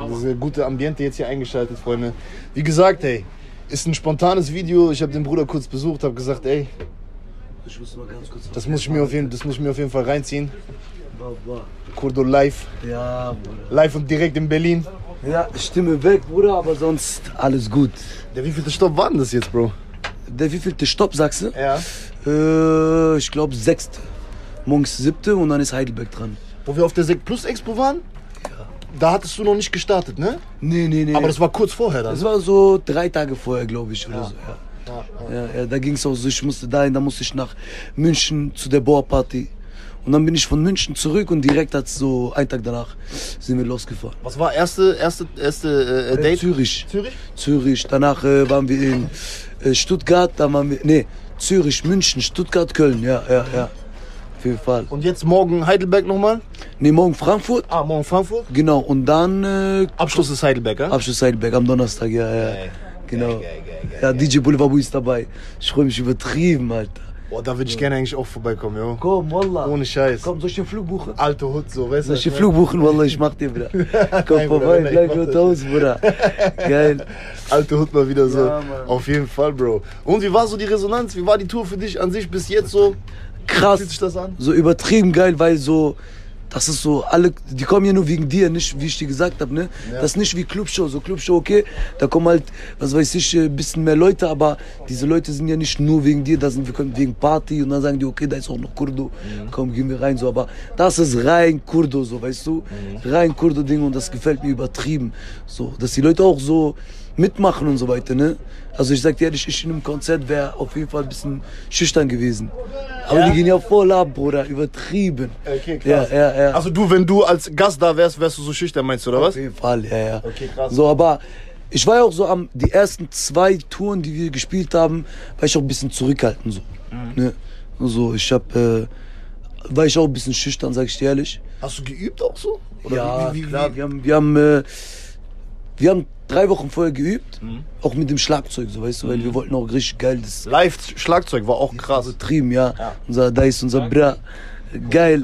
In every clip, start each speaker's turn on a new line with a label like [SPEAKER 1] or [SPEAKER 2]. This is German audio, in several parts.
[SPEAKER 1] Das ist ein gute Ambiente jetzt hier eingeschaltet, Freunde. Wie gesagt, ey, ist ein spontanes Video. Ich habe den Bruder kurz besucht, habe gesagt, ey,
[SPEAKER 2] ich muss mal ganz kurz
[SPEAKER 1] das muss ich mir auf jeden Fall reinziehen. Kurdo live.
[SPEAKER 2] Ja, Bruder.
[SPEAKER 1] Live und direkt in Berlin.
[SPEAKER 2] Ja, Stimme weg, Bruder, aber sonst alles gut.
[SPEAKER 1] Der wievielte Stopp war denn das jetzt, Bro?
[SPEAKER 2] Der wievielte Stopp, sagst du?
[SPEAKER 1] Ja.
[SPEAKER 2] Ich glaube 6. Morgens 7. und dann ist Heidelberg dran.
[SPEAKER 1] Wo wir auf der Sekt Plus Expo waren?
[SPEAKER 2] Ja.
[SPEAKER 1] Da hattest du noch nicht gestartet, ne?
[SPEAKER 2] Nee.
[SPEAKER 1] Aber das war kurz vorher dann.
[SPEAKER 2] Das war so 3 Tage vorher, glaube ich, oder
[SPEAKER 1] Ja.
[SPEAKER 2] so. Ja, da ging es auch so, ich musste dahin, da musste ich nach München zu der Bohrparty. Und dann bin ich von München zurück und direkt hat so einen Tag danach sind wir losgefahren.
[SPEAKER 1] Was war erste Date?
[SPEAKER 2] Zürich.
[SPEAKER 1] Zürich?
[SPEAKER 2] Zürich. Danach waren wir in Stuttgart, dann waren wir, nee, Zürich, München, Stuttgart, Köln, ja. Auf jeden Fall.
[SPEAKER 1] Und jetzt morgen Heidelberg nochmal?
[SPEAKER 2] Nee, morgen Frankfurt.
[SPEAKER 1] Ah, morgen Frankfurt?
[SPEAKER 2] Genau, und dann
[SPEAKER 1] Abschluss ist Heidelberg, ja?
[SPEAKER 2] Abschluss Heidelberg am Donnerstag, ja.
[SPEAKER 1] Geil.
[SPEAKER 2] Genau.
[SPEAKER 1] Geil.
[SPEAKER 2] Ja, DJ Boulevard ist dabei. Ich freue mich übertrieben, Alter.
[SPEAKER 1] Boah, da würde ich gerne eigentlich auch vorbeikommen, jo.
[SPEAKER 2] Komm, Wallah.
[SPEAKER 1] Ohne Scheiß.
[SPEAKER 2] Komm, soll ich den Flug buchen?
[SPEAKER 1] Alte Hut, so, weißt du?
[SPEAKER 2] Soll ich den Flug buchen, Wallah, ich mach dir wieder. Komm
[SPEAKER 1] Nein,
[SPEAKER 2] vorbei,
[SPEAKER 1] Bruder,
[SPEAKER 2] bleib
[SPEAKER 1] ich mach
[SPEAKER 2] mit
[SPEAKER 1] das.
[SPEAKER 2] Haus, Bruder. Geil.
[SPEAKER 1] Alte Hut mal wieder so.
[SPEAKER 2] Ja, Mann.
[SPEAKER 1] Auf jeden Fall, Bro. Und wie war so die Resonanz? Wie war die Tour für dich an sich bis jetzt so?
[SPEAKER 2] Krass.
[SPEAKER 1] Wie fühlt sich das an?
[SPEAKER 2] So übertrieben geil, weil so, das ist so, alle, die kommen ja nur wegen dir, nicht wie ich dir gesagt habe, ne?
[SPEAKER 1] Ja.
[SPEAKER 2] Das ist nicht wie Clubshow, so Clubshow, okay, da kommen halt, was weiß ich, ein bisschen mehr Leute, aber diese Leute sind ja nicht nur wegen dir, da sind wir kommen wegen Party und dann sagen die, okay, da ist auch noch Kurdo, komm, gehen wir rein, so, aber das ist rein Kurdo, so, weißt du, rein Kurdo-Ding und das gefällt mir übertrieben, so, dass die Leute auch so mitmachen und so weiter, ne? Also ich sag dir ehrlich, ich in einem Konzert wäre auf jeden Fall ein bisschen schüchtern gewesen. Aber
[SPEAKER 1] Ja?
[SPEAKER 2] die gehen ja voll ab, Bruder, übertrieben.
[SPEAKER 1] Okay, krass.
[SPEAKER 2] Ja.
[SPEAKER 1] Also du, wenn du als Gast da wärst, wärst du so schüchtern, meinst du, oder was?
[SPEAKER 2] Auf jeden Fall, ja.
[SPEAKER 1] Okay, krass.
[SPEAKER 2] So, aber ich war ja auch so die ersten 2 Touren, die wir gespielt haben, war ich auch ein bisschen zurückhaltend so. Ne? Also war ich auch ein bisschen schüchtern, sag ich dir ehrlich.
[SPEAKER 1] Hast du geübt auch so? Oder
[SPEAKER 2] Ja,
[SPEAKER 1] wie,
[SPEAKER 2] klar, wir haben 3 Wochen vorher geübt, auch mit dem Schlagzeug, so, weißt du, weil wir wollten auch richtig geil das
[SPEAKER 1] Live-Schlagzeug war auch krass.
[SPEAKER 2] übertrieben, ja. Da ist unser Bra. Geil.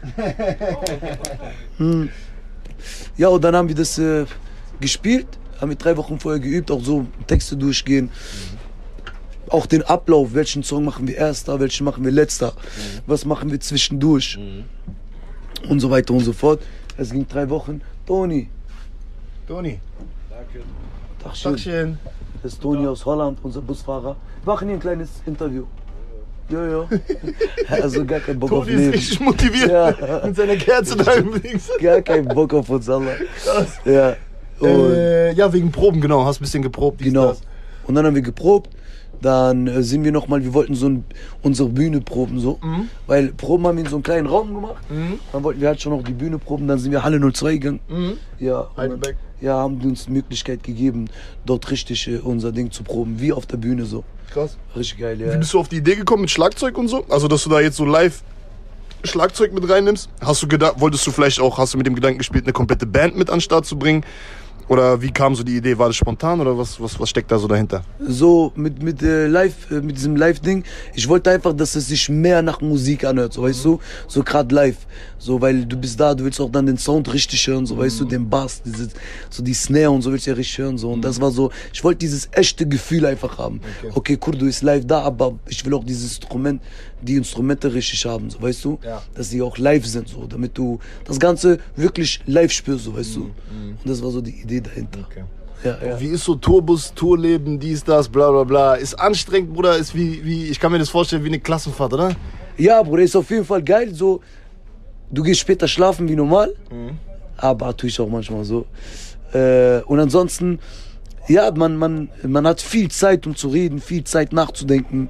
[SPEAKER 2] Ja, und dann haben wir das gespielt, haben wir 3 Wochen vorher geübt, auch so Texte durchgehen. Auch den Ablauf, welchen Song machen wir erster, welchen machen wir letzter, was machen wir zwischendurch und so weiter und so fort. Es ging 3 Wochen. Toni.
[SPEAKER 1] Toni.
[SPEAKER 2] Tagchen.
[SPEAKER 1] Tagchen.
[SPEAKER 2] Das ist Toni aus Holland, unser Busfahrer. Wir machen hier ein kleines Interview. Ja. Also gar keinen Bock auf
[SPEAKER 1] Toni ist
[SPEAKER 2] Leben.
[SPEAKER 1] richtig motiviert
[SPEAKER 2] Ja.
[SPEAKER 1] mit seiner Kerze da im Links.
[SPEAKER 2] Gar keinen Bock auf uns alle.
[SPEAKER 1] Krass.
[SPEAKER 2] Ja. Und
[SPEAKER 1] Ja, wegen Proben, genau. Hast ein bisschen geprobt. dies,
[SPEAKER 2] genau.
[SPEAKER 1] das.
[SPEAKER 2] Und dann haben wir geprobt. Dann sind wir nochmal, wir wollten so unsere Bühne proben, so. Weil Proben haben wir in so einem kleinen Raum gemacht. Dann wollten wir halt schon noch die Bühne proben. Dann sind wir Halle 02 gegangen. Ja. und dann,
[SPEAKER 1] Heidelberg.
[SPEAKER 2] ja, haben die uns die Möglichkeit gegeben, dort richtig unser Ding zu proben, wie auf der Bühne so.
[SPEAKER 1] Krass.
[SPEAKER 2] Richtig geil,
[SPEAKER 1] Wie
[SPEAKER 2] ja.
[SPEAKER 1] bist du auf die Idee gekommen mit Schlagzeug und so? Also, dass du da jetzt so live Schlagzeug mit reinnimmst? Hast du gedacht, hast du mit dem Gedanken gespielt, eine komplette Band mit an den Start zu bringen? Oder wie kam so die Idee? War das spontan oder was steckt da so dahinter?
[SPEAKER 2] So mit diesem Live-Ding, ich wollte einfach, dass es sich mehr nach Musik anhört, so, weißt du? So gerade live. So, weil du bist da, du willst auch dann den Sound richtig hören, so, weißt du, den Bass, so die Snare und so willst du ja richtig hören, so. Und das war so, ich wollte dieses echte Gefühl einfach haben. Okay, Kurdo ist live da, aber ich will auch die Instrumente richtig haben, so, weißt du?
[SPEAKER 1] Ja.
[SPEAKER 2] Dass die auch live sind, so, damit du das Ganze wirklich live spürst, so, weißt du? Und das war so die Idee dahinter.
[SPEAKER 1] Okay.
[SPEAKER 2] Ja.
[SPEAKER 1] Wie ist so Tourbus, Tourleben, dies, das, bla bla bla? Ist anstrengend, Bruder? Ist wie ich kann mir das vorstellen wie eine Klassenfahrt, oder?
[SPEAKER 2] Ja, Bruder, ist auf jeden Fall geil, so. Du gehst später schlafen wie normal, aber tue ich auch manchmal so. Und ansonsten, ja, man hat viel Zeit, um zu reden, viel Zeit nachzudenken.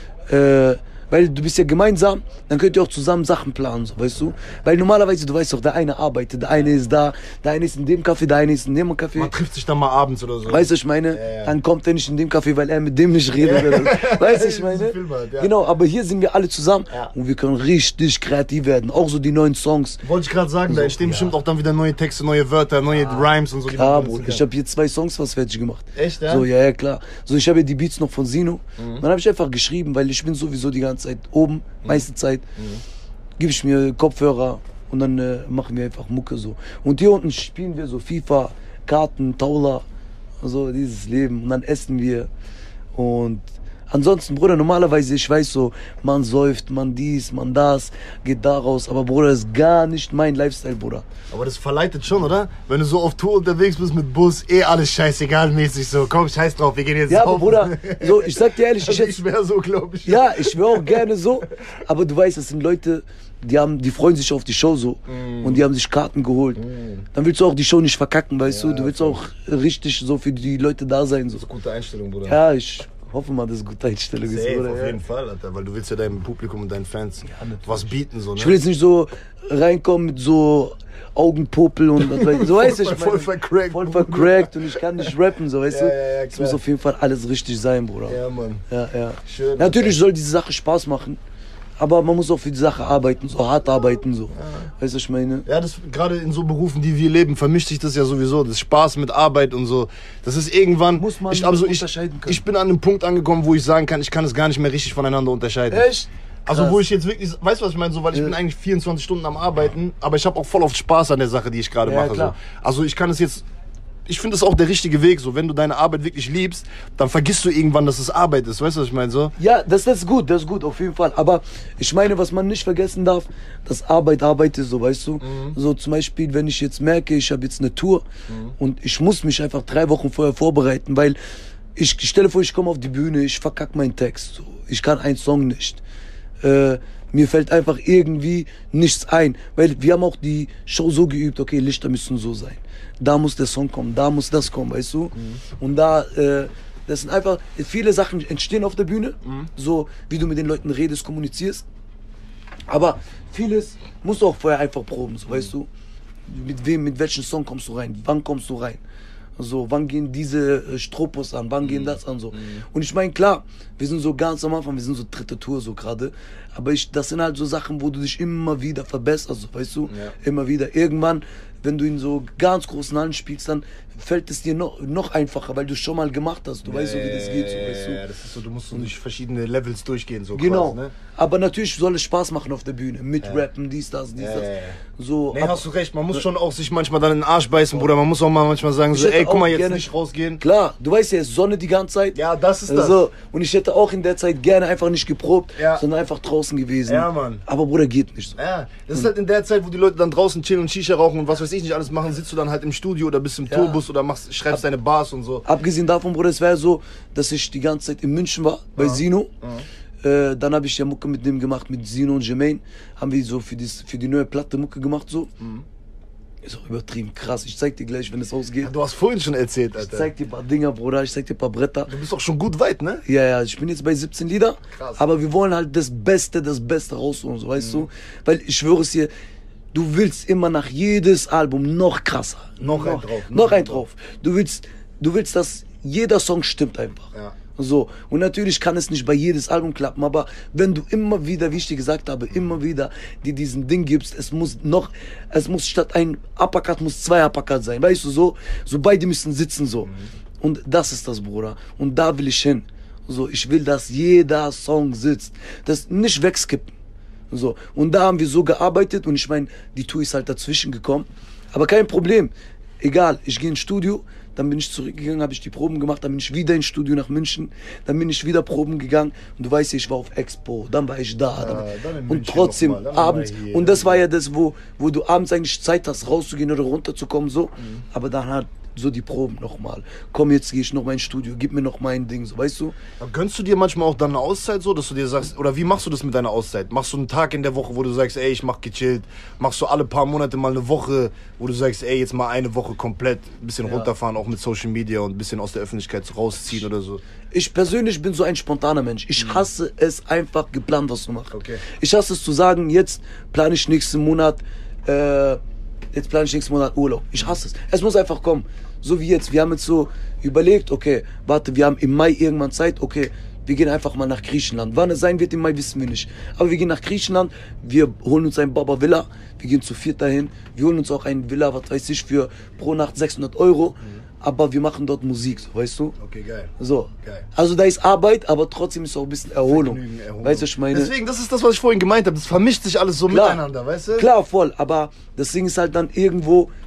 [SPEAKER 2] Weil du bist ja gemeinsam, dann könnt ihr auch zusammen Sachen planen, so, weißt du? Weil normalerweise, du weißt doch, der eine arbeitet, der eine ist da, der eine ist in dem Café, der eine ist in dem Café.
[SPEAKER 1] Man trifft sich dann mal abends oder so.
[SPEAKER 2] Weißt du, ich meine,
[SPEAKER 1] Ja.
[SPEAKER 2] Dann kommt er nicht in dem Café, weil er mit dem nicht redet. Weißt du, ich meine?
[SPEAKER 1] Diese Filme halt, ja.
[SPEAKER 2] Genau, aber hier sind wir alle zusammen
[SPEAKER 1] Ja.
[SPEAKER 2] und wir können richtig kreativ werden. Auch so die neuen Songs.
[SPEAKER 1] Wollte ich gerade sagen, da entstehen bestimmt auch dann wieder neue Texte, neue Wörter, neue Rhymes und so. die
[SPEAKER 2] Klar,
[SPEAKER 1] man
[SPEAKER 2] Bruder.
[SPEAKER 1] benutzen
[SPEAKER 2] Ich habe hier 2 Songs was fertig gemacht.
[SPEAKER 1] Echt, ja?
[SPEAKER 2] So, ja, klar. So, ich habe ja die Beats noch von Sino. Dann habe ich einfach geschrieben, weil ich bin sowieso die ganze Zeit oben, meiste Zeit. Gebe ich mir Kopfhörer und dann machen wir einfach Mucke so. Und hier unten spielen wir so FIFA, Karten, Taula, so dieses Leben. Und dann essen wir. Und ansonsten, Bruder, normalerweise, ich weiß so, man säuft, man dies, man das, geht da raus. Aber Bruder, das ist gar nicht mein Lifestyle, Bruder.
[SPEAKER 1] Aber das verleitet schon, oder? Wenn du so auf Tour unterwegs bist mit Bus, alles scheißegal mäßig so. Komm, scheiß drauf, wir gehen jetzt
[SPEAKER 2] Ja,
[SPEAKER 1] saufen.
[SPEAKER 2] aber Bruder, so, ich sag dir ehrlich,
[SPEAKER 1] also ich wäre so, glaube ich.
[SPEAKER 2] Ja, ich wäre auch gerne so. Aber du weißt, das sind Leute, die freuen sich auf die Show so. Und die haben sich Karten geholt. Dann willst du auch die Show nicht verkacken, weißt du? Du willst auch richtig so für die Leute da sein. So.
[SPEAKER 1] Das ist eine gute Einstellung, Bruder.
[SPEAKER 2] Ja, ich hoffe mal, dass es eine gute Einstellung ist.
[SPEAKER 1] Safe,
[SPEAKER 2] Oder?
[SPEAKER 1] auf
[SPEAKER 2] Ja.
[SPEAKER 1] jeden Fall, Alter, weil du willst ja deinem Publikum und deinen Fans was bieten, so, ne?
[SPEAKER 2] Ich will jetzt nicht so reinkommen mit so Augenpopel und so, weißt du, ich
[SPEAKER 1] Voll
[SPEAKER 2] meine,
[SPEAKER 1] vercrackt.
[SPEAKER 2] voll vercrackt und ich kann nicht rappen, so, weißt du?
[SPEAKER 1] Ja,
[SPEAKER 2] Es muss auf jeden Fall alles richtig sein, Bruder.
[SPEAKER 1] Ja, Mann.
[SPEAKER 2] Ja, ja.
[SPEAKER 1] Schön.
[SPEAKER 2] Natürlich soll diese Sache Spaß machen, aber man muss auch für die Sache arbeiten, so hart arbeiten, so. Weißt du, ich meine?
[SPEAKER 1] Ja, das gerade in so Berufen, die wir leben, vermischt sich das ja sowieso. Das Spaß mit Arbeit und so. Das ist irgendwann.
[SPEAKER 2] Muss man unterscheiden können.
[SPEAKER 1] Ich bin an einem Punkt angekommen, wo ich sagen kann, ich kann es gar nicht mehr richtig voneinander unterscheiden.
[SPEAKER 2] Echt?
[SPEAKER 1] Also
[SPEAKER 2] Krass.
[SPEAKER 1] wo ich jetzt wirklich, weißt du was ich meine, so, weil ich bin eigentlich 24 Stunden am Arbeiten, aber ich habe auch voll oft Spaß an der Sache, die ich gerade
[SPEAKER 2] Ja,
[SPEAKER 1] mache. So.
[SPEAKER 2] klar.
[SPEAKER 1] Also ich kann es jetzt, ich finde das auch der richtige Weg, so, wenn du deine Arbeit wirklich liebst, dann vergisst du irgendwann, dass es Arbeit ist, weißt du was ich meine, so?
[SPEAKER 2] Ja, das ist gut, auf jeden Fall. Aber ich meine, was man nicht vergessen darf, dass Arbeit ist, so, weißt du? So zum Beispiel, wenn ich jetzt merke, ich habe jetzt eine Tour und ich muss mich einfach 3 Wochen vorher vorbereiten, weil ich stelle vor, ich komme auf die Bühne, ich verkacke meinen Text, so. Ich kann einen Song nicht. Mir fällt einfach irgendwie nichts ein, weil wir haben auch die Show so geübt, okay, Lichter müssen so sein. Da muss der Song kommen, da muss das kommen, weißt du? Und da, das sind einfach, viele Sachen entstehen auf der Bühne, so wie du mit den Leuten redest, kommunizierst. Aber vieles musst du auch vorher einfach proben, so, weißt du? Mit welchem Song kommst du rein? Wann kommst du rein? So, wann gehen diese Stropos an? Wann gehen das an? So. Und ich meine, klar, wir sind so ganz am Anfang, wir sind so 3. Tour so gerade. Aber das sind halt so Sachen, wo du dich immer wieder verbesserst, so, weißt du?
[SPEAKER 1] Ja.
[SPEAKER 2] Immer wieder. Irgendwann, wenn du in so ganz großen Hallen spielst, dann fällt es dir noch einfacher, weil du es schon mal gemacht hast. Du weißt so, wie das geht, so, weißt du?
[SPEAKER 1] Ja, das ist so, du musst so durch verschiedene Levels durchgehen, so
[SPEAKER 2] Genau.
[SPEAKER 1] quasi, ne?
[SPEAKER 2] Aber natürlich soll es Spaß machen auf der Bühne. Mit Rappen, dies, das. So,
[SPEAKER 1] Nee, hast du recht, man muss schon auch sich manchmal dann in den Arsch beißen, Bruder. Man muss auch mal manchmal sagen, so,
[SPEAKER 2] hätte
[SPEAKER 1] ey, guck mal,
[SPEAKER 2] auch
[SPEAKER 1] jetzt
[SPEAKER 2] gerne-
[SPEAKER 1] nicht rausgehen.
[SPEAKER 2] Klar, du weißt ja, es ist Sonne die ganze Zeit.
[SPEAKER 1] Ja, das ist das.
[SPEAKER 2] So, und ich hätte auch in der Zeit gerne einfach nicht geprobt,
[SPEAKER 1] Ja.
[SPEAKER 2] sondern einfach draußen gewesen.
[SPEAKER 1] Ja, Mann.
[SPEAKER 2] Aber Bruder, geht nicht so.
[SPEAKER 1] Ja, das ist halt in der Zeit, wo die Leute dann draußen chillen und Shisha rauchen und was weiß ich nicht alles machen, sitzt du dann halt im Studio oder bist im
[SPEAKER 2] Ja.
[SPEAKER 1] Tourbus oder schreibst deine Bars und so.
[SPEAKER 2] Abgesehen davon, Bruder, es wäre so, dass ich die ganze Zeit in München war, bei Sino. Dann habe ich ja Mucke mit dem gemacht, mit Sino und Jermaine. Haben wir so für die neue Platte Mucke gemacht, so. Ist auch übertrieben krass. Ich zeig dir gleich, wenn es ausgeht.
[SPEAKER 1] Du hast vorhin schon erzählt,
[SPEAKER 2] Ich
[SPEAKER 1] Alter.
[SPEAKER 2] zeig dir ein paar Dinger, Bruder, ich zeig dir ein paar Bretter.
[SPEAKER 1] Du bist auch schon gut weit, ne?
[SPEAKER 2] Ja, ich bin jetzt bei 17 Lieder,
[SPEAKER 1] Krass.
[SPEAKER 2] aber wir wollen halt das Beste rausholen, so, weißt du? Weil ich schwöre es dir, du willst immer nach jedes Album noch krasser.
[SPEAKER 1] Noch ein drauf.
[SPEAKER 2] Noch ein drauf. Du willst, dass jeder Song stimmt einfach.
[SPEAKER 1] Ja.
[SPEAKER 2] So, und natürlich kann es nicht bei jedes Album klappen, aber wenn du immer wieder, wie ich dir gesagt habe, immer wieder dir diesen Ding gibst, es muss statt ein Uppercut muss 2 Uppercut sein, weißt du, so beide müssen sitzen, so. Und das ist das, Bruder. Und da will ich hin. So, ich will, dass jeder Song sitzt. Das nicht wegskippen. So, und da haben wir so gearbeitet und ich meine, die Tour ist halt dazwischen gekommen. Aber kein Problem. Egal, ich gehe ins Studio, dann bin ich zurückgegangen, habe ich die Proben gemacht, dann bin ich wieder ins Studio nach München, dann bin ich wieder Proben gegangen und du weißt ja, ich war auf Expo, dann war ich da.
[SPEAKER 1] dann in
[SPEAKER 2] Und
[SPEAKER 1] München
[SPEAKER 2] trotzdem
[SPEAKER 1] noch mal, dann
[SPEAKER 2] abends,
[SPEAKER 1] mal hier.
[SPEAKER 2] und das war ja das, wo du abends eigentlich Zeit hast, rauszugehen oder runterzukommen, so. Aber dann halt so die Proben nochmal. Komm, jetzt gehe ich noch mal ins Studio, gib mir noch mein Ding, so, weißt du?
[SPEAKER 1] Aber gönnst du dir manchmal auch dann eine Auszeit so, dass du dir sagst, oder wie machst du das mit deiner Auszeit? Machst du einen Tag in der Woche, wo du sagst, ey, ich mach gechillt? Machst du alle paar Monate mal eine Woche, wo du sagst, ey, jetzt mal eine Woche komplett ein bisschen runterfahren, auch mit Social Media und ein bisschen aus der Öffentlichkeit rausziehen oder so?
[SPEAKER 2] Ich persönlich bin so ein spontaner Mensch. Ich hasse es einfach geplant, was zu machen.
[SPEAKER 1] Okay.
[SPEAKER 2] Ich hasse es zu sagen, jetzt plane ich nächsten Monat Urlaub. Ich hasse es. Es muss einfach kommen. So wie jetzt. Wir haben jetzt so überlegt, okay, warte, wir haben im Mai irgendwann Zeit, okay, wir gehen einfach mal nach Griechenland. Wann es sein wird im Mai, wissen wir nicht. Aber wir gehen nach Griechenland, wir holen uns ein Baba Villa, wir gehen zu 4 dahin, wir holen uns auch ein Villa, was weiß ich, für pro Nacht 600 Euro. Aber wir machen dort Musik, so, weißt du?
[SPEAKER 1] Okay, geil.
[SPEAKER 2] So.
[SPEAKER 1] Geil.
[SPEAKER 2] Also da ist Arbeit, aber trotzdem ist auch ein bisschen Erholung.
[SPEAKER 1] Vergnügen, Erholung.
[SPEAKER 2] Weißt du, was ich meine?
[SPEAKER 1] Deswegen, das ist das, was ich vorhin gemeint habe. Das vermischt sich alles so
[SPEAKER 2] Klar.
[SPEAKER 1] miteinander, weißt du?
[SPEAKER 2] Klar, voll. Aber das Ding ist halt dann irgendwo,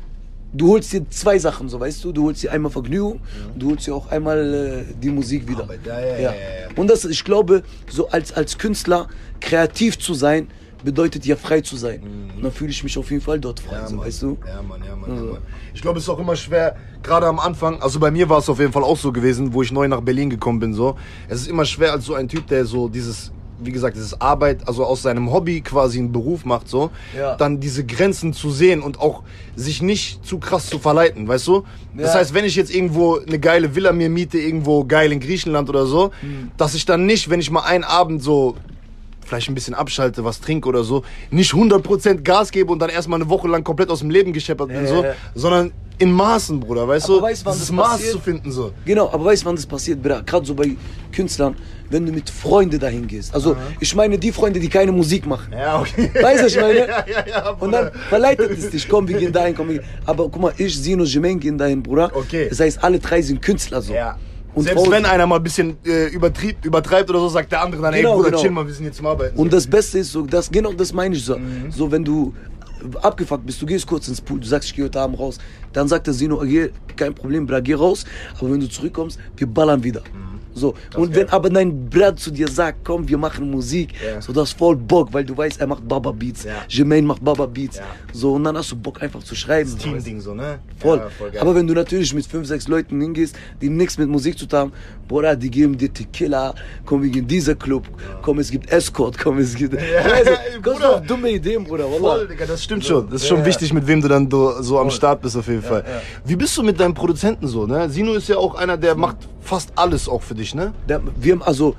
[SPEAKER 2] du holst dir zwei Sachen, so weißt du, du holst dir einmal Vergnügung, du holst dir auch einmal die Musik wieder. Ja. Und das, ich glaube, so als Künstler kreativ zu sein, bedeutet ja frei zu sein. Und dann fühle ich mich auf jeden Fall dort frei, so, weißt du?
[SPEAKER 1] Ja, Mann. Ich glaube, es ist auch immer schwer, gerade am Anfang, also bei mir war es auf jeden Fall auch so gewesen, wo ich neu nach Berlin gekommen bin, so. Es ist immer schwer als so ein Typ, der so dieses, wie gesagt, dieses Arbeit, also aus seinem Hobby quasi einen Beruf macht, so, dann diese Grenzen zu sehen und auch sich nicht zu krass zu verleiten, weißt du? Das heißt, wenn ich jetzt irgendwo eine geile Villa mir miete, irgendwo geil in Griechenland oder so, dass ich dann nicht, wenn ich mal einen Abend so vielleicht ein bisschen abschalte, was trinke oder so, nicht 100% Gas gebe und dann erstmal eine Woche lang komplett aus dem Leben gescheppert bin, so, sondern in Maßen, Bruder, weißt du?
[SPEAKER 2] Weißt,
[SPEAKER 1] das Maß zu finden, so.
[SPEAKER 2] Genau, aber weißt du, wann das passiert, Bruder? Gerade so bei Künstlern, wenn du mit Freunden dahin gehst. Also, ich meine die Freunde, die keine Musik machen.
[SPEAKER 1] Ja, okay.
[SPEAKER 2] Weißt du, was ich meine?
[SPEAKER 1] Ja,
[SPEAKER 2] und dann verleitet es dich, komm, wir gehen dahin, komm, wir gehen. Aber guck mal, ich, Sino, Jermaine gehen dahin, Bruder.
[SPEAKER 1] Okay.
[SPEAKER 2] Das heißt, alle drei sind Künstler, so.
[SPEAKER 1] Ja.
[SPEAKER 2] Und
[SPEAKER 1] selbst wenn einer mal ein bisschen übertreibt oder so, sagt der andere dann, ey Bruder, chill mal, wir sind jetzt zum Arbeiten.
[SPEAKER 2] Und das Beste ist so, genau das meine ich so. So, wenn du abgefuckt bist, du gehst kurz ins Pool, du sagst, ich gehe heute Abend raus. Dann sagt der Sino, okay, kein Problem, Bruder, geh raus. Aber wenn du zurückkommst, wir ballern wieder. So. Und wenn aber dein Bruder zu dir sagt, komm, wir machen Musik, so, das voll Bock, weil du weißt, er macht Baba Beats, Jermaine macht Baba Beats. So, und dann hast du Bock einfach zu schreiben.
[SPEAKER 1] Das Team-Ding so, ne?
[SPEAKER 2] Voll.
[SPEAKER 1] Ja, voll geil.
[SPEAKER 2] Aber wenn du natürlich mit 5, 6 Leuten hingehst, die nichts mit Musik zu tun haben, Bruder, die geben dir Tequila, komm, wir gehen in dieser Club, komm, es gibt Escort, komm, es gibt... kommst du auf dumme Ideen, Bruder, wallah.
[SPEAKER 1] Voll, Digga, das stimmt schon. Das ist schon wichtig, mit wem du dann so am Start bist, auf jeden Fall. Wie bist du mit deinem Produzenten so, ne? Sino ist ja auch einer, der macht fast alles auch für dich, ne?
[SPEAKER 2] Wir haben also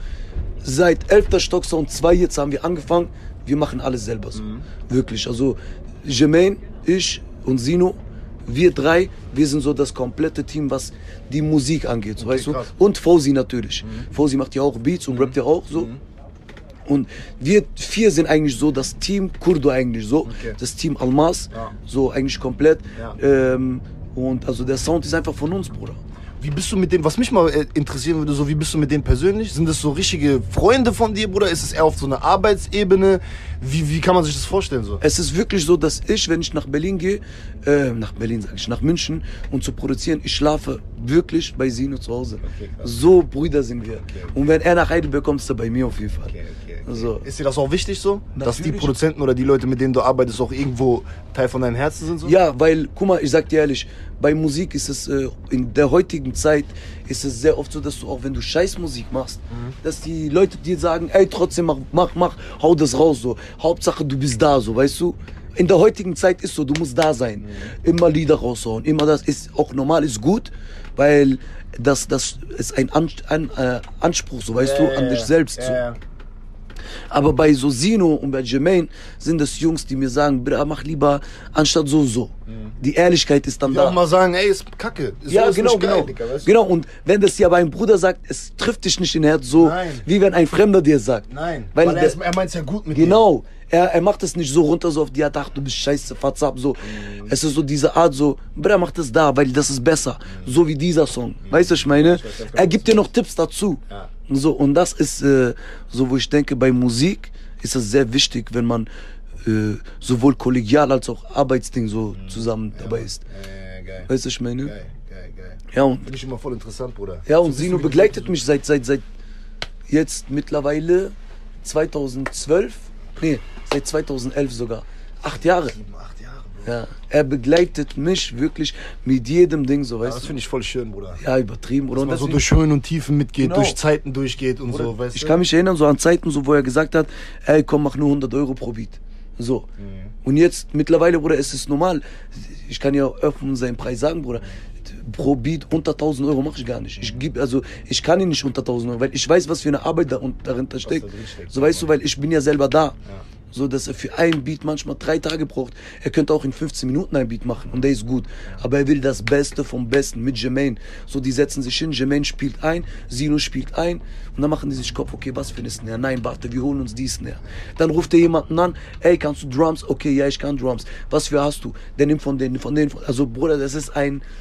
[SPEAKER 2] seit 11. Stock Sound 2 jetzt haben wir angefangen, wir machen alles selber so. Wirklich, also Jermaine, ich und Sino, wir drei, wir sind so das komplette Team, was die Musik angeht, so, weißt du? Und Fauzi natürlich. Fauzi macht ja auch Beats und rappt ja auch so. Und wir 4 sind eigentlich so das Team Kurdo eigentlich so, das Team Almas, so eigentlich komplett. Und also der Sound ist einfach von uns, Bruder.
[SPEAKER 1] Wie bist du mit denen, was mich mal interessieren würde, so wie bist du mit denen persönlich? Sind das so richtige Freunde von dir, Bruder? Ist es eher auf so einer Arbeitsebene? Wie kann man sich das vorstellen so?
[SPEAKER 2] Es ist wirklich so, dass ich, wenn ich nach Berlin gehe, nach München und zu produzieren, ich schlafe wirklich bei Sino zu Hause.
[SPEAKER 1] Okay,
[SPEAKER 2] so Brüder sind wir. Und wenn er nach Heidelberg kommt, ist er bei mir auf jeden Fall. So.
[SPEAKER 1] Ist dir das auch wichtig so?
[SPEAKER 2] Natürlich.
[SPEAKER 1] Dass die Produzenten oder die Leute, mit denen du arbeitest, auch irgendwo Teil von deinem Herzen sind? So?
[SPEAKER 2] Ja, weil, guck mal, ich sag dir ehrlich, bei Musik ist es, in der heutigen Zeit, ist es sehr oft so, dass du auch, wenn du Scheißmusik machst, dass die Leute dir sagen, ey, trotzdem mach, hau das raus, so. Hauptsache, du bist da, so, weißt du? In der heutigen Zeit ist so, du musst da sein. Immer Lieder raushauen, immer das ist auch normal, ist gut, weil das ist ein Anspruch, so, weißt du, an dich selbst, so. Aber bei so Sino und bei Jermaine sind das Jungs, die mir sagen, Bruder, mach lieber anstatt so. Die Ehrlichkeit ist dann
[SPEAKER 1] Die
[SPEAKER 2] da.
[SPEAKER 1] auch mal sagen, ey, ist kacke. Ist
[SPEAKER 2] Ja,
[SPEAKER 1] sowas
[SPEAKER 2] genau,
[SPEAKER 1] nicht geil,
[SPEAKER 2] genau.
[SPEAKER 1] Digga, weißt du?
[SPEAKER 2] Genau, und wenn das ja bei einem Bruder sagt, es trifft dich nicht in Herz so,
[SPEAKER 1] Nein.
[SPEAKER 2] wie wenn ein Fremder dir sagt.
[SPEAKER 1] Nein,
[SPEAKER 2] Weil
[SPEAKER 1] er meint es ja gut mit dir.
[SPEAKER 2] Genau, er macht es nicht so runter, so auf die Art, ach, du bist scheiße, fatzab, so. Es ist so diese Art, so, Bruder, mach das da, weil das ist besser. So wie dieser Song. Weißt du, was ich meine? Er gibt dir noch Tipps dazu.
[SPEAKER 1] Ja.
[SPEAKER 2] So, und das ist so, wo ich denke, bei Musik ist es sehr wichtig, wenn man sowohl kollegial als auch Arbeitsding so zusammen dabei ist.
[SPEAKER 1] Geil.
[SPEAKER 2] Weißt du, was ich meine?
[SPEAKER 1] Geil.
[SPEAKER 2] Ja, und
[SPEAKER 1] Finde ich immer voll interessant, Bruder.
[SPEAKER 2] ja, und Sino begleitet mich seit jetzt mittlerweile 2012, nee, seit 2011 sogar. 8 Jahre.
[SPEAKER 1] 7, 8 Jahre, Bro.
[SPEAKER 2] Ja, er begleitet mich wirklich mit jedem Ding, so,
[SPEAKER 1] Ja,
[SPEAKER 2] weißt
[SPEAKER 1] das
[SPEAKER 2] du?
[SPEAKER 1] finde ich voll schön, Bruder.
[SPEAKER 2] Ja, übertrieben, oder?
[SPEAKER 1] Dass man so durch Höhen und Tiefen mitgeht,
[SPEAKER 2] Genau.
[SPEAKER 1] durch Zeiten durchgeht und so, weißt du?
[SPEAKER 2] Ich kann mich erinnern, so an Zeiten, so, wo er gesagt hat, ey, komm, mach nur 100 Euro pro Beat. So. Und jetzt, mittlerweile, Bruder, ist es normal. Ich kann ja öffnen seinen Preis sagen, Bruder. Pro Beat unter 1000 Euro mache ich gar nicht. Ich kann ihn nicht unter 1000 Euro, weil ich weiß, was für eine Arbeit dahinter steckt.
[SPEAKER 1] drin steckt.
[SPEAKER 2] So, weißt du, weil ich bin ja selber da. So, dass er für einen Beat manchmal 3 Tage braucht. Er könnte auch in 15 Minuten einen Beat machen und der ist gut. Aber er will das Beste vom Besten mit Jermaine. So, die setzen sich hin, Jermaine spielt ein, Sino spielt ein und dann machen die sich Kopf, okay, was für eine Snare? Nein, warte, wir holen uns die Snare. Dann ruft er jemanden an, ey, kannst du Drums? Okay, ja, ich kann Drums. Was für hast du? Der nimmt von denen. Also, Bruder, das ist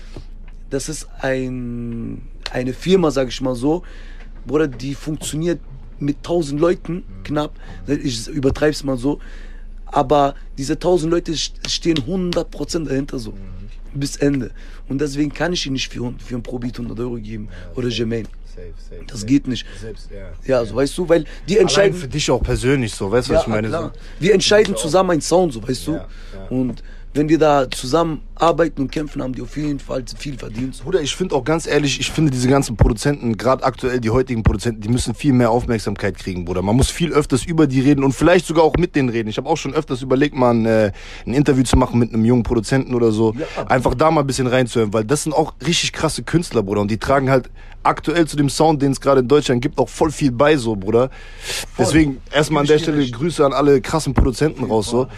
[SPEAKER 2] eine Firma, sag ich mal so, Bruder, die funktioniert mit 1000 Leuten knapp, ich übertreib's mal so, aber diese 1000 Leute stehen 100% dahinter so. bis Ende. Und deswegen kann ich ihn nicht für ein Pro-Beat 100 Euro geben oder Jermaine. Das geht nicht.
[SPEAKER 3] Selbst,
[SPEAKER 2] ja, so weißt du, weil die entscheiden...
[SPEAKER 1] Allein für dich auch persönlich so, weißt du, was ich meine?
[SPEAKER 2] Klar. Wir entscheiden zusammen einen Sound, so weißt du. Und wenn wir da zusammen arbeiten und kämpfen, haben die auf jeden Fall viel verdient.
[SPEAKER 1] Bruder, ich finde auch ganz ehrlich, ich finde diese ganzen Produzenten, gerade aktuell die heutigen Produzenten, die müssen viel mehr Aufmerksamkeit kriegen, Bruder. Man muss viel öfters über die reden und vielleicht sogar auch mit denen reden. Ich habe auch schon öfters überlegt, mal ein Interview zu machen mit einem jungen Produzenten oder so. Ja. Einfach da mal ein bisschen reinzuhören, weil das sind auch richtig krasse Künstler, Bruder. Und die tragen halt aktuell zu dem Sound, den es gerade in Deutschland gibt, auch voll viel bei, so, Bruder. Deswegen erstmal an der Stelle Grüße an alle krassen Produzenten raus, so.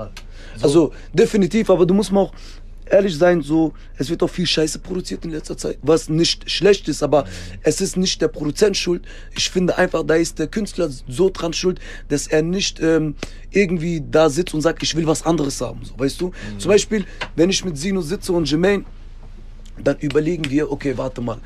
[SPEAKER 2] Also definitiv, aber du musst mal auch ehrlich sein, so, es wird auch viel Scheiße produziert in letzter Zeit, was nicht schlecht ist, aber es ist nicht der Produzent schuld. Ich finde einfach, da ist der Künstler so dran schuld, dass er nicht irgendwie da sitzt und sagt, ich will was anderes haben, so, weißt du? Zum Beispiel, wenn ich mit Sino sitze und Jermaine, dann überlegen wir, okay, warte mal,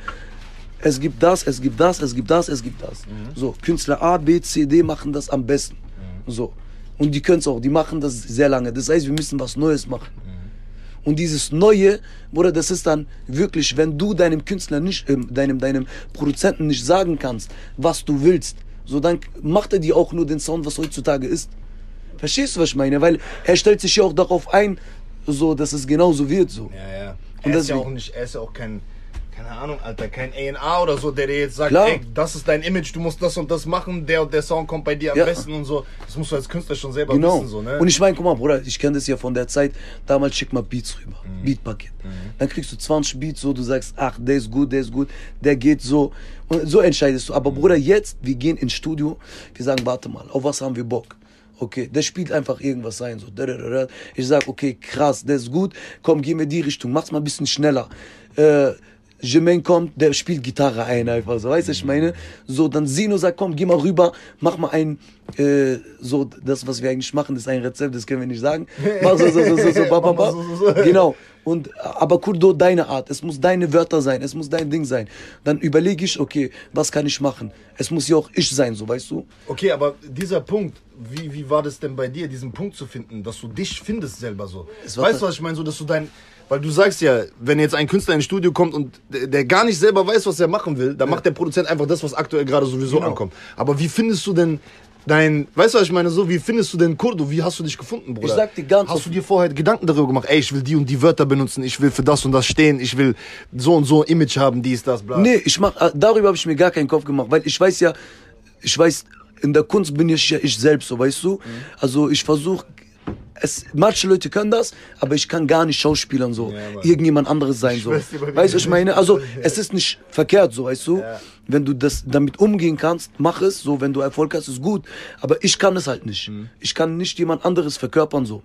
[SPEAKER 2] es gibt das, es gibt das, es gibt das, es gibt das. So, Künstler A, B, C, D machen das am besten. So. Und die können es auch, die machen das sehr lange. Das heißt, wir müssen was Neues machen. Und dieses Neue, Bruder, das ist dann wirklich, wenn du deinem Künstler nicht, deinem Produzenten nicht sagen kannst, was du willst, so dann macht er dir auch nur den Sound, was heutzutage ist. Verstehst du, was ich meine? Weil er stellt sich ja auch darauf ein, so, dass es genauso wird. So.
[SPEAKER 3] Ja.
[SPEAKER 2] Und
[SPEAKER 3] er ist ja auch kein, keine Ahnung, Alter, kein A&R oder so, der dir jetzt sagt,
[SPEAKER 2] Klar.
[SPEAKER 3] ey, das ist dein Image, du musst das und das machen, der und der Song kommt bei dir am besten und so. Das musst du als Künstler schon selber wissen, so, ne?
[SPEAKER 2] Und ich meine, guck mal, Bruder, ich kenne das ja von der Zeit, damals schick mal Beats rüber, Beatpaket. Dann kriegst du 20 Beats, so, du sagst, ach, der ist gut, der geht so. Und so entscheidest du. Aber Bruder, jetzt, wir gehen ins Studio, wir sagen, warte mal, auf was haben wir Bock? Okay, der spielt einfach irgendwas ein, so. Ich sag, okay, krass, der ist gut, komm, gehen wir die Richtung, mach's mal ein bisschen schneller. Jermaine kommt, der spielt Gitarre ein, einfach so, weißt du, ich meine? So, dann Sino sagt, komm, geh mal rüber, mach mal so, das, was wir eigentlich machen, ist ein Rezept, das können wir nicht sagen. Mach so. Genau. Und, aber Kurdo, deine Art, es muss deine Wörter sein, es muss dein Ding sein. Dann überlege ich, okay, was kann ich machen? Es muss ja auch ich sein, so, weißt du?
[SPEAKER 3] Okay, aber dieser Punkt, wie war das denn bei dir, diesen Punkt zu finden, dass du dich findest selber so? Weißt du, was ich meine? So, dass du weil du sagst ja, wenn jetzt ein Künstler ins Studio kommt und der gar nicht selber weiß, was er machen will, dann macht der Produzent einfach das, was aktuell gerade sowieso ankommt. Aber wie findest du denn weißt du, was ich meine, so, wie findest du denn Kurdo? Wie hast du dich gefunden, Bruder?
[SPEAKER 2] Ich sag dir ganz
[SPEAKER 1] Hast du dir vorher Gedanken darüber gemacht, ey, ich will die und die Wörter benutzen, ich will für das und das stehen, ich will so und so Image haben, dies, das, bla.
[SPEAKER 2] Nee, darüber habe ich mir gar keinen Kopf gemacht, weil ich weiß, in der Kunst bin ich ja ich selbst, so, weißt du? Also ich versuche, manche Leute können das, aber ich kann gar nicht schauspielern, so, irgendjemand anderes sein, so. Weißt du, ich meine, also es ist nicht verkehrt, so, weißt du? Ja. Wenn du damit umgehen kannst, mach es, so, wenn du Erfolg hast, ist gut, aber ich kann es halt nicht. Ich kann nicht jemand anderes verkörpern, so.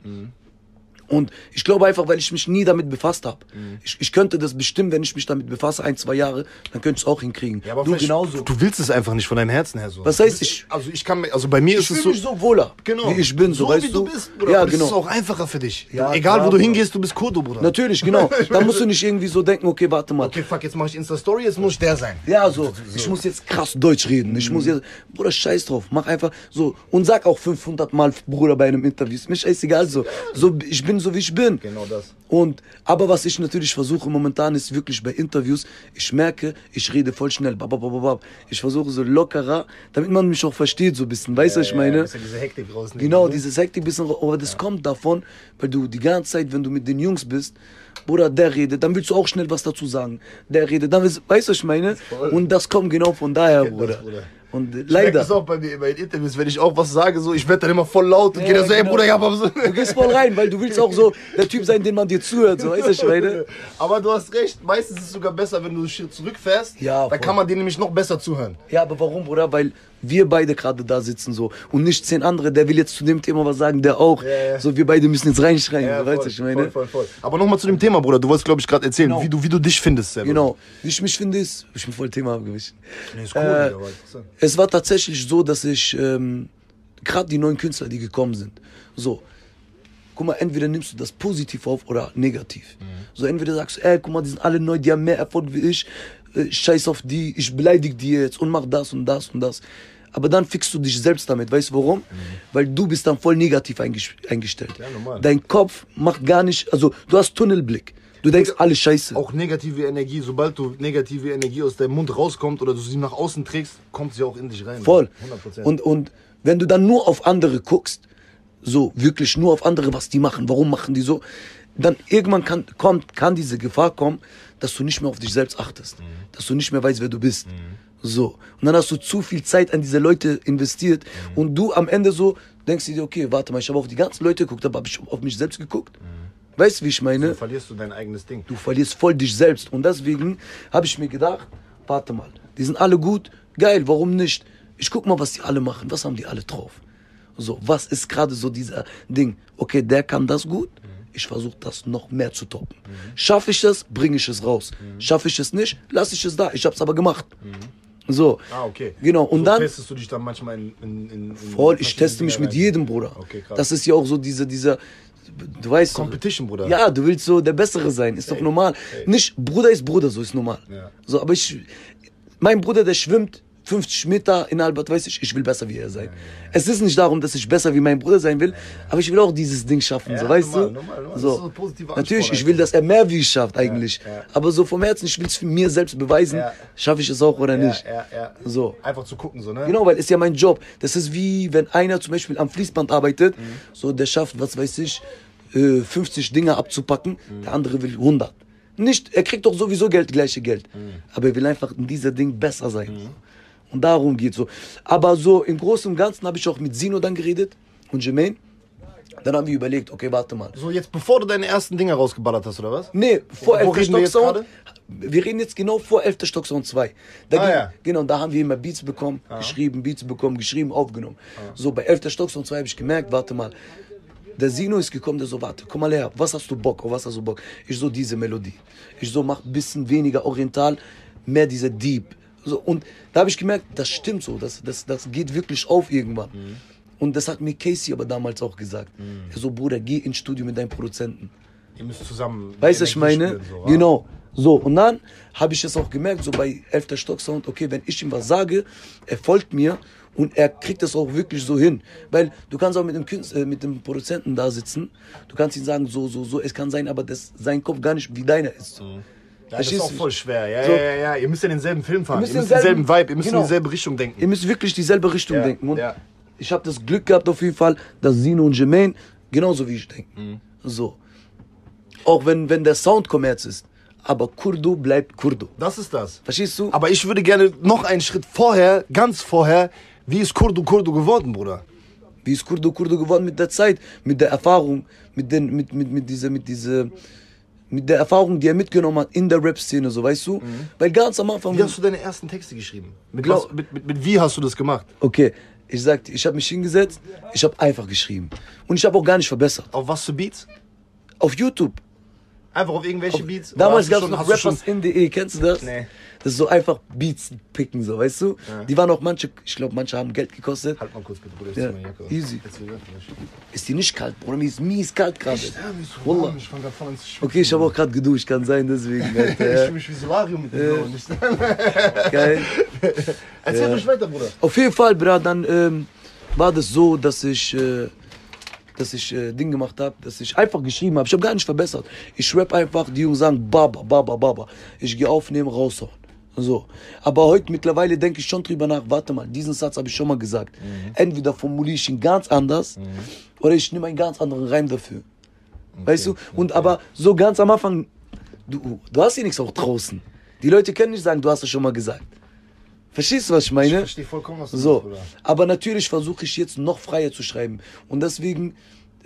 [SPEAKER 2] Und ich glaube einfach, weil ich mich nie damit befasst habe. Ich könnte das bestimmt, wenn ich mich damit befasse, 1, 2 Jahre, dann könnte ich es auch hinkriegen.
[SPEAKER 1] Ja, aber
[SPEAKER 2] du genauso.
[SPEAKER 1] Du willst es einfach nicht von deinem Herzen her so.
[SPEAKER 2] Was heißt ich?
[SPEAKER 1] Also bei mir ist es so.
[SPEAKER 2] Ich fühle mich so wohler, wie ich bin, so, weißt
[SPEAKER 1] wie du bist,
[SPEAKER 2] Bruder. Ja, genau.
[SPEAKER 1] Das ist auch einfacher für dich.
[SPEAKER 2] Ja,
[SPEAKER 1] egal,
[SPEAKER 2] klar,
[SPEAKER 1] wo du hingehst, du bist Kurdo, Bruder.
[SPEAKER 2] Natürlich, genau. Da musst du nicht irgendwie so denken, okay, warte mal.
[SPEAKER 3] Okay, fuck, jetzt mach ich Insta-Story, jetzt muss ich der sein.
[SPEAKER 2] Ja, so, ich muss jetzt krass Deutsch reden. Ich muss jetzt, Bruder, scheiß drauf, mach einfach so. Und sag auch 500 Mal, Bruder, bei einem Interview. Ist mir scheißegal, so. Ich bin so, wie ich bin.
[SPEAKER 3] Genau das.
[SPEAKER 2] Aber was ich natürlich versuche momentan ist wirklich bei Interviews, ich merke, ich rede voll schnell. Ich versuche so lockerer, damit man mich auch versteht so ein bisschen. Weißt du, was ich meine?
[SPEAKER 3] Ja, diese Hektik rausnehmen.
[SPEAKER 2] Genau, diese Hektik ein bisschen, aber das kommt davon, weil du die ganze Zeit, wenn du mit den Jungs bist, Bruder, der redet, dann willst du auch schnell was dazu sagen. Der redet, dann weißt du, was ich meine? Und das kommt genau von daher, Bruder. Und leider.
[SPEAKER 1] Das auch bei mir, bei den Interviews, wenn ich auch was sage, so, ich werde dann immer voll laut und gehe dann so, ey Bruder, ich hab so.
[SPEAKER 2] Du gehst voll rein, weil du willst auch so der Typ sein, den man dir zuhört, so, weißt du, ich meine?
[SPEAKER 1] Aber du hast recht, meistens ist es sogar besser, wenn du einen Schritt zurückfährst,
[SPEAKER 2] ja,
[SPEAKER 1] dann kann man dir nämlich noch besser zuhören.
[SPEAKER 2] Ja, aber warum, Bruder? Weil wir beide gerade da sitzen so und nicht 10 andere, der will jetzt zu dem Thema was sagen, der auch. Ja. So, wir beide müssen jetzt reinschreien,
[SPEAKER 1] ja,
[SPEAKER 2] so, weißt du, ich meine?
[SPEAKER 1] Voll. Aber nochmal zu dem Thema, Bruder, du wolltest, glaube ich, gerade erzählen, genau. wie du dich findest selber.
[SPEAKER 2] Genau, wie ich mich finde, ich bin voll Thema abgewichen.
[SPEAKER 3] Nee, ist cool, aber interessant.
[SPEAKER 2] Es war tatsächlich so, dass ich, gerade die neuen Künstler, die gekommen sind, so, guck mal, entweder nimmst du das positiv auf oder negativ. So, entweder sagst du, guck mal, die sind alle neu, die haben mehr Erfolg wie ich scheiß auf die, ich beleidige die jetzt und mach das und das und das. Aber dann fixst du dich selbst damit, weißt du warum? Weil du bist dann voll negativ eingestellt.
[SPEAKER 3] Ja, normal.
[SPEAKER 2] Dein Kopf macht gar nicht, also du hast Tunnelblick. Du denkst, alles scheiße.
[SPEAKER 3] Auch negative Energie, sobald du negative Energie aus deinem Mund rauskommt oder du sie nach außen trägst, kommt sie auch in dich rein.
[SPEAKER 2] Voll.
[SPEAKER 3] 100%.
[SPEAKER 2] Und wenn du dann nur auf andere guckst, so wirklich nur auf andere, was die machen, warum machen die so, dann irgendwann kann diese Gefahr kommen, dass du nicht mehr auf dich selbst achtest, dass du nicht mehr weißt, wer du bist. So. Und dann hast du zu viel Zeit an diese Leute investiert und du am Ende so denkst dir, okay, warte mal, ich habe auf die ganzen Leute geguckt, aber habe ich auf mich selbst geguckt? Weißt du, wie ich meine?
[SPEAKER 3] So verlierst du dein eigenes Ding.
[SPEAKER 2] Du verlierst voll dich selbst. Und deswegen habe ich mir gedacht, warte mal, die sind alle gut, geil, warum nicht? Ich guck mal, was die alle machen, was haben die alle drauf? So, was ist gerade so dieser Ding? Okay, der kann das gut, ich versuche das noch mehr zu toppen. Schaffe ich es, bringe ich es raus. Schaffe ich es nicht, lasse ich es da. Ich habe es aber gemacht. So.
[SPEAKER 3] Ah, okay.
[SPEAKER 2] Genau. Und
[SPEAKER 3] so
[SPEAKER 2] dann
[SPEAKER 3] testest du dich dann manchmal in
[SPEAKER 2] voll, ich teste mich mit jedem, Bruder.
[SPEAKER 3] Okay, krass.
[SPEAKER 2] Das ist ja auch so dieser, du weißt.
[SPEAKER 3] Competition, Bruder.
[SPEAKER 2] Ja, du willst so der Bessere sein, ist doch normal. Nicht, Bruder ist Bruder, so ist normal.
[SPEAKER 3] Ja.
[SPEAKER 2] So, aber mein Bruder, der schwimmt 50 Meter in Albert, weiß ich will besser wie er sein. Es ist nicht darum, dass ich besser wie mein Bruder sein will, aber ich will auch dieses Ding schaffen, so, weißt du?
[SPEAKER 3] Normal.
[SPEAKER 2] So.
[SPEAKER 3] Das ist so ein positiver
[SPEAKER 2] Natürlich,
[SPEAKER 3] Ansporn,
[SPEAKER 2] ich will, dass er mehr wie ich schafft, eigentlich.
[SPEAKER 3] Ja.
[SPEAKER 2] Aber so vom Herzen, ich will es mir selbst beweisen, schaffe ich es auch oder nicht.
[SPEAKER 3] Ja.
[SPEAKER 2] So.
[SPEAKER 3] Einfach zu gucken, so, ne?
[SPEAKER 2] Genau, weil es ist ja mein Job. Das ist wie, wenn einer zum Beispiel am Fließband arbeitet, so der schafft, was weiß ich, 50 Dinge abzupacken, der andere will 100. Nicht, er kriegt doch sowieso gleiche Geld. Aber er will einfach in dieser Ding besser sein. Und darum geht's so. Aber so im Großen und Ganzen habe ich auch mit Sino dann geredet und Jermaine. Dann haben wir überlegt, okay, warte mal.
[SPEAKER 3] So, jetzt bevor du deine ersten Dinger rausgeballert hast, oder was?
[SPEAKER 2] Nee, vor
[SPEAKER 3] Wo
[SPEAKER 2] 11.
[SPEAKER 3] reden wir jetzt
[SPEAKER 2] Stocksound.
[SPEAKER 3] gerade?
[SPEAKER 2] Wir reden jetzt genau vor 11. Stocksound 2. Da
[SPEAKER 3] Ja.
[SPEAKER 2] Genau, da haben wir immer Beats bekommen, geschrieben, aufgenommen. So, bei 11. Stocksound 2 habe ich gemerkt, warte mal, der Sino ist gekommen, der so, warte, komm mal her, was hast du Bock, auf was hast du Bock? Ich so, diese Melodie. Ich so, mach ein bisschen weniger oriental, mehr diese Deep. So, und da habe ich gemerkt, das stimmt so, das geht wirklich auf irgendwann. Und das hat mir Casey aber damals auch gesagt. Er so, Bruder, geh ins Studio mit deinem Produzenten.
[SPEAKER 3] Ihr müsst zusammen.
[SPEAKER 2] Weißt du, ich meine?
[SPEAKER 3] Energie spüren, so,
[SPEAKER 2] Genau. So, und dann habe ich es auch gemerkt, so bei 11. Stocksound, okay, wenn ich ihm was sage, er folgt mir und er kriegt das auch wirklich so hin. Weil du kannst auch mit dem Produzenten da sitzen, du kannst ihm sagen, so, es kann sein, aber sein Kopf gar nicht wie deiner ist.
[SPEAKER 3] Ja, das ist auch voll schwer. Ja,
[SPEAKER 2] So.
[SPEAKER 3] ja. Ihr müsst ja denselben Film fahren. Ihr müsst
[SPEAKER 2] denselben-
[SPEAKER 3] denselben Vibe, ihr müsst
[SPEAKER 2] Genau.
[SPEAKER 3] in dieselbe Richtung denken.
[SPEAKER 2] Ihr müsst wirklich dieselbe Richtung denken. Und
[SPEAKER 3] ja.
[SPEAKER 2] ich habe das Glück gehabt auf jeden Fall, dass Sino und Jermaine genauso wie ich denken. So. Auch wenn der Sound Kommerz ist. Aber Kurdo bleibt Kurdo.
[SPEAKER 3] Das ist das.
[SPEAKER 2] Verstehst du?
[SPEAKER 3] Aber ich würde gerne noch einen Schritt vorher, ganz vorher, wie ist Kurdo geworden, Bruder?
[SPEAKER 2] Wie ist Kurdo geworden mit der Zeit, mit der Erfahrung, mit der Erfahrung, die er mitgenommen hat in der Rap-Szene, so, weißt du? Weil ganz am Anfang...
[SPEAKER 3] Wie hast du deine ersten Texte geschrieben? Mit wie hast du das gemacht?
[SPEAKER 2] Okay, ich sagte, ich habe mich hingesetzt, ich habe einfach geschrieben. Und ich habe auch gar nicht verbessert.
[SPEAKER 3] Auf was für Beats?
[SPEAKER 2] Auf YouTube.
[SPEAKER 3] Einfach auf irgendwelche Beats?
[SPEAKER 2] Damals
[SPEAKER 3] Oder
[SPEAKER 2] gab es noch
[SPEAKER 3] hast du schon-
[SPEAKER 2] rappersin.de, kennst du das?
[SPEAKER 3] Nee.
[SPEAKER 2] Das ist so einfach Beats picken, so, weißt du? Die waren auch ich glaube, manche haben Geld gekostet.
[SPEAKER 3] Halt mal kurz bitte, Bruder.
[SPEAKER 2] Ja,
[SPEAKER 3] zieh meine Jacke aus.
[SPEAKER 2] easy.
[SPEAKER 3] Jetzt will ich nicht.
[SPEAKER 2] Ist die nicht kalt, Bruder? Mir ist mies kalt gerade.
[SPEAKER 3] Ja, mir ist so
[SPEAKER 2] Wallah.
[SPEAKER 3] warm. Ich fang grad voll an zu schwitzen.
[SPEAKER 2] Okay, ich habe auch gerade geduscht, kann sein, deswegen.
[SPEAKER 3] Ich
[SPEAKER 2] Alter.
[SPEAKER 3] fühle mich wie Solarium mit dem Blauen. Nicht?
[SPEAKER 2] Geil.
[SPEAKER 3] Erzähl ruhig weiter, Bruder.
[SPEAKER 2] Auf jeden Fall, Bruder, dann war das so, dass ich Ding gemacht habe, dass ich einfach geschrieben habe. Ich habe gar nicht verbessert. Ich rap einfach, die Jungs sagen Baba. Ich gehe aufnehmen, raushauen. So. Aber heute mittlerweile denke ich schon drüber nach, warte mal, diesen Satz habe ich schon mal gesagt. Entweder formuliere ich ihn ganz anders oder ich nehme einen ganz anderen Reim dafür. Weißt du? Und aber so ganz am Anfang, du hast hier nichts auch draußen. Die Leute können nicht sagen, du hast es schon mal gesagt. Verstehst du, was ich meine?
[SPEAKER 3] Ich verstehe vollkommen, was du
[SPEAKER 2] So,
[SPEAKER 3] meinst, Bruder.
[SPEAKER 2] aber natürlich versuche ich jetzt noch freier zu schreiben. Und deswegen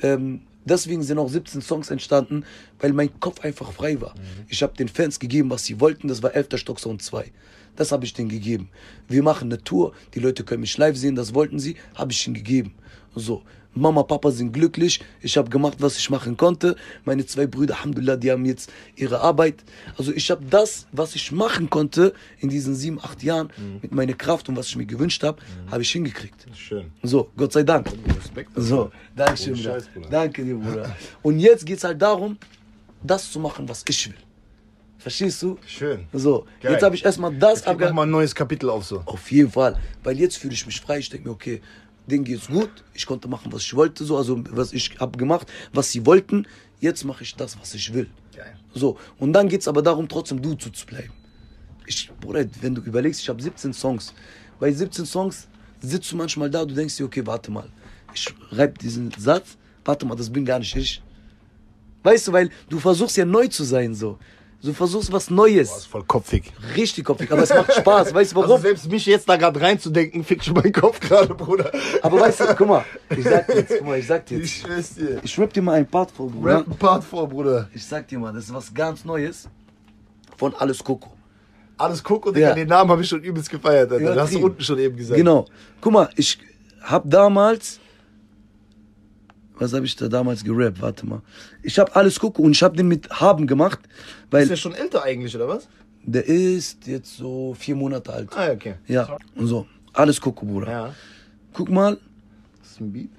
[SPEAKER 2] sind auch 17 Songs entstanden, weil mein Kopf einfach frei war. Ich habe den Fans gegeben, was sie wollten, das war 11. Stocksound 2. Das habe ich denen gegeben. Wir machen eine Tour, die Leute können mich live sehen, das wollten sie, habe ich ihnen gegeben. So, Mama, Papa sind glücklich, ich habe gemacht, was ich machen konnte. Meine 2 Brüder, Alhamdulillah, die haben jetzt ihre Arbeit. Also ich habe das, was ich machen konnte in diesen 7, 8 Jahren, mit meiner Kraft und was ich mir gewünscht habe, habe ich hingekriegt.
[SPEAKER 3] Schön.
[SPEAKER 2] So, Gott sei Dank.
[SPEAKER 3] Respekt.
[SPEAKER 2] So, danke schön,
[SPEAKER 3] Ohne
[SPEAKER 2] Bruder.
[SPEAKER 3] Scheiß, Bruder.
[SPEAKER 2] Danke dir, Bruder. Und jetzt geht's halt darum, das zu machen, was ich will. Verstehst du?
[SPEAKER 3] Schön.
[SPEAKER 2] So,
[SPEAKER 3] Geil.
[SPEAKER 2] jetzt habe ich erstmal das
[SPEAKER 3] Jetzt geht noch mal ein neues Kapitel auf so.
[SPEAKER 2] auf jeden Fall. Weil jetzt fühle ich mich frei. Ich denke mir, okay, denen geht's gut. Ich konnte machen, was ich wollte. So, also, ich habe gemacht, was sie wollten. Jetzt mache ich das, was ich will.
[SPEAKER 3] Geil.
[SPEAKER 2] So, und dann geht's aber darum, trotzdem du zu bleiben. Bruder, wenn du überlegst, ich habe 17 Songs. Bei 17 Songs sitzt du manchmal da, du denkst dir, okay, warte mal. Ich reib diesen Satz, warte mal, das bin gar nicht ich. Weißt du, weil du versuchst ja neu zu sein, so. Du versuchst was Neues.
[SPEAKER 3] Das ist voll kopfig.
[SPEAKER 2] Richtig kopfig, aber es macht Spaß. Weißt du warum?
[SPEAKER 3] Also selbst mich jetzt da gerade reinzudenken, fickt schon meinen Kopf gerade, Bruder.
[SPEAKER 2] Aber weißt du, guck mal, ich sag dir jetzt.
[SPEAKER 3] Ich schwör's dir.
[SPEAKER 2] Ich rap dir mal einen Part vor, Bruder.
[SPEAKER 3] Rap einen Part vor, Bruder.
[SPEAKER 2] Ich sag dir mal, das ist was ganz Neues von Alles Coco.
[SPEAKER 3] Alles Coco, Digga,
[SPEAKER 2] Ja.
[SPEAKER 3] den Namen habe ich schon übelst gefeiert, Alter. Das hast du
[SPEAKER 2] Übertrieben.
[SPEAKER 3] unten schon eben gesagt.
[SPEAKER 2] Genau. Guck mal, ich hab damals... Was habe ich da damals gerappt? Warte mal. Ich hab Alles Coco und ich hab den mit Haben gemacht, weil
[SPEAKER 3] Ist der schon älter eigentlich, oder was?
[SPEAKER 2] der ist jetzt so 4 Monate alt.
[SPEAKER 3] Ah, okay.
[SPEAKER 2] Ja, und so. Alles Coco, Bruder.
[SPEAKER 3] Ja.
[SPEAKER 2] Guck mal.
[SPEAKER 3] Das ist ein Beat.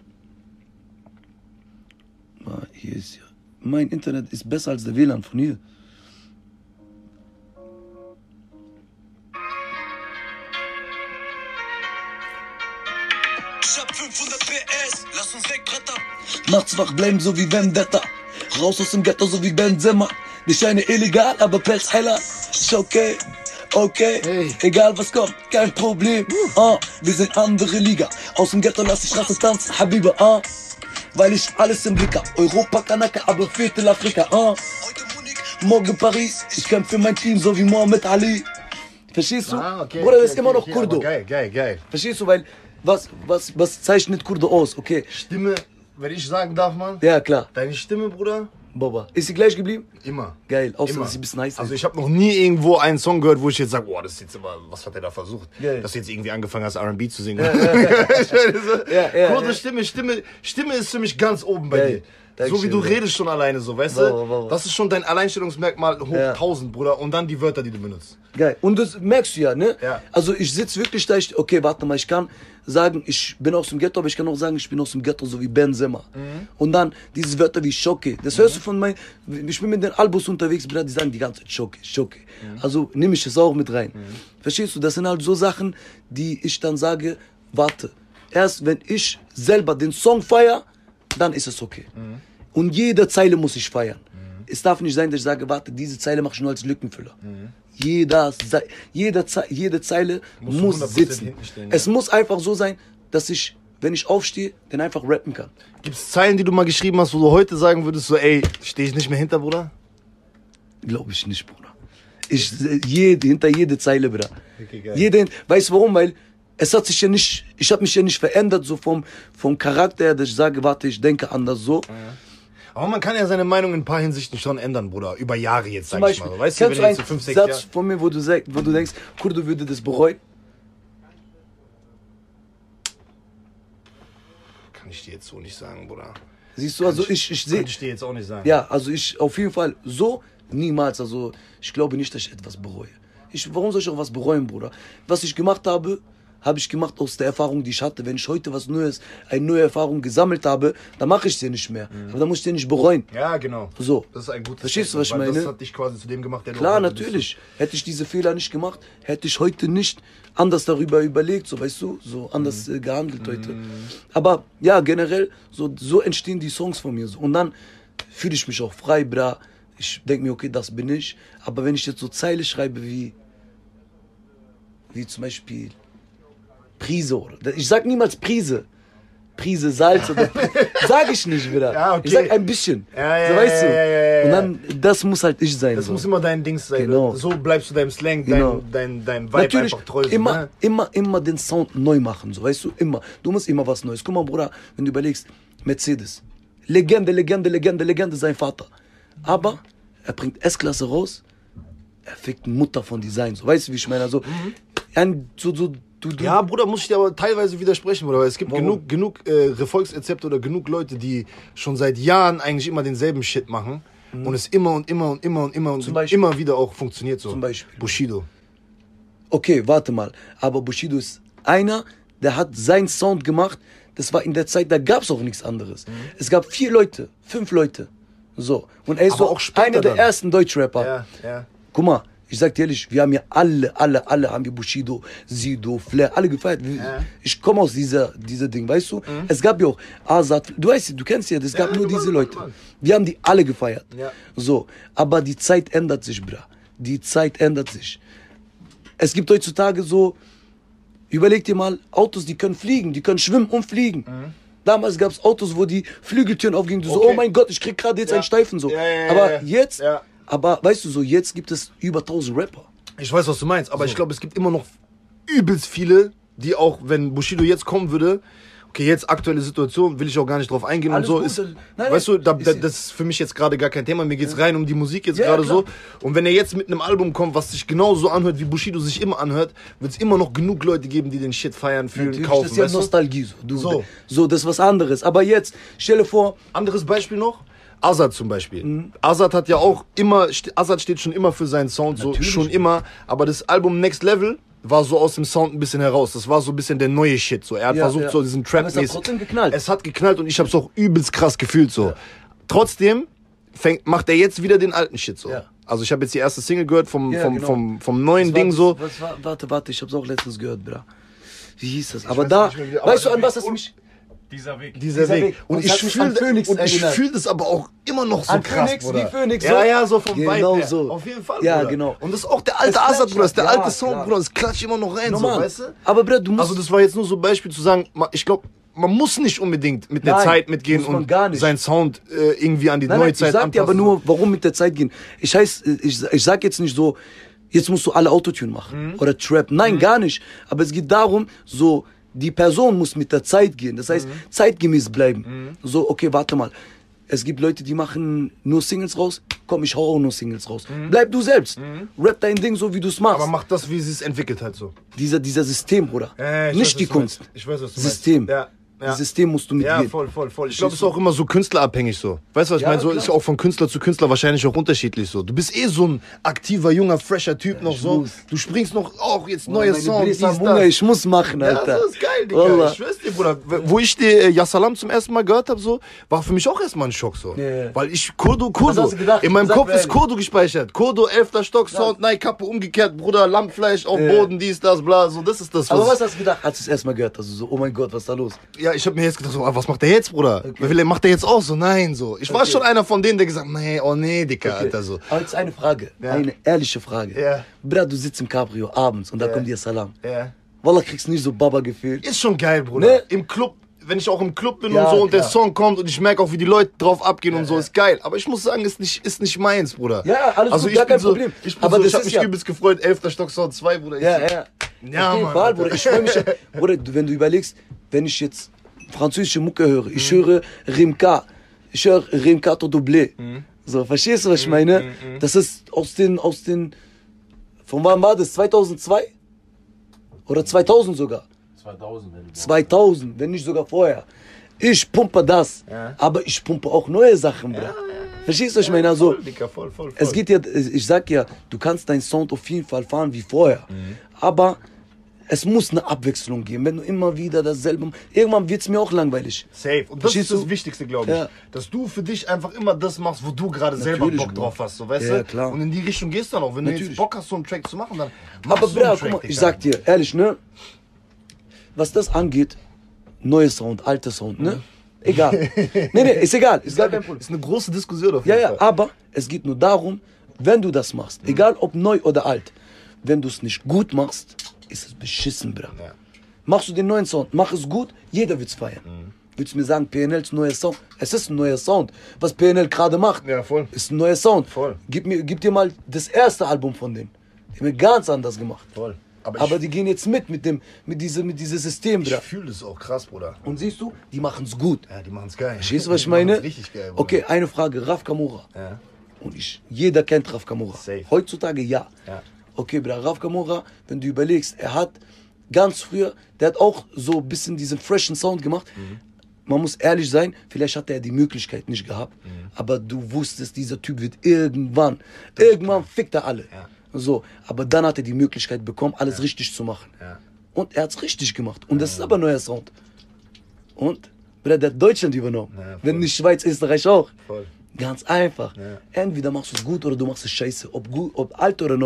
[SPEAKER 2] Hier ist ja... Mein Internet ist besser als der WLAN von hier.
[SPEAKER 4] Ich hab 500 PS, lass uns wegbrettern.
[SPEAKER 2] Nachts wach bleiben so wie Vendetta. Raus aus dem Ghetto so wie Benzema. Die Scheine illegal, aber Pelz heller. Ist okay, okay.
[SPEAKER 3] Hey.
[SPEAKER 2] Egal was kommt, kein Problem. Wir sind andere Liga. Aus dem Ghetto lass ich Straße tanzen, Habiba. Weil ich alles im Blick hab. Europa, Kanaka, aber Viertel Afrika.
[SPEAKER 4] Heute Munich,
[SPEAKER 2] Morgen Paris. Ich kämpfe für mein Team so wie Mohammed Ali. Verstehst du?
[SPEAKER 3] Ah, okay.
[SPEAKER 2] Bruder, das
[SPEAKER 3] okay,
[SPEAKER 2] ist immer noch
[SPEAKER 3] okay,
[SPEAKER 2] Kurdo.
[SPEAKER 3] aber Geil, geil, geil.
[SPEAKER 2] Verstehst du? Weil, was zeichnet Kurdo aus? Okay.
[SPEAKER 3] Stimme, wenn ich sagen darf, Mann.
[SPEAKER 2] Ja, klar.
[SPEAKER 3] Deine Stimme, Bruder,
[SPEAKER 2] Baba. Ist sie gleich geblieben?
[SPEAKER 3] immer.
[SPEAKER 2] Geil. Außer,
[SPEAKER 3] Immer.
[SPEAKER 2] dass sie ein bisschen heiß
[SPEAKER 3] Also
[SPEAKER 2] ist.
[SPEAKER 3] ich habe noch nie irgendwo einen Song gehört, wo ich jetzt sage, boah, das ist jetzt aber, was hat der da versucht?
[SPEAKER 2] Geil.
[SPEAKER 3] Dass du jetzt irgendwie angefangen hast, R&B zu singen.
[SPEAKER 2] Ja,
[SPEAKER 3] Kurdo, Stimme ist für mich ganz oben bei
[SPEAKER 2] Geil.
[SPEAKER 3] dir.
[SPEAKER 2] Dankeschön,
[SPEAKER 3] So wie du
[SPEAKER 2] Bruder.
[SPEAKER 3] redest schon alleine so, weißt
[SPEAKER 2] Wow,
[SPEAKER 3] du?
[SPEAKER 2] wow, wow.
[SPEAKER 3] Das ist schon dein Alleinstellungsmerkmal hoch
[SPEAKER 2] Ja.
[SPEAKER 3] 1000, Bruder. Und dann die Wörter, die du benutzt.
[SPEAKER 2] Geil. Und das merkst du ja, ne?
[SPEAKER 3] Ja.
[SPEAKER 2] Also ich sitze wirklich da, okay, warte mal, ich kann sagen, ich bin aus dem Ghetto, aber ich kann auch sagen, ich bin aus dem Ghetto, so wie Benzema. Und dann diese Wörter wie Schocke. Das hörst du von ich bin mit den Albus unterwegs, Bruder, die sagen die ganze Zeit Schocke, Schocke. Also nehme ich das auch mit rein. Verstehst du? Das sind halt so Sachen, die ich dann sage, warte, erst wenn ich selber den Song feiere, dann ist es okay. Und jede Zeile muss ich feiern. Es darf nicht sein, dass ich sage, warte, diese Zeile mache ich nur als Lückenfüller. Jede Zeile muss
[SPEAKER 3] 100%
[SPEAKER 2] sitzen.
[SPEAKER 3] hinten stehen, ja.
[SPEAKER 2] Es muss einfach so sein, dass ich, wenn ich aufstehe, den einfach rappen kann.
[SPEAKER 3] Gibt's Zeilen, die du mal geschrieben hast, wo du heute sagen würdest, so, ey, stehe ich nicht mehr hinter, Bruder?
[SPEAKER 2] Glaube ich nicht, Bruder. Hinter jede Zeile, Bruder.
[SPEAKER 3] Okay, geil.
[SPEAKER 2] Weißt du warum? Weil es hat sich ja nicht, ich habe mich ja nicht verändert, so vom Charakter her, dass ich sage, warte, ich denke anders so.
[SPEAKER 3] Aber man kann ja seine Meinung in ein paar Hinsichten schon ändern, Bruder. Über Jahre jetzt,
[SPEAKER 2] Zum
[SPEAKER 3] sag ich
[SPEAKER 2] Beispiel,
[SPEAKER 3] mal. Weißt du, wenn
[SPEAKER 2] kennst
[SPEAKER 3] du
[SPEAKER 2] du
[SPEAKER 3] jetzt so
[SPEAKER 2] einen
[SPEAKER 3] 5, 6
[SPEAKER 2] Satz
[SPEAKER 3] Jahre...
[SPEAKER 2] von mir, wo du denkst, Kurdo würde das bereuen?
[SPEAKER 3] Kann ich dir jetzt so nicht sagen, Bruder.
[SPEAKER 2] Siehst du, also ich sehe,
[SPEAKER 3] Kann ich dir jetzt auch nicht sagen.
[SPEAKER 2] ja, also ich auf jeden Fall so niemals, also ich glaube nicht, dass ich etwas bereue. Warum soll ich auch was bereuen, Bruder? Was ich gemacht habe ich gemacht aus der Erfahrung, die ich hatte. Wenn ich heute was Neues, eine neue Erfahrung gesammelt habe, dann mache ich sie nicht mehr. Aber dann muss ich sie nicht bereuen.
[SPEAKER 3] Ja, genau.
[SPEAKER 2] So.
[SPEAKER 3] Das ist ein gutes
[SPEAKER 2] Verstehst du, was ich
[SPEAKER 3] Statement, weil
[SPEAKER 2] meine?
[SPEAKER 3] Das hat dich quasi zu dem gemacht, der
[SPEAKER 2] Klar,
[SPEAKER 3] du heute bist.
[SPEAKER 2] natürlich. Hätte ich diese Fehler nicht gemacht, hätte ich heute nicht anders darüber überlegt, so weißt du, so anders gehandelt heute. Aber ja, generell, so entstehen die Songs von mir. So. Und dann fühle ich mich auch frei, bra. Ich denke mir, okay, das bin ich. Aber wenn ich jetzt so Zeile schreibe wie zum Beispiel Prise, oder ich sag niemals Prise. Prise Salz oder sag ich nicht wieder.
[SPEAKER 3] Ja, okay.
[SPEAKER 2] Ich sag ein bisschen.
[SPEAKER 3] Ja,
[SPEAKER 2] so weißt du.
[SPEAKER 3] ja.
[SPEAKER 2] Und dann, das muss halt ich sein.
[SPEAKER 3] Das
[SPEAKER 2] so.
[SPEAKER 3] muss immer dein Dings sein.
[SPEAKER 2] Genau.
[SPEAKER 3] So bleibst du deinem Slang,
[SPEAKER 2] Genau.
[SPEAKER 3] dein Vibe
[SPEAKER 2] Natürlich
[SPEAKER 3] einfach treu. So,
[SPEAKER 2] immer,
[SPEAKER 3] ne?
[SPEAKER 2] immer den Sound neu machen, so weißt du, immer. Du musst immer was Neues. Guck mal, Bruder, wenn du überlegst, Mercedes, Legende, sein Vater. Aber er bringt S-Klasse raus, er fickt Mutter von Design, so weißt du, wie ich meine? Also, du.
[SPEAKER 3] Ja, Bruder, muss ich dir aber teilweise widersprechen, Bruder. Weil es gibt
[SPEAKER 2] Warum?
[SPEAKER 3] genug Erfolgsrezepte oder genug Leute, die schon seit Jahren eigentlich immer denselben Shit machen. Und es immer und immer wieder auch funktioniert so.
[SPEAKER 2] Zum Beispiel.
[SPEAKER 3] Bushido.
[SPEAKER 2] Okay, warte mal. Aber Bushido ist einer, der hat seinen Sound gemacht. Das war in der Zeit, da gab es auch nichts anderes. Es gab 4 Leute, 5 Leute. So. Und er ist
[SPEAKER 3] Aber
[SPEAKER 2] so
[SPEAKER 3] auch später
[SPEAKER 2] einer der
[SPEAKER 3] dann.
[SPEAKER 2] ersten Deutschrapper.
[SPEAKER 3] Ja.
[SPEAKER 2] Guck mal, Ich sag dir ehrlich, wir haben ja alle haben wir Bushido, Sido, Flair, alle gefeiert. Ich komme aus dieser Ding, weißt du? Es gab ja auch Azad, du kennst ja, es gab nur diese Leute. Wir haben die alle gefeiert.
[SPEAKER 3] Ja.
[SPEAKER 2] So, aber die Zeit ändert sich, Bra. Die Zeit ändert sich. Es gibt heutzutage so, überleg dir mal, Autos, die können fliegen, die können schwimmen und fliegen. Damals gab es Autos, wo die Flügeltüren aufgingen. Du so, oh mein Gott, ich krieg gerade jetzt einen Steifen. So. Aber jetzt, aber weißt du so, jetzt gibt es über 1000 Rapper.
[SPEAKER 3] Ich weiß, was du meinst, aber ich glaube, es gibt immer noch übelst viele, die auch, wenn Bushido jetzt kommen würde, okay, jetzt aktuelle Situation, will ich auch gar nicht drauf eingehen
[SPEAKER 2] Alles
[SPEAKER 3] und so.
[SPEAKER 2] gut,
[SPEAKER 3] Ist,
[SPEAKER 2] nein,
[SPEAKER 3] weißt du, das
[SPEAKER 2] ist-
[SPEAKER 3] ist für mich jetzt gerade gar kein Thema. Mir geht's rein um die Musik jetzt
[SPEAKER 2] Ja,
[SPEAKER 3] gerade
[SPEAKER 2] klar.
[SPEAKER 3] so. Und wenn er jetzt mit einem Album kommt, was sich genauso anhört, wie Bushido sich immer anhört, wird es immer noch genug Leute geben, die den Shit feiern, fühlen,
[SPEAKER 2] Natürlich,
[SPEAKER 3] kaufen.
[SPEAKER 2] das ist ja
[SPEAKER 3] weißt du?
[SPEAKER 2] Nostalgie.
[SPEAKER 3] So.
[SPEAKER 2] Das ist was anderes. Aber jetzt, stell dir vor,
[SPEAKER 3] Anderes Beispiel noch? Azad zum Beispiel. Azad hat ja auch immer, Azad steht schon immer für seinen Sound, so
[SPEAKER 2] Natürlich.
[SPEAKER 3] schon immer. Aber das Album Next Level war so aus dem Sound ein bisschen heraus. Das war so ein bisschen der neue Shit. So. Er hat
[SPEAKER 2] Ja,
[SPEAKER 3] versucht,
[SPEAKER 2] ja.
[SPEAKER 3] so diesen
[SPEAKER 2] Aber es hat
[SPEAKER 3] Trap-mäßig.
[SPEAKER 2] trotzdem geknallt.
[SPEAKER 3] Es hat geknallt und ich hab's auch übelst krass gefühlt so. Trotzdem macht er jetzt wieder den alten Shit so.
[SPEAKER 2] Ja.
[SPEAKER 3] Also ich habe jetzt die erste Single gehört vom neuen
[SPEAKER 2] das war
[SPEAKER 3] Ding
[SPEAKER 2] das-
[SPEAKER 3] so.
[SPEAKER 2] Warte, ich hab's auch letztens gehört, Bra. Wie hieß das?
[SPEAKER 3] weiß
[SPEAKER 2] Aber da,
[SPEAKER 3] nicht mehr, wie-
[SPEAKER 2] weißt du,
[SPEAKER 3] aber-
[SPEAKER 2] an was das mich...
[SPEAKER 5] Dieser Weg.
[SPEAKER 3] Dieser Weg. Und
[SPEAKER 2] Und
[SPEAKER 3] ich
[SPEAKER 2] das hat mich an Phoenix erinnert.
[SPEAKER 3] fühle das aber auch immer noch so
[SPEAKER 2] An
[SPEAKER 3] krass,
[SPEAKER 2] Phoenix,
[SPEAKER 3] Bruder.
[SPEAKER 2] wie Phoenix,
[SPEAKER 3] Ja,
[SPEAKER 2] so.
[SPEAKER 3] ja, so vom
[SPEAKER 2] Genau
[SPEAKER 3] Vibe her.
[SPEAKER 2] so.
[SPEAKER 3] Auf jeden Fall,
[SPEAKER 2] Ja,
[SPEAKER 3] Bruder.
[SPEAKER 2] genau.
[SPEAKER 3] Und das ist auch der alte
[SPEAKER 2] Es
[SPEAKER 3] Azad,
[SPEAKER 2] klatscht,
[SPEAKER 3] Bruder. Das ist der
[SPEAKER 2] ja,
[SPEAKER 3] alte Sound,
[SPEAKER 2] klar.
[SPEAKER 3] Bruder. Das klatscht immer noch rein,
[SPEAKER 2] Normal.
[SPEAKER 3] so, weißt du?
[SPEAKER 2] Aber Bra, du musst...
[SPEAKER 3] Also das war jetzt nur so ein Beispiel zu sagen, ich glaube, man muss nicht unbedingt mit der
[SPEAKER 2] Nein,
[SPEAKER 3] Zeit mitgehen
[SPEAKER 2] muss man
[SPEAKER 3] und
[SPEAKER 2] gar nicht.
[SPEAKER 3] seinen Sound irgendwie an die
[SPEAKER 2] Nein,
[SPEAKER 3] neue
[SPEAKER 2] ich
[SPEAKER 3] Zeit
[SPEAKER 2] sag dir aber
[SPEAKER 3] anpassen.
[SPEAKER 2] nur, warum mit der Zeit gehen. Ich sag jetzt nicht so, jetzt musst du alle Autotune machen oder Trap. Nein, gar nicht. Aber es geht darum, so, die Person muss mit der Zeit gehen. Das heißt, zeitgemäß bleiben. So, okay, warte mal. Es gibt Leute, die machen nur Singles raus. Komm, ich hau auch nur Singles raus. Bleib du selbst. Rap dein Ding so, wie du es machst.
[SPEAKER 3] Aber mach das, wie sie es entwickelt hat, so.
[SPEAKER 2] Dieser System, Bruder.
[SPEAKER 3] Ich weiß,
[SPEAKER 2] Nicht
[SPEAKER 3] was
[SPEAKER 2] die
[SPEAKER 3] du
[SPEAKER 2] Kunst.
[SPEAKER 3] meinst. Ich weiß, was du
[SPEAKER 2] System.
[SPEAKER 3] meinst. Ja.
[SPEAKER 2] Das System musst du mitgehen.
[SPEAKER 3] Ja, voll. Ich glaube, es ist auch immer so künstlerabhängig so. Weißt du, was ich meine? So
[SPEAKER 2] klar.
[SPEAKER 3] ist auch von Künstler zu Künstler wahrscheinlich auch unterschiedlich so. Du bist eh so ein aktiver, junger, fresher Typ noch so.
[SPEAKER 2] muss.
[SPEAKER 3] Du springst noch auch jetzt neue
[SPEAKER 2] Meine
[SPEAKER 3] Songs,
[SPEAKER 2] Brisa,
[SPEAKER 3] dies,
[SPEAKER 2] Bunga,
[SPEAKER 3] das.
[SPEAKER 2] ich muss machen,
[SPEAKER 3] Ja,
[SPEAKER 2] Alter.
[SPEAKER 3] das ist geil, Digga.
[SPEAKER 2] Wallah.
[SPEAKER 3] Ich schwör's dir, Bruder. Wo ich dir Yassalam zum ersten Mal gehört habe, so, war für mich auch erstmal ein Schock so.
[SPEAKER 2] Ja.
[SPEAKER 3] Weil ich Kurdo.
[SPEAKER 2] Was hast du gedacht?
[SPEAKER 3] In meinem
[SPEAKER 2] Sag
[SPEAKER 3] Kopf
[SPEAKER 2] mir
[SPEAKER 3] ist
[SPEAKER 2] ehrlich.
[SPEAKER 3] Kurdo gespeichert. Kurdo, 11. Stock, Sound, nein, Kappe umgekehrt, Bruder, Lammfleisch auf Boden, dies, das, bla. So, das ist das,
[SPEAKER 2] Aber
[SPEAKER 3] was
[SPEAKER 2] was hast du gedacht, als du es erstmal gehört hast? So, oh mein Gott, was ist da los?
[SPEAKER 3] Ja, ich hab mir jetzt gedacht, so, was macht der jetzt, Bruder? Okay. Macht der jetzt auch so? Nein, so. Ich war schon einer von denen, der gesagt hat, nee, oh nee, Dicker, Alter, so.
[SPEAKER 2] Aber jetzt eine Frage, eine ehrliche Frage.
[SPEAKER 3] Ja.
[SPEAKER 2] Bra, du sitzt im Cabrio abends und da kommt dir Salam.
[SPEAKER 3] Ja.
[SPEAKER 2] Wallah, kriegst nicht so Baba-Gefühl.
[SPEAKER 3] Ist schon geil, Bruder.
[SPEAKER 2] Ne?
[SPEAKER 3] Im Club, wenn ich auch im Club bin
[SPEAKER 2] Ja,
[SPEAKER 3] und so und der
[SPEAKER 2] klar.
[SPEAKER 3] Song kommt und ich merke auch, wie die Leute drauf abgehen und so, ist geil. Aber ich muss sagen, ist nicht meins, Bruder.
[SPEAKER 2] Ja, alles gut,
[SPEAKER 3] ich
[SPEAKER 2] gar
[SPEAKER 3] bin
[SPEAKER 2] kein
[SPEAKER 3] so,
[SPEAKER 2] Problem.
[SPEAKER 3] Ich bin
[SPEAKER 2] Aber
[SPEAKER 3] so,
[SPEAKER 2] das
[SPEAKER 3] ich hab
[SPEAKER 2] ist
[SPEAKER 3] mich
[SPEAKER 2] ja-
[SPEAKER 3] übelst gefreut, 11. Stock Sound 2, Bruder.
[SPEAKER 2] Ja.
[SPEAKER 3] Ja,
[SPEAKER 2] Auf jeden
[SPEAKER 3] Mann,
[SPEAKER 2] Fall,
[SPEAKER 3] Alter.
[SPEAKER 2] Bruder. Ich freu mich, Bruder, wenn du überlegst, wenn ich jetzt französische Mucke höre, ich höre Rimka, ich höre Rimka Doublé. So, verstehst du, was ich meine? Das ist aus den, von wann war das? 2002? Oder 2000 sogar?
[SPEAKER 5] 2000, wenn du
[SPEAKER 2] 2000, wenn nicht sogar vorher. Ich pumpe das, aber ich pumpe auch neue Sachen, Bruder. Verstehst du, was ich meine? Also,
[SPEAKER 3] Voll, Dicker, voll.
[SPEAKER 2] es geht ja, ich sag ja, du kannst deinen Sound auf jeden Fall fahren wie vorher. Aber es muss eine Abwechslung geben. Wenn du immer wieder dasselbe, irgendwann wird es mir auch langweilig.
[SPEAKER 3] Safe. Und das
[SPEAKER 2] Verstehst
[SPEAKER 3] ist das
[SPEAKER 2] du?
[SPEAKER 3] Wichtigste, glaube ich.
[SPEAKER 2] Ja.
[SPEAKER 3] Dass du für dich einfach immer das machst, wo du gerade selber
[SPEAKER 2] Natürlich,
[SPEAKER 3] Bock
[SPEAKER 2] Bro.
[SPEAKER 3] drauf hast, so, weißt
[SPEAKER 2] Ja,
[SPEAKER 3] du?
[SPEAKER 2] klar.
[SPEAKER 3] Und in die Richtung gehst du dann auch. Wenn du
[SPEAKER 2] Natürlich.
[SPEAKER 3] jetzt Bock hast, so einen Track zu machen, dann machst
[SPEAKER 2] Aber
[SPEAKER 3] du
[SPEAKER 2] Bruder,
[SPEAKER 3] einen
[SPEAKER 2] guck
[SPEAKER 3] Track,
[SPEAKER 2] mal, ich
[SPEAKER 3] Digga.
[SPEAKER 2] sag dir, ehrlich, ne? Was das angeht, neuer Sound, alter Sound, ne? Egal. Nee, ist egal. Ist gar kein Problem.
[SPEAKER 3] Ist eine große Diskussion auf
[SPEAKER 2] Ja,
[SPEAKER 3] jeden
[SPEAKER 2] ja,
[SPEAKER 3] Fall.
[SPEAKER 2] aber es geht nur darum, wenn du das machst, egal ob neu oder alt, wenn du es nicht gut machst, ist es beschissen, Bruder.
[SPEAKER 3] Ja.
[SPEAKER 2] Machst du den neuen Sound, mach es gut, jeder wird's feiern. Willst du mir sagen, PNLs neuer Sound? Es ist ein neuer Sound. Was PNL gerade macht,
[SPEAKER 3] Ja, voll.
[SPEAKER 2] ist ein neuer Sound.
[SPEAKER 3] Voll.
[SPEAKER 2] Gib dir mal das erste Album von denen. Die haben wir ganz anders gemacht.
[SPEAKER 3] Voll.
[SPEAKER 2] Aber die gehen jetzt mit diesem System,
[SPEAKER 3] ich
[SPEAKER 2] Bruder.
[SPEAKER 3] fühle das auch krass, Bruder.
[SPEAKER 2] Und siehst du, die machen's gut.
[SPEAKER 3] Ja, die machen's geil.
[SPEAKER 2] Verstehst du, was ich
[SPEAKER 3] Die machen's
[SPEAKER 2] meine?
[SPEAKER 3] Richtig geil, Bruder.
[SPEAKER 2] Okay, eine Frage, Raf Kamora.
[SPEAKER 3] Ja.
[SPEAKER 2] Und jeder kennt Raf Kamora.
[SPEAKER 3] Safe.
[SPEAKER 2] Heutzutage ja.
[SPEAKER 3] Ja.
[SPEAKER 2] Okay, Bruder, Raf Kamora, wenn du überlegst, er hat ganz früher, der hat auch so ein bisschen diesen freshen Sound gemacht. Man muss ehrlich sein, vielleicht hat er die Möglichkeit nicht gehabt, aber du wusstest, dieser Typ wird irgendwann fickt er alle.
[SPEAKER 3] Ja.
[SPEAKER 2] So, aber dann hat er die Möglichkeit bekommen, alles richtig zu machen.
[SPEAKER 3] Ja.
[SPEAKER 2] Und er hat's richtig gemacht. Und das ist aber neuer Sound. Und, Bruder, der hat Deutschland übernommen.
[SPEAKER 3] Ja, voll.
[SPEAKER 2] Wenn nicht Schweiz, Österreich auch.
[SPEAKER 3] Voll.
[SPEAKER 2] Ganz einfach.
[SPEAKER 3] Ja.
[SPEAKER 2] Entweder machst du es gut oder du machst es scheiße. Ob alt oder neu.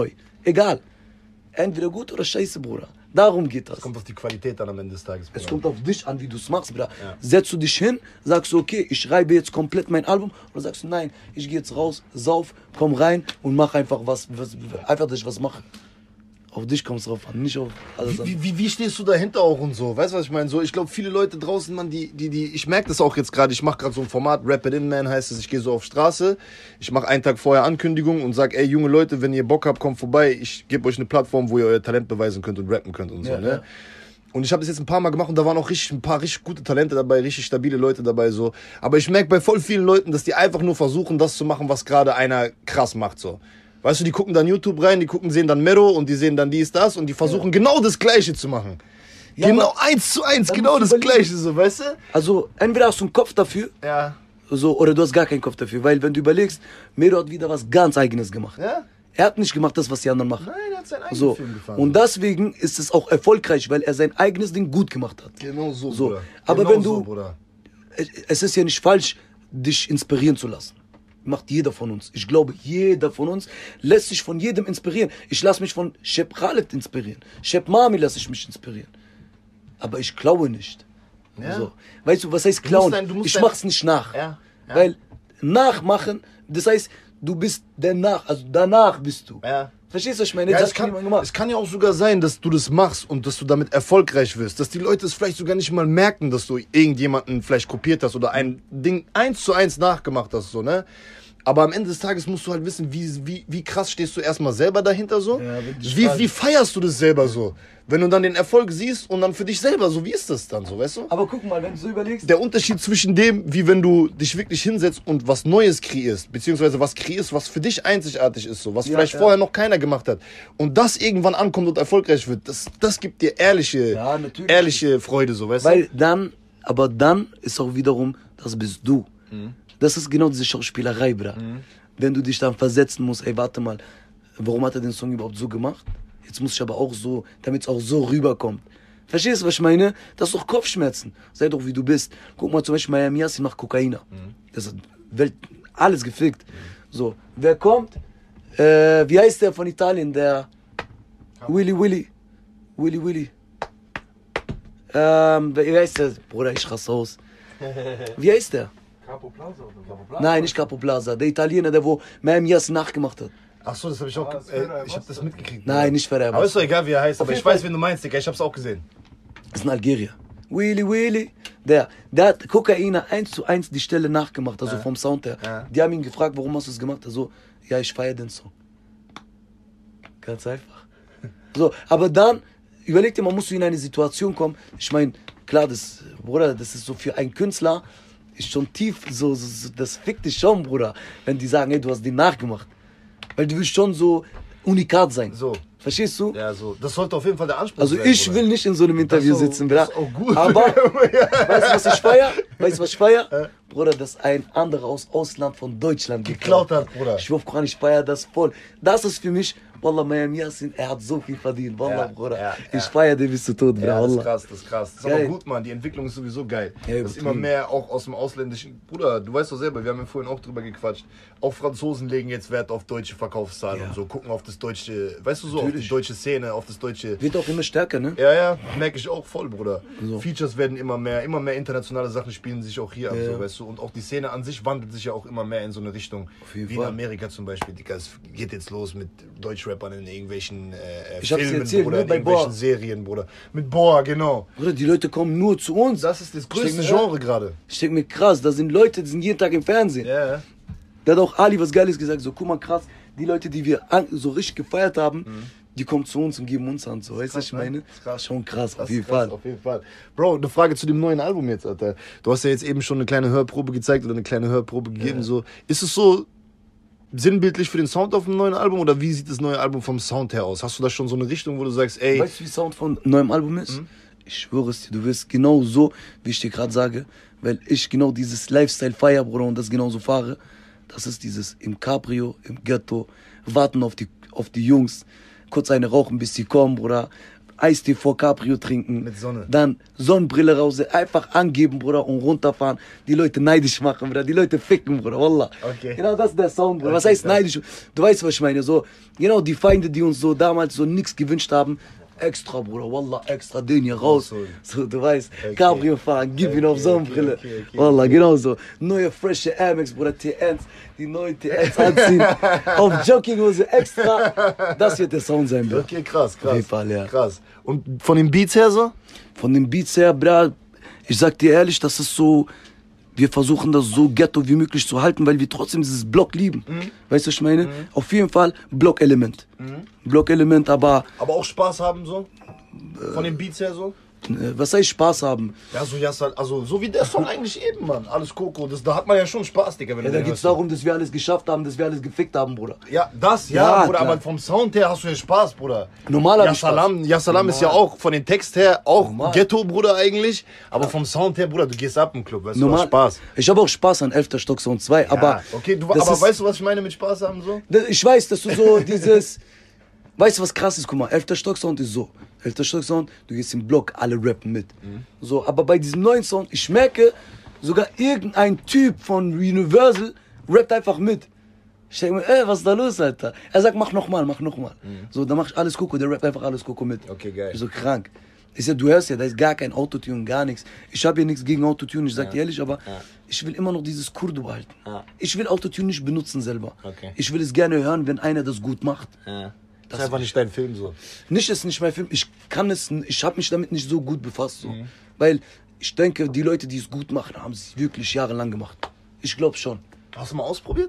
[SPEAKER 2] Egal. Entweder gut oder scheiße, Bruder. Darum geht das.
[SPEAKER 3] Es kommt auf die Qualität an am Ende des Tages.
[SPEAKER 2] Es kommt auf dich an, wie du es machst, Bruder. Setzt du dich hin, sagst du, okay, ich schreibe jetzt komplett mein Album, oder sagst du, nein, ich gehe jetzt raus, sauf, komm rein und mach einfach einfach, dass ich was mache. Auf dich kommt es drauf an, nicht auf alles andere.
[SPEAKER 3] Wie stehst du dahinter auch und so? Weißt du, was ich meine? So, ich glaube, viele Leute draußen, man, ich merke das auch jetzt gerade, ich mache gerade so ein Format, Rap It In Man heißt es, ich gehe so auf Straße, ich mache einen Tag vorher Ankündigung und sag, ey, junge Leute, wenn ihr Bock habt, kommt vorbei, ich gebe euch eine Plattform, wo ihr euer Talent beweisen könnt und rappen könnt und so,
[SPEAKER 2] Ja,
[SPEAKER 3] ne?
[SPEAKER 2] ja.
[SPEAKER 3] Und ich habe das jetzt ein paar Mal gemacht und da waren auch ein paar richtig gute Talente dabei, richtig stabile Leute dabei, so. Aber ich merke bei voll vielen Leuten, dass die einfach nur versuchen, das zu machen, was gerade einer krass macht, so. Weißt du, die gucken dann YouTube rein, sehen dann Mero und die sehen dann dies, das und die versuchen genau das Gleiche zu machen.
[SPEAKER 2] Ja,
[SPEAKER 3] genau
[SPEAKER 2] aber
[SPEAKER 3] 1:1,
[SPEAKER 2] dann
[SPEAKER 3] genau
[SPEAKER 2] musst
[SPEAKER 3] das
[SPEAKER 2] du überlegen.
[SPEAKER 3] Gleiche, so, weißt du?
[SPEAKER 2] Also, entweder hast du einen Kopf dafür,
[SPEAKER 3] Ja.
[SPEAKER 2] so, oder du hast gar keinen Kopf dafür. Weil, wenn du überlegst, Mero hat wieder was ganz Eigenes gemacht.
[SPEAKER 3] Ja?
[SPEAKER 2] Er hat nicht gemacht das, was die anderen machen.
[SPEAKER 3] Nein, er hat seinen eigenen
[SPEAKER 2] So.
[SPEAKER 3] Film gefahren.
[SPEAKER 2] Und deswegen ist es auch erfolgreich, weil er sein eigenes Ding gut gemacht hat.
[SPEAKER 3] Genau so,
[SPEAKER 2] So.
[SPEAKER 3] Bruder.
[SPEAKER 2] Aber
[SPEAKER 3] genau
[SPEAKER 2] wenn
[SPEAKER 3] so,
[SPEAKER 2] du-
[SPEAKER 3] Bruder.
[SPEAKER 2] Es ist ja nicht falsch, dich inspirieren zu lassen. Macht jeder von uns. Ich glaube, jeder von uns lässt sich von jedem inspirieren. Ich lasse mich von Shep Khaled inspirieren. Shep Mami lasse ich mich inspirieren. Aber ich klaue nicht.
[SPEAKER 3] Ja.
[SPEAKER 2] So. Weißt du, was heißt klauen?
[SPEAKER 3] du musst
[SPEAKER 2] Ich
[SPEAKER 3] dein-
[SPEAKER 2] mach's nicht nach.
[SPEAKER 3] Ja, ja.
[SPEAKER 2] Weil nachmachen, das heißt, du bist also danach bist du.
[SPEAKER 3] Ja.
[SPEAKER 2] Verstehst du, was ich meine?
[SPEAKER 3] Ja,
[SPEAKER 2] Das
[SPEAKER 3] es
[SPEAKER 2] hat schon
[SPEAKER 3] kann,
[SPEAKER 2] jemand gemacht.
[SPEAKER 3] es kann ja auch sogar sein, dass du das machst und dass du damit erfolgreich wirst. Dass die Leute es vielleicht sogar nicht mal merken, dass du irgendjemanden vielleicht kopiert hast oder ein Ding 1:1 nachgemacht hast, so, ne? Aber am Ende des Tages musst du halt wissen, wie krass stehst du erstmal selber dahinter so.
[SPEAKER 2] Ja, wenn die
[SPEAKER 3] Wie feierst du das selber so? Wenn du dann den Erfolg siehst und dann für dich selber so, wie ist das dann so, weißt du?
[SPEAKER 2] Aber guck mal, wenn du so überlegst,
[SPEAKER 3] Der Unterschied zwischen dem, wie wenn du dich wirklich hinsetzt und was Neues kreierst, beziehungsweise was kreierst, was für dich einzigartig ist, so, was
[SPEAKER 2] Ja,
[SPEAKER 3] vielleicht
[SPEAKER 2] ja.
[SPEAKER 3] vorher noch keiner gemacht hat, und das irgendwann ankommt und erfolgreich wird, das gibt dir
[SPEAKER 2] Ja, natürlich.
[SPEAKER 3] ehrliche Freude, so, weißt
[SPEAKER 2] weil dann ist auch wiederum, das bist du.
[SPEAKER 3] Mhm.
[SPEAKER 2] Das ist genau diese Schauspielerei, Bra. Wenn du dich dann versetzen musst, ey, warte mal, warum hat er den Song überhaupt so gemacht? Jetzt muss ich aber auch so, damit es auch so rüberkommt. Verstehst du, was ich meine? Das ist doch Kopfschmerzen. Sei doch, wie du bist. Guck mal, zum Beispiel Miami Yassin macht Kokaina. Das hat alles gefickt. So, wer kommt? Wie heißt der von Italien? Der Willy. Wie heißt der? Bruder, ich raste aus. Wie heißt der?
[SPEAKER 5] Capo Plaza oder Capo Plaza?
[SPEAKER 2] Nein, nicht Capo Plaza. Der Italiener, der wo Miami Yassin nachgemacht hat.
[SPEAKER 3] Ach so, das habe ich auch,
[SPEAKER 5] das
[SPEAKER 3] ich habe das mitgekriegt.
[SPEAKER 2] Nein, nicht Ferrer.
[SPEAKER 3] Aber ist doch egal, wie er heißt, aber
[SPEAKER 2] jeden
[SPEAKER 3] ich weiß,
[SPEAKER 2] Fall.
[SPEAKER 3] wen du meinst, Digga, ich hab's auch gesehen.
[SPEAKER 2] Das ist ein Algerier. Willy. Der hat Kokaina 1:1 die Stelle nachgemacht, also vom Sound her.
[SPEAKER 3] Ja.
[SPEAKER 2] Die haben ihn gefragt, warum hast du es gemacht? Also, ja, ich feiere den Song. Ganz einfach. So, aber dann, überleg dir, man muss in eine Situation kommen. Ich meine, klar, Bruder, das ist so für einen Künstler, ist schon tief, so, das fickt dich schon, Bruder, wenn die sagen, ey, du hast den nachgemacht. Weil du willst schon so unikat sein.
[SPEAKER 3] So.
[SPEAKER 2] Verstehst du?
[SPEAKER 3] Ja, so. Das sollte auf jeden Fall der Anspruch
[SPEAKER 2] Also
[SPEAKER 3] sein.
[SPEAKER 2] ich
[SPEAKER 3] Bruder.
[SPEAKER 2] will nicht in so einem Interview
[SPEAKER 3] Das ist auch-
[SPEAKER 2] sitzen, Bruder.
[SPEAKER 3] das ist auch gut.
[SPEAKER 2] Aber, weißt du, was ich feier? Weißt du, was ich feier? Bruder, dass ein anderer aus Ausland von Deutschland
[SPEAKER 3] Geklaut hat, Bruder.
[SPEAKER 2] Ich schwör Koran, ich feier das voll. Das ist für mich, Wallah, Miami Yassin, er hat so viel verdient. Wallah,
[SPEAKER 3] Ja,
[SPEAKER 2] Bruder.
[SPEAKER 3] ja,
[SPEAKER 2] Ich
[SPEAKER 3] ja.
[SPEAKER 2] feier den bis zu tot, Bruder.
[SPEAKER 3] Ja, das ist
[SPEAKER 2] Wallah.
[SPEAKER 3] krass, das ist krass. Das ist
[SPEAKER 2] Geil.
[SPEAKER 3] aber gut, Mann. Die Entwicklung ist sowieso geil.
[SPEAKER 2] Ja,
[SPEAKER 3] das ist
[SPEAKER 2] übertrieben.
[SPEAKER 3] immer mehr auch aus dem ausländischen. Bruder, du weißt doch selber, wir haben ja vorhin auch drüber gequatscht. Auch Franzosen legen jetzt Wert auf deutsche Verkaufszahlen
[SPEAKER 2] Ja.
[SPEAKER 3] und so. Gucken auf das deutsche, weißt du so, auf
[SPEAKER 2] Natürlich.
[SPEAKER 3] die deutsche Szene, auf das deutsche.
[SPEAKER 2] Wird auch immer stärker, ne?
[SPEAKER 3] Ja, merke ich auch voll, Bruder.
[SPEAKER 2] So.
[SPEAKER 3] Features werden immer mehr internationale Sachen spielen sich auch hier ab,
[SPEAKER 2] Ja.
[SPEAKER 3] so, weißt du. Und auch die Szene an sich wandelt sich ja auch immer mehr in so eine Richtung.
[SPEAKER 2] Auf jeden
[SPEAKER 3] Wie
[SPEAKER 2] Fall.
[SPEAKER 3] in Amerika zum Beispiel. Digga, es geht jetzt los mit Deutschrappern in irgendwelchen
[SPEAKER 2] Ich hab's dir
[SPEAKER 3] Filmen,
[SPEAKER 2] erzählt,
[SPEAKER 3] Bruder,
[SPEAKER 2] ne,
[SPEAKER 3] in
[SPEAKER 2] bei
[SPEAKER 3] irgendwelchen
[SPEAKER 2] Boa.
[SPEAKER 3] Serien, Bruder. Mit Boa, genau.
[SPEAKER 2] Bruder, die Leute kommen nur zu uns.
[SPEAKER 3] Das ist das größte
[SPEAKER 2] denke mir,
[SPEAKER 3] Genre gerade.
[SPEAKER 2] Ich denke mir, krass, da sind Leute, die sind jeden Tag im Fernsehen.
[SPEAKER 3] Ja.
[SPEAKER 2] Da hat auch Ali was Geiles gesagt, so guck mal krass, die Leute, die wir so richtig gefeiert haben, die kommen zu uns und geben uns Hand, so, weißt du, was ich
[SPEAKER 3] Mhm. krass, ne?
[SPEAKER 2] meine?
[SPEAKER 3] Das ist krass.
[SPEAKER 2] Schon krass, auf
[SPEAKER 3] Das
[SPEAKER 2] jeden
[SPEAKER 3] ist krass,
[SPEAKER 2] Fall.
[SPEAKER 3] Auf jeden Fall. Bro, eine Frage zu dem neuen Album jetzt, Alter. Du hast ja jetzt eben schon eine kleine Hörprobe gezeigt oder eine kleine Hörprobe gegeben. So. Ist es so sinnbildlich für den Sound auf dem neuen Album oder wie sieht das neue Album vom Sound her aus? Hast du da schon so eine Richtung, wo du sagst, ey,
[SPEAKER 2] Weißt du, wie Sound von neuem Album ist?
[SPEAKER 3] Mhm.
[SPEAKER 2] Ich schwöre es dir, du wirst genau so, wie ich dir gerade sage, weil ich genau dieses Lifestyle feier, Bruder, und das genauso fahre. Das ist dieses im Cabrio, im Ghetto, warten auf die Jungs, kurz eine rauchen, bis sie kommen, Bruder. Eistee vor Cabrio trinken.
[SPEAKER 3] Mit Sonne.
[SPEAKER 2] Dann Sonnenbrille raus, einfach angeben, Bruder, und runterfahren. Die Leute neidisch machen, Bruder. Die Leute ficken, Bruder, wallah.
[SPEAKER 3] Okay.
[SPEAKER 2] Genau das ist der Sound, Bruder. Was
[SPEAKER 3] Okay,
[SPEAKER 2] heißt neidisch? Du weißt, was ich meine. So, genau die Feinde, die uns so damals so nichts gewünscht haben. Extra, Bruder, wallah, extra den hier raus. So, du weißt, Cabrio fahren, gib ihn auf Sonnenbrille. Wallah, genau so. Neue, frische Air Max, Bruder, TNs, die neuen TNs anziehen. Auf Jogginghose extra. Das wird der Sound sein, Bruder.
[SPEAKER 3] Okay, krass.
[SPEAKER 2] Auf jeden Fall, ja.
[SPEAKER 3] Krass. Und von den Beats her so?
[SPEAKER 2] Von den Beats her, Bruder, ich sag dir ehrlich, das ist so, wir versuchen das so ghetto wie möglich zu halten, weil wir trotzdem dieses Block lieben. Weißt du, was ich meine? Auf jeden Fall Blockelement. Blockelement, aber
[SPEAKER 3] Aber auch Spaß haben so? Von den Beats her so?
[SPEAKER 2] was heißt Spaß haben?
[SPEAKER 3] Ja, so Yassal, also so wie der Song eigentlich eben, Mann. Alles Coco, da hat man ja schon Spaß, Digga. Wenn
[SPEAKER 2] Ja,
[SPEAKER 3] du
[SPEAKER 2] da
[SPEAKER 3] den
[SPEAKER 2] geht's
[SPEAKER 3] hörst.
[SPEAKER 2] darum, dass wir alles geschafft haben, dass wir alles gefickt haben, Bruder.
[SPEAKER 3] Ja, das,
[SPEAKER 2] Ja,
[SPEAKER 3] Bruder,
[SPEAKER 2] klar.
[SPEAKER 3] aber vom Sound her hast du ja Spaß, Bruder.
[SPEAKER 2] Normal hab ich
[SPEAKER 3] Yassalam ist ja auch von den Text her auch
[SPEAKER 2] Normal.
[SPEAKER 3] Ghetto, Bruder, eigentlich. Aber vom Sound her, Bruder, du gehst ab im Club, weißt du, du hast Spaß.
[SPEAKER 2] Ich habe auch Spaß an 11. Stock Sound 2, aber
[SPEAKER 3] Ja, okay,
[SPEAKER 2] das
[SPEAKER 3] aber
[SPEAKER 2] ist-
[SPEAKER 3] weißt du, was ich meine mit Spaß haben so?
[SPEAKER 2] Ich weiß, dass du so dieses... Weißt du, was krass ist? Guck mal, 11. Stock Sound ist so. 11. Stock Sound, du gehst im Block, alle rappen mit. So, aber bei diesem neuen Sound, ich merke, sogar irgendein Typ von Universal rappt einfach mit. Ich denke mir, was ist da los, Alter? Er sagt, mach nochmal. So, dann mach ich alles Coco, der rappt einfach alles Coco mit.
[SPEAKER 3] Okay, geil.
[SPEAKER 2] Ich so krank. Ich sag, du hörst ja, da ist gar kein Autotune, gar nichts. Ich habe hier nichts gegen Autotune, ich sag dir ehrlich, aber ich will immer noch dieses Kurdo behalten. Ich will Autotune nicht benutzen selber.
[SPEAKER 3] Okay.
[SPEAKER 2] Ich will es gerne hören, wenn einer das gut macht.
[SPEAKER 3] Das ist einfach nicht dein Film so.
[SPEAKER 2] Nicht ist nicht mein Film, ich habe mich damit nicht so gut befasst. So. Weil ich denke, die Leute, die es gut machen, haben es wirklich jahrelang gemacht. Ich glaube schon.
[SPEAKER 3] Hast du mal ausprobiert?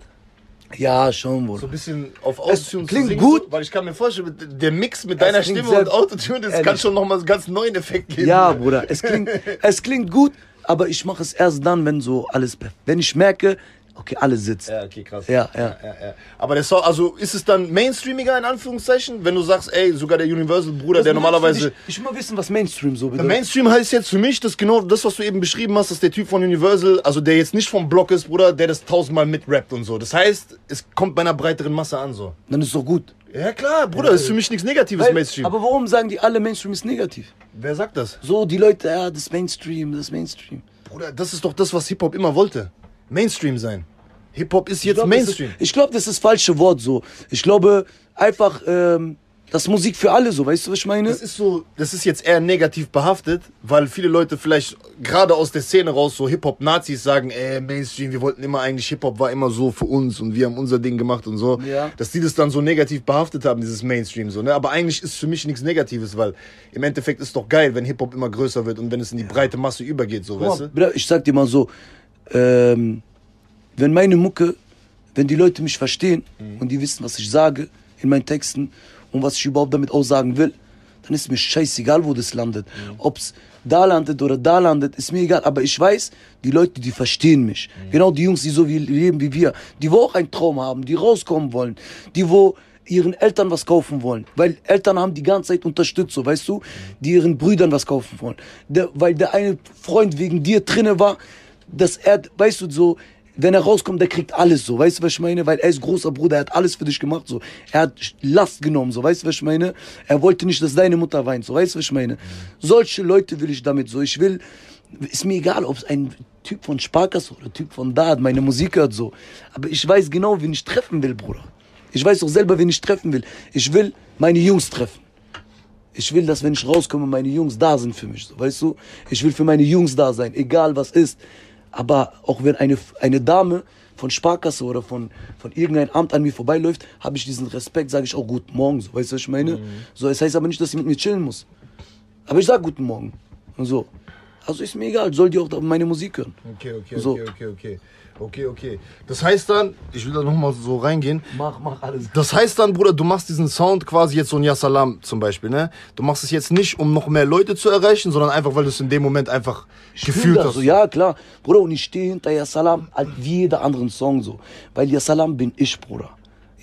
[SPEAKER 2] Ja, schon,
[SPEAKER 3] So
[SPEAKER 2] Bruder.
[SPEAKER 3] ein bisschen auf Autotune
[SPEAKER 2] klingt
[SPEAKER 3] zu singen,
[SPEAKER 2] gut.
[SPEAKER 3] so, weil ich kann mir vorstellen, der Mix mit deiner
[SPEAKER 2] klingt
[SPEAKER 3] Stimme
[SPEAKER 2] sehr-
[SPEAKER 3] und Autotune, das kann
[SPEAKER 2] ehrlich.
[SPEAKER 3] schon nochmal einen ganz neuen Effekt geben.
[SPEAKER 2] Ja, Bruder, es klingt gut, aber ich mache es erst dann, wenn so alles, wenn ich merke, okay, alles sitzt.
[SPEAKER 3] Ja, okay, krass.
[SPEAKER 2] Ja.
[SPEAKER 3] Aber der Song, also ist es dann mainstreamiger in Anführungszeichen, wenn du sagst, ey, sogar der Universal-Bruder, der normalerweise...
[SPEAKER 2] Ich will mal wissen, was Mainstream so
[SPEAKER 3] Der
[SPEAKER 2] bedeutet.
[SPEAKER 3] Mainstream heißt jetzt für mich, dass genau das, was du eben beschrieben hast, dass der Typ von Universal, also der jetzt nicht vom Block ist, Bruder, der das 1000-mal mitrappt und so. Das heißt, es kommt bei einer breiteren Masse an, so.
[SPEAKER 2] Dann ist es doch gut.
[SPEAKER 3] Ja klar, Bruder, ist für mich nichts Negatives, Mainstream.
[SPEAKER 2] Aber warum sagen die alle, Mainstream ist negativ?
[SPEAKER 3] Wer sagt das?
[SPEAKER 2] So, die Leute, ja, das ist Mainstream.
[SPEAKER 3] Bruder, das ist doch das, was Hip-Hop immer wollte. Mainstream sein. Hip-Hop ist jetzt
[SPEAKER 2] glaub,
[SPEAKER 3] Mainstream.
[SPEAKER 2] Ich glaube, das ist das falsche Wort so. Ich glaube einfach, das ist Musik für alle so, weißt du, was ich meine?
[SPEAKER 3] Das ist jetzt eher negativ behaftet, weil viele Leute vielleicht gerade aus der Szene raus so Hip-Hop-Nazis sagen, Mainstream, wir wollten immer eigentlich, Hip-Hop war immer so für uns und wir haben unser Ding gemacht und so.
[SPEAKER 2] Ja.
[SPEAKER 3] Dass die das dann so negativ behaftet haben, dieses Mainstream so, ne? Aber eigentlich ist für mich nichts Negatives, weil im Endeffekt ist doch geil, wenn Hip-Hop immer größer wird und wenn es in die breite Masse übergeht, so, weißt du?
[SPEAKER 2] Bruder, ich sag dir mal so, wenn meine Mucke, wenn die Leute mich verstehen und die wissen, was ich sage in meinen Texten und was ich überhaupt damit aussagen will, dann ist mir scheißegal, wo das landet. Ob's da landet oder da landet, ist mir egal. Aber ich weiß, die Leute, die verstehen mich. Genau die Jungs, die so wie leben wie wir, die wo auch einen Traum haben, die rauskommen wollen, die wo ihren Eltern was kaufen wollen. Weil Eltern haben die ganze Zeit unterstützt, so, weißt du, die ihren Brüdern was kaufen wollen. Weil der eine Freund wegen dir drinne war, dass er, weißt du, so, wenn er rauskommt, der kriegt alles so, weißt du, was ich meine? Weil er ist großer Bruder, er hat alles für dich gemacht, so. Er hat Last genommen, so, weißt du, was ich meine? Er wollte nicht, dass deine Mutter weint, so, weißt du, was ich meine? Solche Leute will ich damit, so. Ich will, ist mir egal, ob es ein Typ von Sparkasse oder Typ von da hat, meine Musik hört, so. Aber ich weiß genau, wen ich treffen will, Bruder. Ich weiß doch selber, wen ich treffen will. Ich will meine Jungs treffen. Ich will, dass wenn ich rauskomme, meine Jungs da sind für mich, so, weißt du? Ich will für meine Jungs da sein, egal was ist. Aber auch wenn eine Dame von Sparkasse oder von irgendeinem Amt an mir vorbeiläuft, habe ich diesen Respekt, sage ich auch Guten Morgen, so, weißt du, was ich meine? So, es heißt aber nicht, dass sie mit mir chillen muss. Aber ich sage Guten Morgen und so. Also ist mir egal, soll die auch meine Musik hören.
[SPEAKER 3] Okay. Das heißt dann, ich will da nochmal so reingehen.
[SPEAKER 2] Mach alles.
[SPEAKER 3] Das heißt dann, Bruder, du machst diesen Sound quasi jetzt so ein Yassalam zum Beispiel, ne? Du machst es jetzt nicht, um noch mehr Leute zu erreichen, sondern einfach, weil du es in dem Moment einfach gefühlt hast.
[SPEAKER 2] So, ja, klar. Bruder, und ich stehe hinter Yassalam als wie jeder anderen Song so. Weil Yassalam bin ich, Bruder.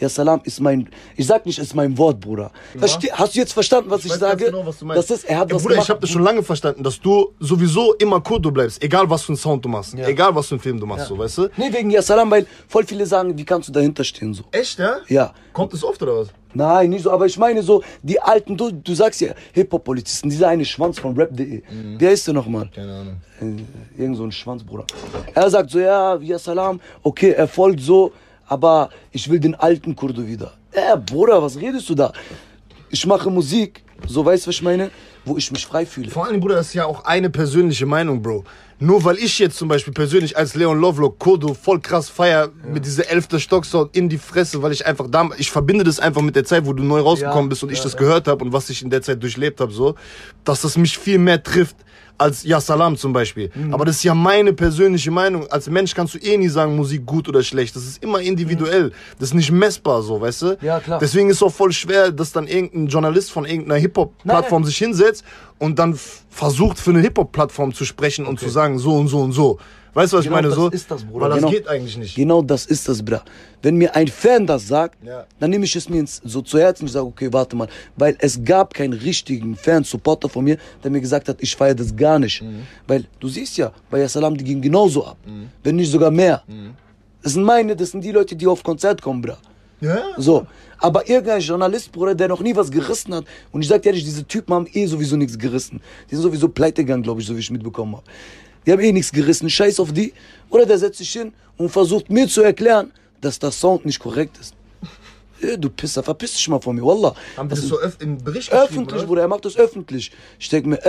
[SPEAKER 2] Ja Salam ist ich sag nicht, ist mein Wort, Bruder. Hast du jetzt verstanden, was ich sage?
[SPEAKER 3] Genau, was du meinst.
[SPEAKER 2] Das ist, er hat was
[SPEAKER 3] Bruder,
[SPEAKER 2] gemacht.
[SPEAKER 3] ich habe das schon lange verstanden, dass du sowieso immer Kurdo bleibst, egal was für einen Sound du machst, egal was für einen Film du machst, so, weißt du?
[SPEAKER 2] Nee, wegen Ja Salam, weil voll viele sagen, wie kannst du dahinter stehen, so.
[SPEAKER 3] Echt, ja?
[SPEAKER 2] Ja.
[SPEAKER 3] Kommt es oft oder was?
[SPEAKER 2] Nein, nicht so, aber ich meine so, die alten, du sagst ja, Hip-Hop-Polizisten, dieser eine Schwanz von Rap.de. Wer ist der nochmal?
[SPEAKER 3] Keine Ahnung.
[SPEAKER 2] Irgend so ein Schwanz, Bruder. Er sagt so, ja, Ja Salam, okay, er folgt so, aber ich will den alten Kurdo wieder. Bruder, was redest du da? Ich mache Musik, so weißt du, was ich meine? Wo ich mich frei fühle.
[SPEAKER 3] Vor allem, Bruder, das ist ja auch eine persönliche Meinung, Bro. Nur weil ich jetzt zum Beispiel persönlich als Leon Lovelock Kurdo voll krass feier mit dieser 11. Stocksound in die Fresse, weil ich einfach ich verbinde das einfach mit der Zeit, wo du neu rausgekommen bist und ich das gehört habe und was ich in der Zeit durchlebt habe, so, dass das mich viel mehr trifft als Ja Salam zum Beispiel. Aber das ist ja meine persönliche Meinung. Als Mensch kannst du eh nie sagen, Musik gut oder schlecht. Das ist immer individuell. Das ist nicht messbar so, weißt du?
[SPEAKER 2] Ja, klar.
[SPEAKER 3] Deswegen ist es auch voll schwer, dass dann irgendein Journalist von irgendeiner Hip-Hop-Plattform sich hinsetzt und dann versucht, für eine Hip-Hop-Plattform zu sprechen und zu sagen, so und so und so. Weißt du, was ich meine?
[SPEAKER 2] Das
[SPEAKER 3] So,
[SPEAKER 2] ist das, Bruder.
[SPEAKER 3] weil das geht eigentlich nicht.
[SPEAKER 2] Genau das ist das, Bruder. Wenn mir ein Fan das sagt,
[SPEAKER 3] Ja.
[SPEAKER 2] dann nehme ich es mir so zu Herzen und ich sage, okay, warte mal. Weil es gab keinen richtigen Fan, Supporter von mir, der mir gesagt hat, ich feiere das gar nicht. Weil du siehst ja, bei Ja Salam, die gingen genauso ab. Wenn nicht sogar mehr. Das sind die Leute, die auf Konzert kommen, Bruder.
[SPEAKER 3] Ja?
[SPEAKER 2] So, aber irgendein Journalist, Bruder, der noch nie was gerissen hat, und ich sag dir ehrlich, diese Typen haben eh sowieso nichts gerissen. Die sind sowieso pleite gegangen, glaube ich, so wie ich mitbekommen habe. Die haben eh nichts gerissen, scheiß auf die. Oder der setzt sich hin und versucht mir zu erklären, dass der Sound nicht korrekt ist. Du Pisser, verpiss dich mal von mir, Wallah.
[SPEAKER 3] Haben die das so im Bericht
[SPEAKER 2] Öffentlich,
[SPEAKER 3] geschrieben,
[SPEAKER 2] Bruder, er macht das öffentlich. Ich denke mir,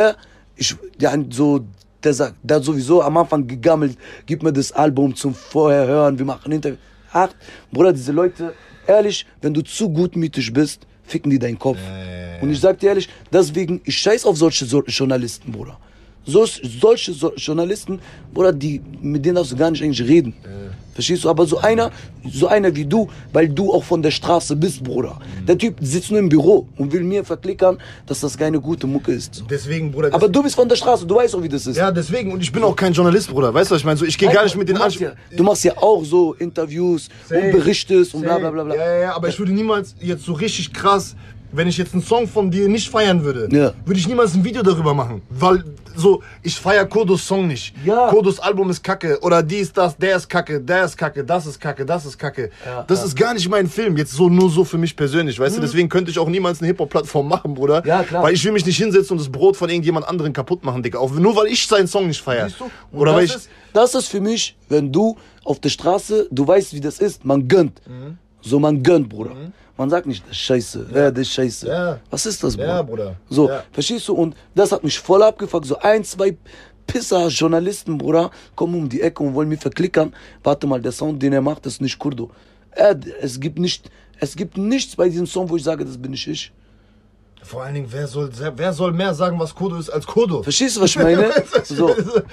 [SPEAKER 2] der sagt, der hat sowieso am Anfang gegammelt, gib mir das Album zum Vorher hören, wir machen Interview. Ach, Bruder, diese Leute, ehrlich, wenn du zu gutmütig bist, ficken die deinen Kopf. Und ich sag dir ehrlich, deswegen, ich scheiß auf solche Journalisten, Bruder. Solche Journalisten, Bruder, mit denen darfst du gar nicht eigentlich reden. Verstehst du? Aber so einer wie du, weil du auch von der Straße bist, Bruder. Der Typ sitzt nur im Büro und will mir verklickern, dass das keine gute Mucke ist.
[SPEAKER 3] Deswegen, Bruder.
[SPEAKER 2] Aber du bist von der Straße, du weißt auch, wie das ist.
[SPEAKER 3] Ja, deswegen. Und ich bin auch kein Journalist, Bruder. Weißt du, was ich meine? So, ich gehe gar nicht mit den
[SPEAKER 2] Du machst ja auch so Interviews und berichtest und bla bla bla bla.
[SPEAKER 3] Ja, aber ich würde niemals jetzt so richtig krass, wenn ich jetzt einen Song von dir nicht feiern würde, würde ich niemals ein Video darüber machen. Weil so, ich feier Kurdos Song nicht.
[SPEAKER 2] Ja.
[SPEAKER 3] Kurdos Album ist kacke. Oder die ist das, der ist kacke, das ist kacke, das ist kacke.
[SPEAKER 2] Ja,
[SPEAKER 3] das ist gar nicht mein Film. Jetzt so nur so für mich persönlich, weißt du? Deswegen könnte ich auch niemals eine Hip-Hop-Plattform machen, Bruder.
[SPEAKER 2] Ja, klar.
[SPEAKER 3] Weil ich will mich nicht hinsetzen und das Brot von irgendjemand anderen kaputt machen, Digga. Auch nur weil ich seinen Song nicht feiere. Oder weil
[SPEAKER 2] Das ist für mich, wenn du auf der Straße, du weißt, wie das ist, man gönnt. So, man gönnt, Bruder. Man sagt nicht, das ist scheiße, das ist scheiße.
[SPEAKER 3] Ja.
[SPEAKER 2] Was ist das, Bruder?
[SPEAKER 3] Ja, Bruder.
[SPEAKER 2] So,
[SPEAKER 3] Ja.
[SPEAKER 2] verstehst du? Und das hat mich voll abgefuckt. So 1, 2 Pisser-Journalisten, Bruder, kommen um die Ecke und wollen mir verklickern. Warte mal, der Sound, den er macht, ist nicht Kurdo. Es gibt nichts bei diesem Song, wo ich sage, das bin nicht ich.
[SPEAKER 3] Vor allen Dingen, wer soll mehr sagen, was Kurdo ist, als Kurdo?
[SPEAKER 2] Verstehst du, was ich meine? So,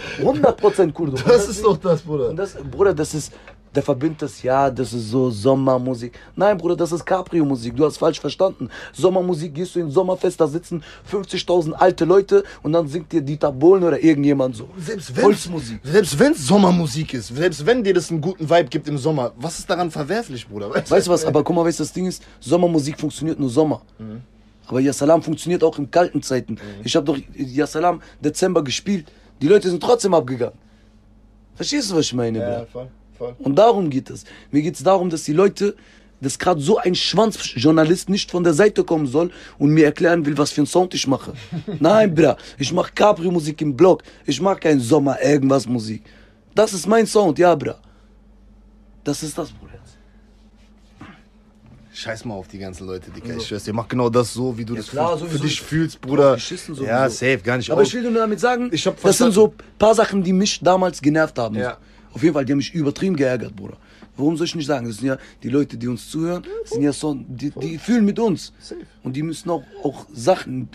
[SPEAKER 2] 100% Kurdo.
[SPEAKER 3] Das ist doch das, Bruder.
[SPEAKER 2] Und das, Bruder, der verbindet das, ja, das ist so Sommermusik. Nein, Bruder, das ist Cabrio-Musik. Du hast falsch verstanden. Sommermusik, gehst du ins Sommerfest, da sitzen 50.000 alte Leute und dann singt dir Dieter Bohlen oder irgendjemand so.
[SPEAKER 3] Selbst
[SPEAKER 2] Volksmusik.
[SPEAKER 3] wenn es Sommermusik ist, selbst wenn dir das einen guten Vibe gibt im Sommer, was ist daran verwerflich, Bruder?
[SPEAKER 2] Weißt du was, aber guck mal, weißt du, das Ding ist, Sommermusik funktioniert nur Sommer. Aber Ja Salam funktioniert auch in kalten Zeiten. Ich habe doch Ja Salam Dezember gespielt. Die Leute sind trotzdem abgegangen. Verstehst du, was ich meine, Bruder?
[SPEAKER 3] voll.
[SPEAKER 2] Und darum geht es. Mir geht es darum, dass die Leute, dass gerade so ein Schwanzjournalist nicht von der Seite kommen soll und mir erklären will, was für einen Sound ich mache. Nein, Bruder, ich mache Cabrio-Musik im Blog. Ich mache kein Sommer-Irgendwas-Musik. Das ist mein Sound, ja, Bruder. Das ist das, Bruder.
[SPEAKER 3] Scheiß mal auf die ganzen Leute, Digga. Ich schwör's dir, mach genau das so, wie du das
[SPEAKER 2] klar,
[SPEAKER 3] für
[SPEAKER 2] sowieso.
[SPEAKER 3] dich fühlst, Bruder.
[SPEAKER 2] Geschissen sowieso.
[SPEAKER 3] Ja, safe, gar nicht.
[SPEAKER 2] Aber ich will nur damit sagen,
[SPEAKER 3] Ich hab
[SPEAKER 2] das sind
[SPEAKER 3] verstanden.
[SPEAKER 2] so ein paar Sachen, die mich damals genervt haben.
[SPEAKER 3] Ja.
[SPEAKER 2] Auf jeden Fall, die haben mich übertrieben geärgert, Bruder. Warum soll ich nicht sagen? Das sind ja die Leute, die uns zuhören, sind ja so, die fühlen mit uns.
[SPEAKER 3] Safe.
[SPEAKER 2] Und die müssen auch Sachen,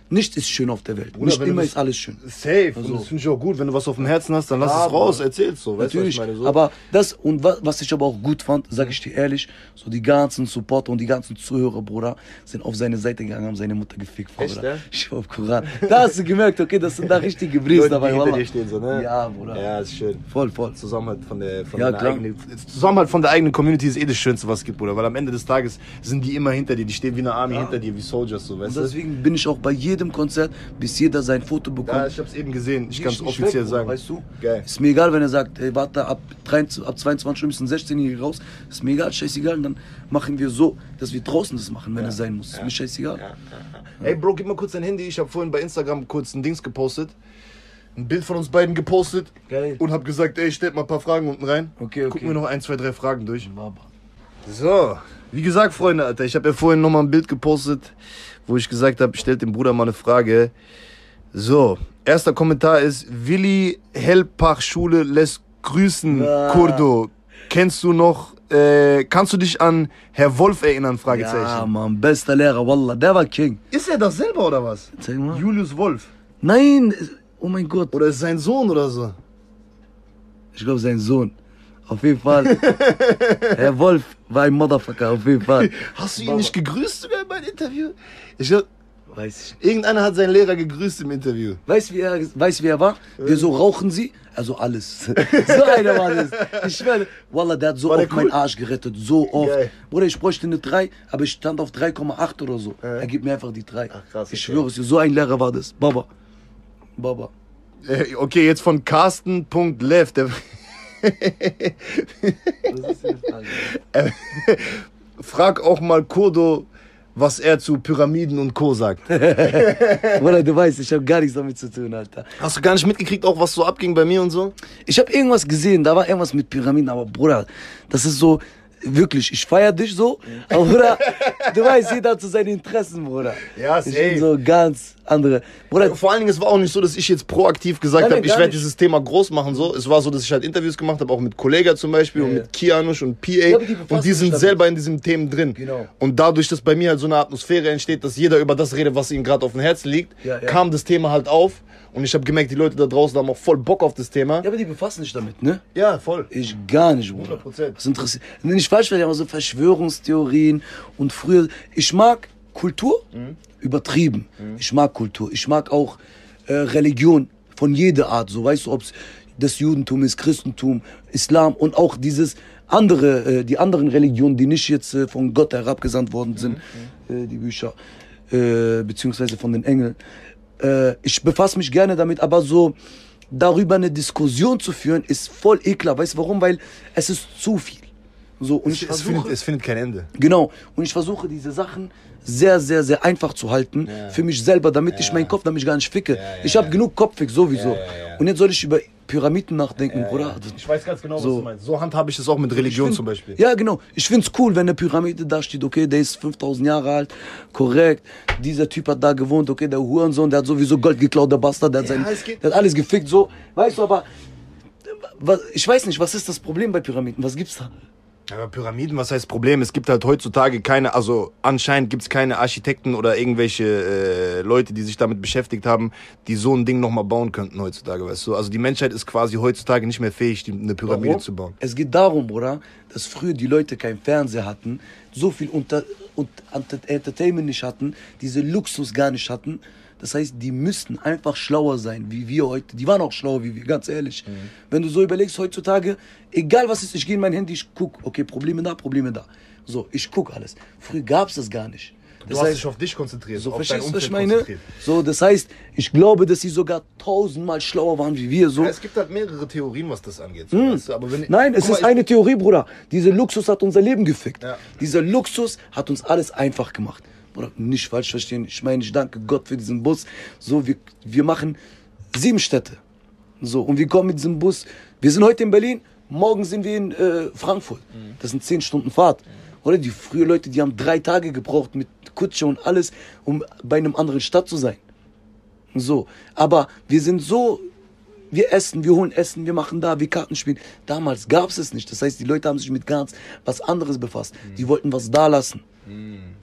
[SPEAKER 2] Nichts ist schön auf der Welt.
[SPEAKER 3] Bruder,
[SPEAKER 2] Nicht
[SPEAKER 3] wenn du
[SPEAKER 2] immer
[SPEAKER 3] das-
[SPEAKER 2] ist alles schön.
[SPEAKER 3] Safe.
[SPEAKER 2] Also-
[SPEAKER 3] Und das finde ich auch gut. Wenn du was auf dem Herzen hast, dann lass
[SPEAKER 2] Ja,
[SPEAKER 3] es raus,
[SPEAKER 2] Bruder.
[SPEAKER 3] erzähl's so. Weißt du, was ich
[SPEAKER 2] Natürlich,
[SPEAKER 3] meine? So.
[SPEAKER 2] aber das und was ich aber auch gut fand, sag ich dir ehrlich, so die ganzen Supporter und die ganzen Zuhörer, Bruder, sind auf seine Seite gegangen, haben seine Mutter gefickt,
[SPEAKER 3] Echt,
[SPEAKER 2] Bruder.
[SPEAKER 3] ja?
[SPEAKER 2] Ich auf Koran. Da hast du gemerkt, okay, das sind da richtige Briefs
[SPEAKER 3] Leute,
[SPEAKER 2] dabei,
[SPEAKER 3] die hinter
[SPEAKER 2] Wallah.
[SPEAKER 3] dir stehen, so, ne?
[SPEAKER 2] Ja, Bruder.
[SPEAKER 3] Ja, ist schön.
[SPEAKER 2] Voll, voll.
[SPEAKER 3] Zusammenhalt von der
[SPEAKER 2] Ja, klar.
[SPEAKER 3] Zusammenhalt von der eigenen Community ist eh das Schönste, was es gibt, Bruder. Weil am Ende des Tages sind die immer hinter dir. Die stehen wie eine Army hinter dir, wie Soldiers, so, weißt
[SPEAKER 2] Und
[SPEAKER 3] du?
[SPEAKER 2] deswegen bin ich auch bei jedem Konzert, bis jeder sein Foto bekommt.
[SPEAKER 3] Ja, ich hab's eben gesehen. Ich
[SPEAKER 2] Geh
[SPEAKER 3] kann es
[SPEAKER 2] nicht
[SPEAKER 3] offiziell
[SPEAKER 2] weg, Bruder,
[SPEAKER 3] sagen.
[SPEAKER 2] Weißt du?
[SPEAKER 3] Geil.
[SPEAKER 2] Ist mir egal, wenn er sagt, ey, warte, ab 22 Uhr müssen 16-Jährige raus. Ist mir egal, scheißegal. Und dann machen wir so, dass wir draußen das machen, wenn es sein muss. Ist mir scheißegal.
[SPEAKER 3] Ey, Bro, gib mal kurz dein Handy. Ich habe vorhin bei Instagram kurz ein Dings gepostet. Ein Bild von uns beiden gepostet.
[SPEAKER 2] Geil.
[SPEAKER 3] Und hab gesagt, ey, stellt mal ein paar Fragen unten rein.
[SPEAKER 2] Okay, okay.
[SPEAKER 3] Gucken wir noch 1, 2, 3 Fragen durch.
[SPEAKER 2] Baba.
[SPEAKER 3] So, wie gesagt, Freunde, Alter, ich habe ja vorhin nochmal ein Bild gepostet, wo ich gesagt habe, stellt dem Bruder mal eine Frage. So, erster Kommentar ist, Willi Hellpach Schule lässt grüßen,
[SPEAKER 2] Ja.
[SPEAKER 3] Kurdo. Kennst du noch, kannst du dich an Herr Wolf erinnern, Fragezeichen.
[SPEAKER 2] Ja, Mann, bester Lehrer, Wallah, der war King.
[SPEAKER 3] Ist er das selber oder was?
[SPEAKER 2] Zeig mal.
[SPEAKER 3] Julius Wolf.
[SPEAKER 2] Nein, oh mein Gott.
[SPEAKER 3] Oder ist sein Sohn oder so?
[SPEAKER 2] Ich glaube, sein Sohn. Auf jeden Fall. Herr Wolf war ein Motherfucker, auf jeden Fall.
[SPEAKER 3] Hast du ihn nicht gegrüßt sogar bei dem Interview? Ich glaub,
[SPEAKER 2] Weiß ich.
[SPEAKER 3] irgendeiner hat seinen Lehrer gegrüßt im Interview.
[SPEAKER 2] Weißt du, wie er war? Wir so rauchen sie, also alles. So einer war das. Ich schwöre, Wallah, der hat so
[SPEAKER 3] War der
[SPEAKER 2] oft meinen
[SPEAKER 3] cool?
[SPEAKER 2] Arsch gerettet, so oft.
[SPEAKER 3] Geil.
[SPEAKER 2] Bruder, ich bräuchte eine 3, aber ich stand auf 3,8 oder so. Er gibt mir einfach die 3.
[SPEAKER 3] Ach, krass,
[SPEAKER 2] Ich
[SPEAKER 3] okay.
[SPEAKER 2] schwöre es dir, so ein Lehrer war das. Baba. Baba.
[SPEAKER 3] Okay, jetzt von Carsten.lev. Der
[SPEAKER 2] Was ist denn
[SPEAKER 3] Frag auch mal Kurdo, was er zu Pyramiden und Co. sagt.
[SPEAKER 2] Bruder, du weißt, ich habe gar nichts damit zu tun, Alter.
[SPEAKER 3] Hast du gar nicht mitgekriegt, auch was so abging bei mir und so?
[SPEAKER 2] Ich habe irgendwas gesehen, da war irgendwas mit Pyramiden, aber Bruder, das ist so, wirklich, ich feier dich so, aber Bruder, du weißt, jeder hat so seine Interessen, Bruder.
[SPEAKER 3] Ja,
[SPEAKER 2] Ich bin so ganz andere. Bruder,
[SPEAKER 3] Vor allen Dingen, es war auch nicht so, dass ich jetzt proaktiv gesagt
[SPEAKER 2] Nein,
[SPEAKER 3] habe, ich
[SPEAKER 2] gar
[SPEAKER 3] werde
[SPEAKER 2] nicht.
[SPEAKER 3] dieses Thema groß machen. So. Es war so, dass ich halt Interviews gemacht habe, auch mit Kollega zum Beispiel und mit Kianush und PA.
[SPEAKER 2] aber die befassen
[SPEAKER 3] Und die
[SPEAKER 2] sich
[SPEAKER 3] sind
[SPEAKER 2] damit.
[SPEAKER 3] selber in diesen Themen drin.
[SPEAKER 2] Genau.
[SPEAKER 3] Und dadurch, dass bei mir halt so eine Atmosphäre entsteht, dass jeder über das redet, was ihm gerade auf dem Herzen liegt,
[SPEAKER 2] Ja, ja.
[SPEAKER 3] kam das Thema halt auf. Und ich habe gemerkt, die Leute da draußen haben auch voll Bock auf das Thema.
[SPEAKER 2] ja, aber die befassen sich damit, ne?
[SPEAKER 3] Ja, voll.
[SPEAKER 2] Ich gar nicht, Bruder.
[SPEAKER 3] 100%.
[SPEAKER 2] Das interessiert. Nicht falsch, weil ja immer so Verschwörungstheorien und früher. Ich mag Kultur, übertrieben. Ich mag Kultur. Ich mag auch Religion von jeder Art. So, weißt du, ob es das Judentum ist, Christentum, Islam und auch dieses andere, die anderen Religionen, die nicht jetzt von Gott herabgesandt worden sind, die Bücher, beziehungsweise von den Engeln. Ich befasse mich gerne damit, aber so darüber eine Diskussion zu führen, ist voll ekelhaft. Weißt du warum? Weil es ist zu viel. So, und ich versuche,
[SPEAKER 3] Es findet kein Ende.
[SPEAKER 2] genau, und ich versuche diese Sachen sehr, sehr, sehr einfach zu halten für mich selber, damit ich meinen Kopf damit gar nicht ficke. Ich habe genug Kopfweg sowieso. Und jetzt soll ich über Pyramiden nachdenken, Bruder.
[SPEAKER 3] Ich weiß ganz genau, was
[SPEAKER 2] So.
[SPEAKER 3] du meinst. So handhabe ich das auch mit Religion zum Beispiel.
[SPEAKER 2] Ja, genau. Ich find's cool, wenn eine Pyramide da steht, okay, der ist 5000 Jahre alt, korrekt. Dieser Typ hat da gewohnt, okay, der Hurensohn, der hat sowieso Gold geklaut, der Bastard, der hat, der hat alles gefickt, so. Weißt du, aber ich weiß nicht, was ist das Problem bei Pyramiden? Was gibt's da?
[SPEAKER 3] Aber Pyramiden, was heißt Problem? Es gibt halt heutzutage keine, also anscheinend gibt es keine Architekten oder irgendwelche Leute, die sich damit beschäftigt haben, die so ein Ding nochmal bauen könnten heutzutage, weißt du? Also die Menschheit ist quasi heutzutage nicht mehr fähig, eine Pyramide zu bauen.
[SPEAKER 2] Es geht darum, Bruder, dass früher die Leute keinen Fernseher hatten, so viel Entertainment nicht hatten, diese Luxus gar nicht hatten. Das heißt, die müssten einfach schlauer sein, wie wir heute. Die waren auch schlauer wie wir, ganz ehrlich. Wenn du so überlegst, heutzutage, egal was ist, ich gehe in mein Handy, ich guck, okay, Probleme da, Probleme da. So, ich guck alles. Früher gab's das gar nicht.
[SPEAKER 3] Du hast dich auf dich konzentriert,
[SPEAKER 2] so,
[SPEAKER 3] auf dein
[SPEAKER 2] verstehst du, was
[SPEAKER 3] Umfeld
[SPEAKER 2] ich meine?
[SPEAKER 3] konzentriert.
[SPEAKER 2] So, das heißt, ich glaube, dass sie sogar 1000-mal schlauer waren wie wir. So.
[SPEAKER 3] Ja, es gibt halt mehrere Theorien, was das angeht. So, weißt du? Aber wenn,
[SPEAKER 2] Nein, es
[SPEAKER 3] guck
[SPEAKER 2] ist
[SPEAKER 3] mal,
[SPEAKER 2] eine Theorie, Bruder. Dieser Luxus hat unser Leben gefickt.
[SPEAKER 3] Ja.
[SPEAKER 2] Dieser Luxus hat uns alles einfach gemacht. Bruder, nicht falsch verstehen. Ich meine, ich danke Gott für diesen Bus. So, wir machen 7 Städte. So, und wir kommen mit diesem Bus. Wir sind heute in Berlin, morgen sind wir in Frankfurt. Das sind 10 Stunden Fahrt. Oder die frühen Leute, die haben 3 Tage gebraucht mit Kutsche und alles, um bei einem anderen Stadt zu sein. So, aber wir sind so, wir essen, wir holen Essen, wir machen da, wir Karten spielen. Damals gab es es nicht. Das heißt, die Leute haben sich mit ganz was anderes befasst. Die wollten was da lassen.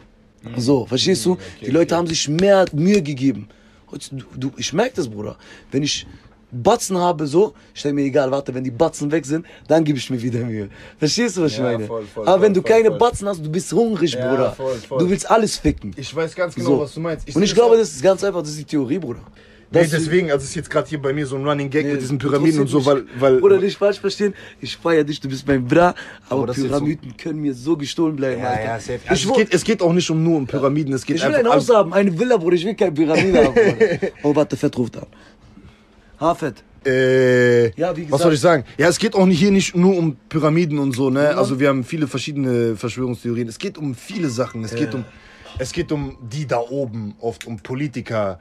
[SPEAKER 2] So, verstehst du? Die Leute haben sich mehr Mühe gegeben. Ich merke das, Bruder. Wenn ich Batzen habe, so, ich denke mir, egal, warte, wenn die Batzen weg sind, dann gebe ich mir wieder Mühe. Verstehst du, was ich meine? Aber wenn du keine Batzen hast, du bist hungrig, Bruder. Du willst alles ficken.
[SPEAKER 3] Ich weiß ganz genau, was du meinst.
[SPEAKER 2] Und ich glaube, das ist ganz einfach, das ist die Theorie, Bruder.
[SPEAKER 3] Nee, deswegen, also es ist jetzt gerade hier bei mir so ein Running Gag mit diesen Pyramiden und so, weil...
[SPEAKER 2] Bruder, nicht falsch verstehen, ich feier dich, du bist mein Bra, aber Pyramiden können mir so gestohlen bleiben, Alter.
[SPEAKER 3] Ja, safe. Also es geht auch nicht nur um Pyramiden, es geht
[SPEAKER 2] ich will
[SPEAKER 3] einfach...
[SPEAKER 2] ein Haus haben, eine Villa, Bruder, ich will keine Pyramide haben, Bruder. Oh, warte, Fett ruft an. Fett. Ja, wie gesagt.
[SPEAKER 3] Was soll ich sagen? Ja, es geht auch hier nicht nur um Pyramiden und so, ne? Ja. Also wir haben viele verschiedene Verschwörungstheorien. Es geht um viele Sachen. Es geht um die da oben, oft um Politiker,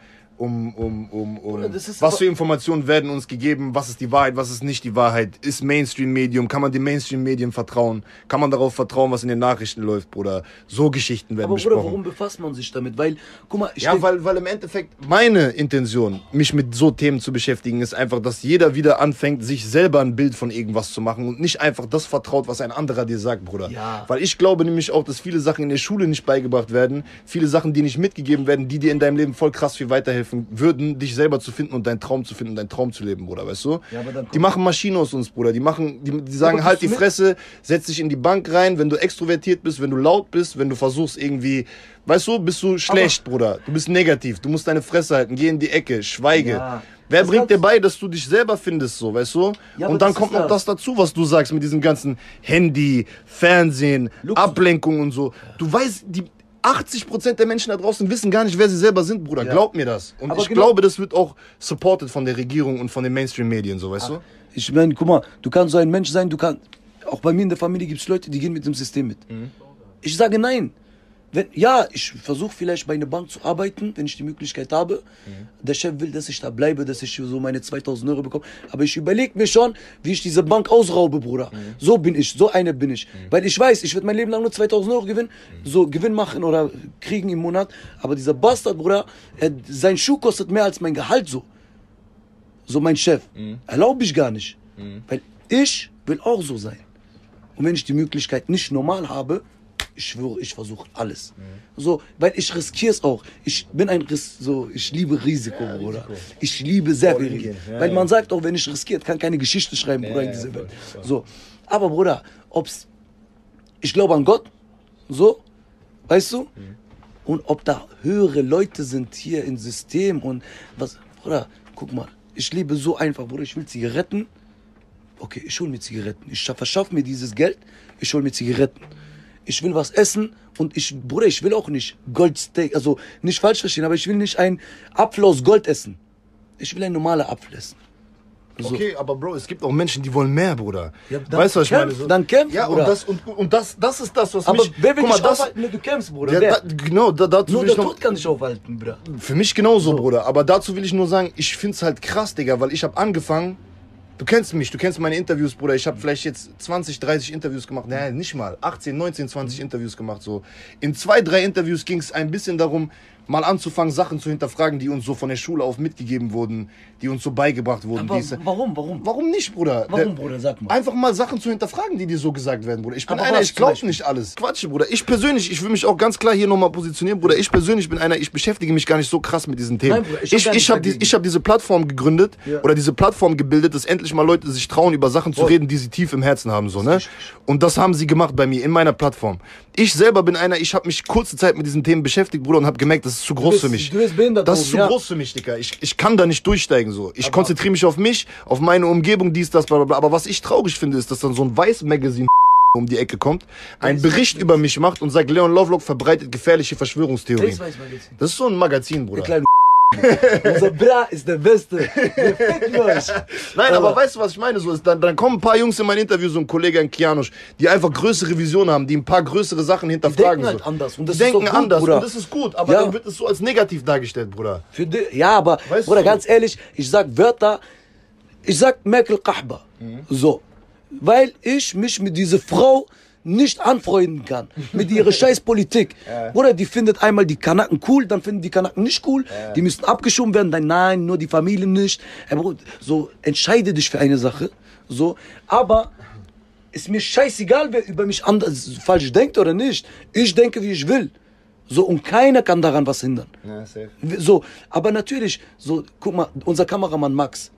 [SPEAKER 3] was für Informationen werden uns gegeben, was ist die Wahrheit, was ist nicht die Wahrheit, ist Mainstream-Medium, kann man den Mainstream-Medien vertrauen, kann man darauf vertrauen, was in den Nachrichten läuft, Bruder, so Geschichten werden besprochen.
[SPEAKER 2] Aber Bruder, warum befasst man sich damit, weil, guck mal,
[SPEAKER 3] weil im Endeffekt meine Intention, mich mit so Themen zu beschäftigen, ist einfach, dass jeder wieder anfängt, sich selber ein Bild von irgendwas zu machen und nicht einfach das vertraut, was ein anderer dir sagt, Bruder.
[SPEAKER 2] Ja.
[SPEAKER 3] Weil ich glaube nämlich auch, dass viele Sachen in der Schule nicht beigebracht werden, viele Sachen, die nicht mitgegeben werden, die dir in deinem Leben voll krass viel weiterhelfen würden, dich selber zu finden und deinen Traum zu finden, deinen Traum zu leben, Bruder, weißt du? Ja, die machen Maschinen aus uns, Bruder. Die sagen, halt die Fresse, setz dich in die Bank rein, wenn du extrovertiert bist, wenn du laut bist, wenn du versuchst irgendwie, weißt du, bist du schlecht, Bruder. Du bist negativ, du musst deine Fresse halten, geh in die Ecke, schweige. Ja. Wer bringt dir bei, dass du dich selber findest, so, weißt du? Ja, und dann kommt noch das dazu, was du sagst, mit diesem ganzen Handy, Fernsehen, Ablenkung und so. Du weißt, 80% der Menschen da draußen wissen gar nicht, wer sie selber sind, Bruder. Ja. Glaub mir das. Und ich glaube, das wird auch supported von der Regierung und von den Mainstream-Medien, so, weißt du?
[SPEAKER 2] Ich meine, guck mal, du kannst so ein Mensch sein, auch bei mir in der Familie gibt es Leute, die gehen mit dem System mit. Ich sage nein. Ich versuche vielleicht bei einer Bank zu arbeiten, wenn ich die Möglichkeit habe. Der Chef will, dass ich da bleibe, dass ich so meine 2000 Euro bekomme. Aber ich überlege mir schon, wie ich diese Bank ausraube, Bruder. So bin ich, so einer bin ich. Weil ich weiß, ich werde mein Leben lang nur 2000 Euro Gewinn machen oder kriegen im Monat. Aber dieser Bastard, Bruder, sein Schuh kostet mehr als mein Gehalt so. So mein Chef. Erlaube ich gar nicht. Weil ich will auch so sein. Und wenn ich die Möglichkeit nicht normal habe, ich schwöre, ich versuche alles. So, weil ich riskiere es auch. Ich bin ich liebe Risiko, Bruder. Ich liebe sehr viel Risiko. Weil man sagt auch, wenn ich riskiere, kann keine Geschichte schreiben, Bruder, in dieser Welt. So. Aber Bruder, ich glaube an Gott, so, weißt du? Und ob da höhere Leute sind hier im System und was, Bruder, guck mal, ich lebe so einfach, Bruder, ich will Zigaretten. Okay, ich hol mir Zigaretten. Ich verschaffe mir dieses Geld, ich hol mir Zigaretten. Ich will was essen und Bruder, ich will auch nicht Goldsteak, also nicht falsch verstehen, aber ich will nicht einen Apfel aus Gold essen. Ich will einen normalen Apfel essen. So.
[SPEAKER 3] Okay, aber Bro, es gibt auch Menschen, die wollen mehr, Bruder.
[SPEAKER 2] Ja, weißt du, was ich meine? So? Dann kämpf,
[SPEAKER 3] ja,
[SPEAKER 2] Bruder.
[SPEAKER 3] Und das ist das, was
[SPEAKER 2] aber
[SPEAKER 3] mich...
[SPEAKER 2] Aber wer will dich aufhalten, wenn du kämpfst, Bruder?
[SPEAKER 3] Ja, genau, dazu
[SPEAKER 2] nur
[SPEAKER 3] will ich
[SPEAKER 2] der Tod kann dich aufhalten, Bruder.
[SPEAKER 3] Für mich genauso, so. Bruder. Aber dazu will ich nur sagen, ich find's halt krass, Digga, weil ich habe angefangen... Du kennst mich, du kennst meine Interviews, Bruder. Ich habe vielleicht jetzt 20, 30 Interviews gemacht. Nein, nicht mal. 18, 19, 20 Interviews gemacht. So. In 2, 3 Interviews ging es ein bisschen darum, mal anzufangen, Sachen zu hinterfragen, die uns so von der Schule auf mitgegeben wurden, die uns so beigebracht wurden.
[SPEAKER 2] Aber warum?
[SPEAKER 3] Warum nicht, Bruder?
[SPEAKER 2] Warum, Bruder? Sag mal.
[SPEAKER 3] Einfach mal Sachen zu hinterfragen, die dir so gesagt werden, Bruder. Ich bin einer, ich glaube nicht alles. Quatsch, Bruder. Ich persönlich, ich will mich auch ganz klar hier nochmal positionieren, Bruder. Ich persönlich bin einer, ich beschäftige mich gar nicht so krass mit diesen Themen. Nein, Bruder, ich hab diese Plattform gegründet, oder diese Plattform gebildet, dass endlich mal Leute sich trauen, über Sachen zu reden, die sie tief im Herzen haben, so, ne? Und das haben sie gemacht bei mir, in meiner Plattform. Ich selber bin einer, ich habe mich kurze Zeit mit diesen Themen beschäftigt, Bruder, und habe gemerkt, das ist zu groß für mich. Das ist zu groß für mich, Digga. Ich kann da nicht durchsteigen, so. Ich konzentriere mich auf mich, auf meine Umgebung, dies, das, bla, bla, bla. Aber was ich traurig finde, ist, dass dann so ein Weiß-Magazin um die Ecke kommt, einen Bericht über mich macht und sagt, Leon Lovelock verbreitet gefährliche Verschwörungstheorien. Das ist so ein Magazin, Bruder.
[SPEAKER 2] Unser Bra ist der Beste.
[SPEAKER 3] Nein, aber weißt du, was ich meine? So ist, dann kommen ein paar Jungs in mein Interview, so ein Kollege, ein Kianosch, die einfach größere Visionen haben, die ein paar größere Sachen hinterfragen.
[SPEAKER 2] Die denken halt anders. Und das
[SPEAKER 3] die denken
[SPEAKER 2] ist gut,
[SPEAKER 3] anders.
[SPEAKER 2] Bruder.
[SPEAKER 3] Und das ist gut, aber dann wird es so als negativ dargestellt, Bruder.
[SPEAKER 2] Ja, aber,
[SPEAKER 3] weißt
[SPEAKER 2] Bruder,
[SPEAKER 3] du?
[SPEAKER 2] ganz ehrlich, ich sag Wörter, ich sag Merkel Kahba. So. Weil ich mich mit dieser Frau nicht anfreunden kann. Mit ihrer scheiß Politik. Oder die findet einmal die Kanaken cool, dann finden die Kanaken nicht cool. Die müssen abgeschoben werden, dann nein, nur die Familie nicht. So, entscheide dich für eine Sache. So, aber ist mir scheißegal, wer über mich anders falsch denkt oder nicht. Ich denke, wie ich will. So, und keiner kann daran was hindern.
[SPEAKER 3] Ja, safe.
[SPEAKER 2] So, aber natürlich, so, guck mal, unser Kameramann Max,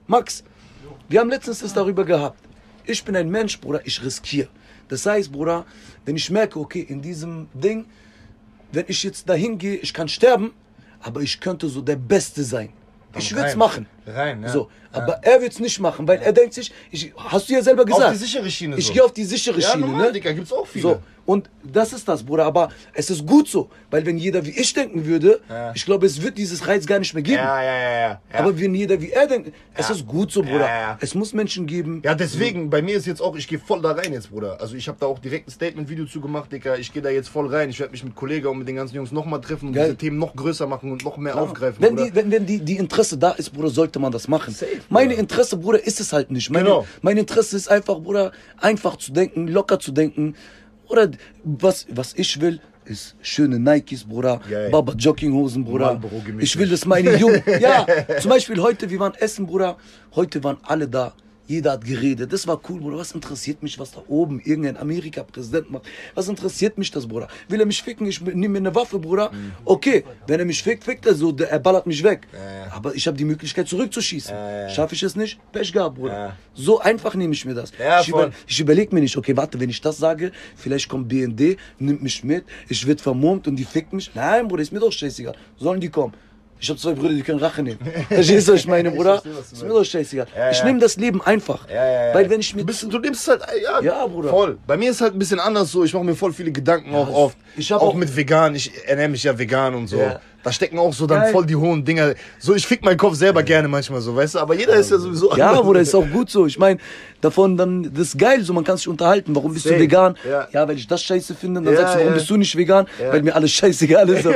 [SPEAKER 2] wir haben letztens das darüber gehabt. Ich bin ein Mensch, Bruder, ich riskiere. Das heißt, Bruder, wenn ich merke, okay, in diesem Ding, wenn ich jetzt dahin gehe, ich kann sterben, aber ich könnte so der Beste sein. Ich würde es machen.
[SPEAKER 3] Rein, ja.
[SPEAKER 2] So, aber er wird es nicht machen, weil er denkt sich, hast du ja selber gesagt.
[SPEAKER 3] Auf die sichere Schiene.
[SPEAKER 2] Ich
[SPEAKER 3] so.
[SPEAKER 2] gehe auf die sichere
[SPEAKER 3] Ja,
[SPEAKER 2] Schiene,
[SPEAKER 3] normal,
[SPEAKER 2] ne?
[SPEAKER 3] Digga, gibt's auch viele.
[SPEAKER 2] So, und das ist das, Bruder, aber es ist gut so, weil wenn jeder wie ich denken würde, ich glaube, es wird dieses Reiz gar nicht mehr geben.
[SPEAKER 3] Ja.
[SPEAKER 2] Aber wenn jeder wie er denkt, es ist gut so, Bruder.
[SPEAKER 3] Ja.
[SPEAKER 2] Es muss Menschen geben.
[SPEAKER 3] Ja, deswegen, bei mir ist jetzt auch, ich gehe voll da rein jetzt, Bruder. Also ich habe da auch direkt ein Statement-Video zu gemacht, Digga. Ich gehe da jetzt voll rein. Ich werde mich mit Kollegen und mit den ganzen Jungs nochmal treffen und
[SPEAKER 2] Geil.
[SPEAKER 3] diese Themen noch größer machen und noch mehr aufgreifen,
[SPEAKER 2] Wenn,
[SPEAKER 3] Bruder.
[SPEAKER 2] wenn die Interesse da ist, Bruder, sollte man das machen. Meine Interesse, Bruder, ist es halt nicht. Mein Interesse ist einfach, Bruder, einfach zu denken, locker zu denken. Oder was ich will, ist schöne Nikes, Bruder,
[SPEAKER 3] Geil.
[SPEAKER 2] Baba Jogginghosen, Bruder.
[SPEAKER 3] Marlboro gemäßig.
[SPEAKER 2] Ich will, dass meine Jungen, ja, zum Beispiel heute, wir waren essen, Bruder, heute waren alle da. Jeder hat geredet, das war cool, Bruder. Was interessiert mich, was da oben irgendein Amerika-Präsident macht? Was interessiert mich das, Bruder? Will er mich ficken? Ich nehme mir eine Waffe, Bruder. Okay, wenn er mich fickt, fickt er so, er ballert mich weg. Aber ich habe die Möglichkeit zurückzuschießen. Schaffe ich es nicht? Pech gehabt, Bruder. So einfach nehme ich mir das.
[SPEAKER 3] Ja,
[SPEAKER 2] ich überlege mir nicht, okay, warte, wenn ich das sage, vielleicht kommt BND, nimmt mich mit, ich werde vermummt und die fickt mich. Nein, Bruder, ist mir doch scheißegal. Sollen die kommen? Ich habe 2 Brüder, die können Rache nehmen. Verstehst du, was ich meine, Bruder? Ist mir doch scheißegal. Ich nehme das Leben einfach. Weil wenn ich mir...
[SPEAKER 3] Du nimmst halt,
[SPEAKER 2] Ja, Bruder.
[SPEAKER 3] Voll. Bei mir ist halt ein bisschen anders so. Ich mache mir voll viele Gedanken auch oft.
[SPEAKER 2] Ich hab
[SPEAKER 3] auch
[SPEAKER 2] auch-
[SPEAKER 3] mit vegan. Ich ernähre mich ja vegan und so.
[SPEAKER 2] Ja.
[SPEAKER 3] Da stecken auch so dann
[SPEAKER 2] Geil.
[SPEAKER 3] voll die hohen Dinger. So, ich fick meinen Kopf selber gerne manchmal so, weißt du? Aber jeder ist ja sowieso
[SPEAKER 2] Ja,
[SPEAKER 3] anders.
[SPEAKER 2] Bruder, ist auch gut so. Ich meine, davon dann, das ist geil, so man kann sich unterhalten. Warum bist du
[SPEAKER 3] Safe.
[SPEAKER 2] vegan?
[SPEAKER 3] Ja.
[SPEAKER 2] Weil ich das scheiße finde. Dann
[SPEAKER 3] Ja,
[SPEAKER 2] sagst du, warum
[SPEAKER 3] ja.
[SPEAKER 2] bist du nicht vegan? Weil mir alles scheißegal ist.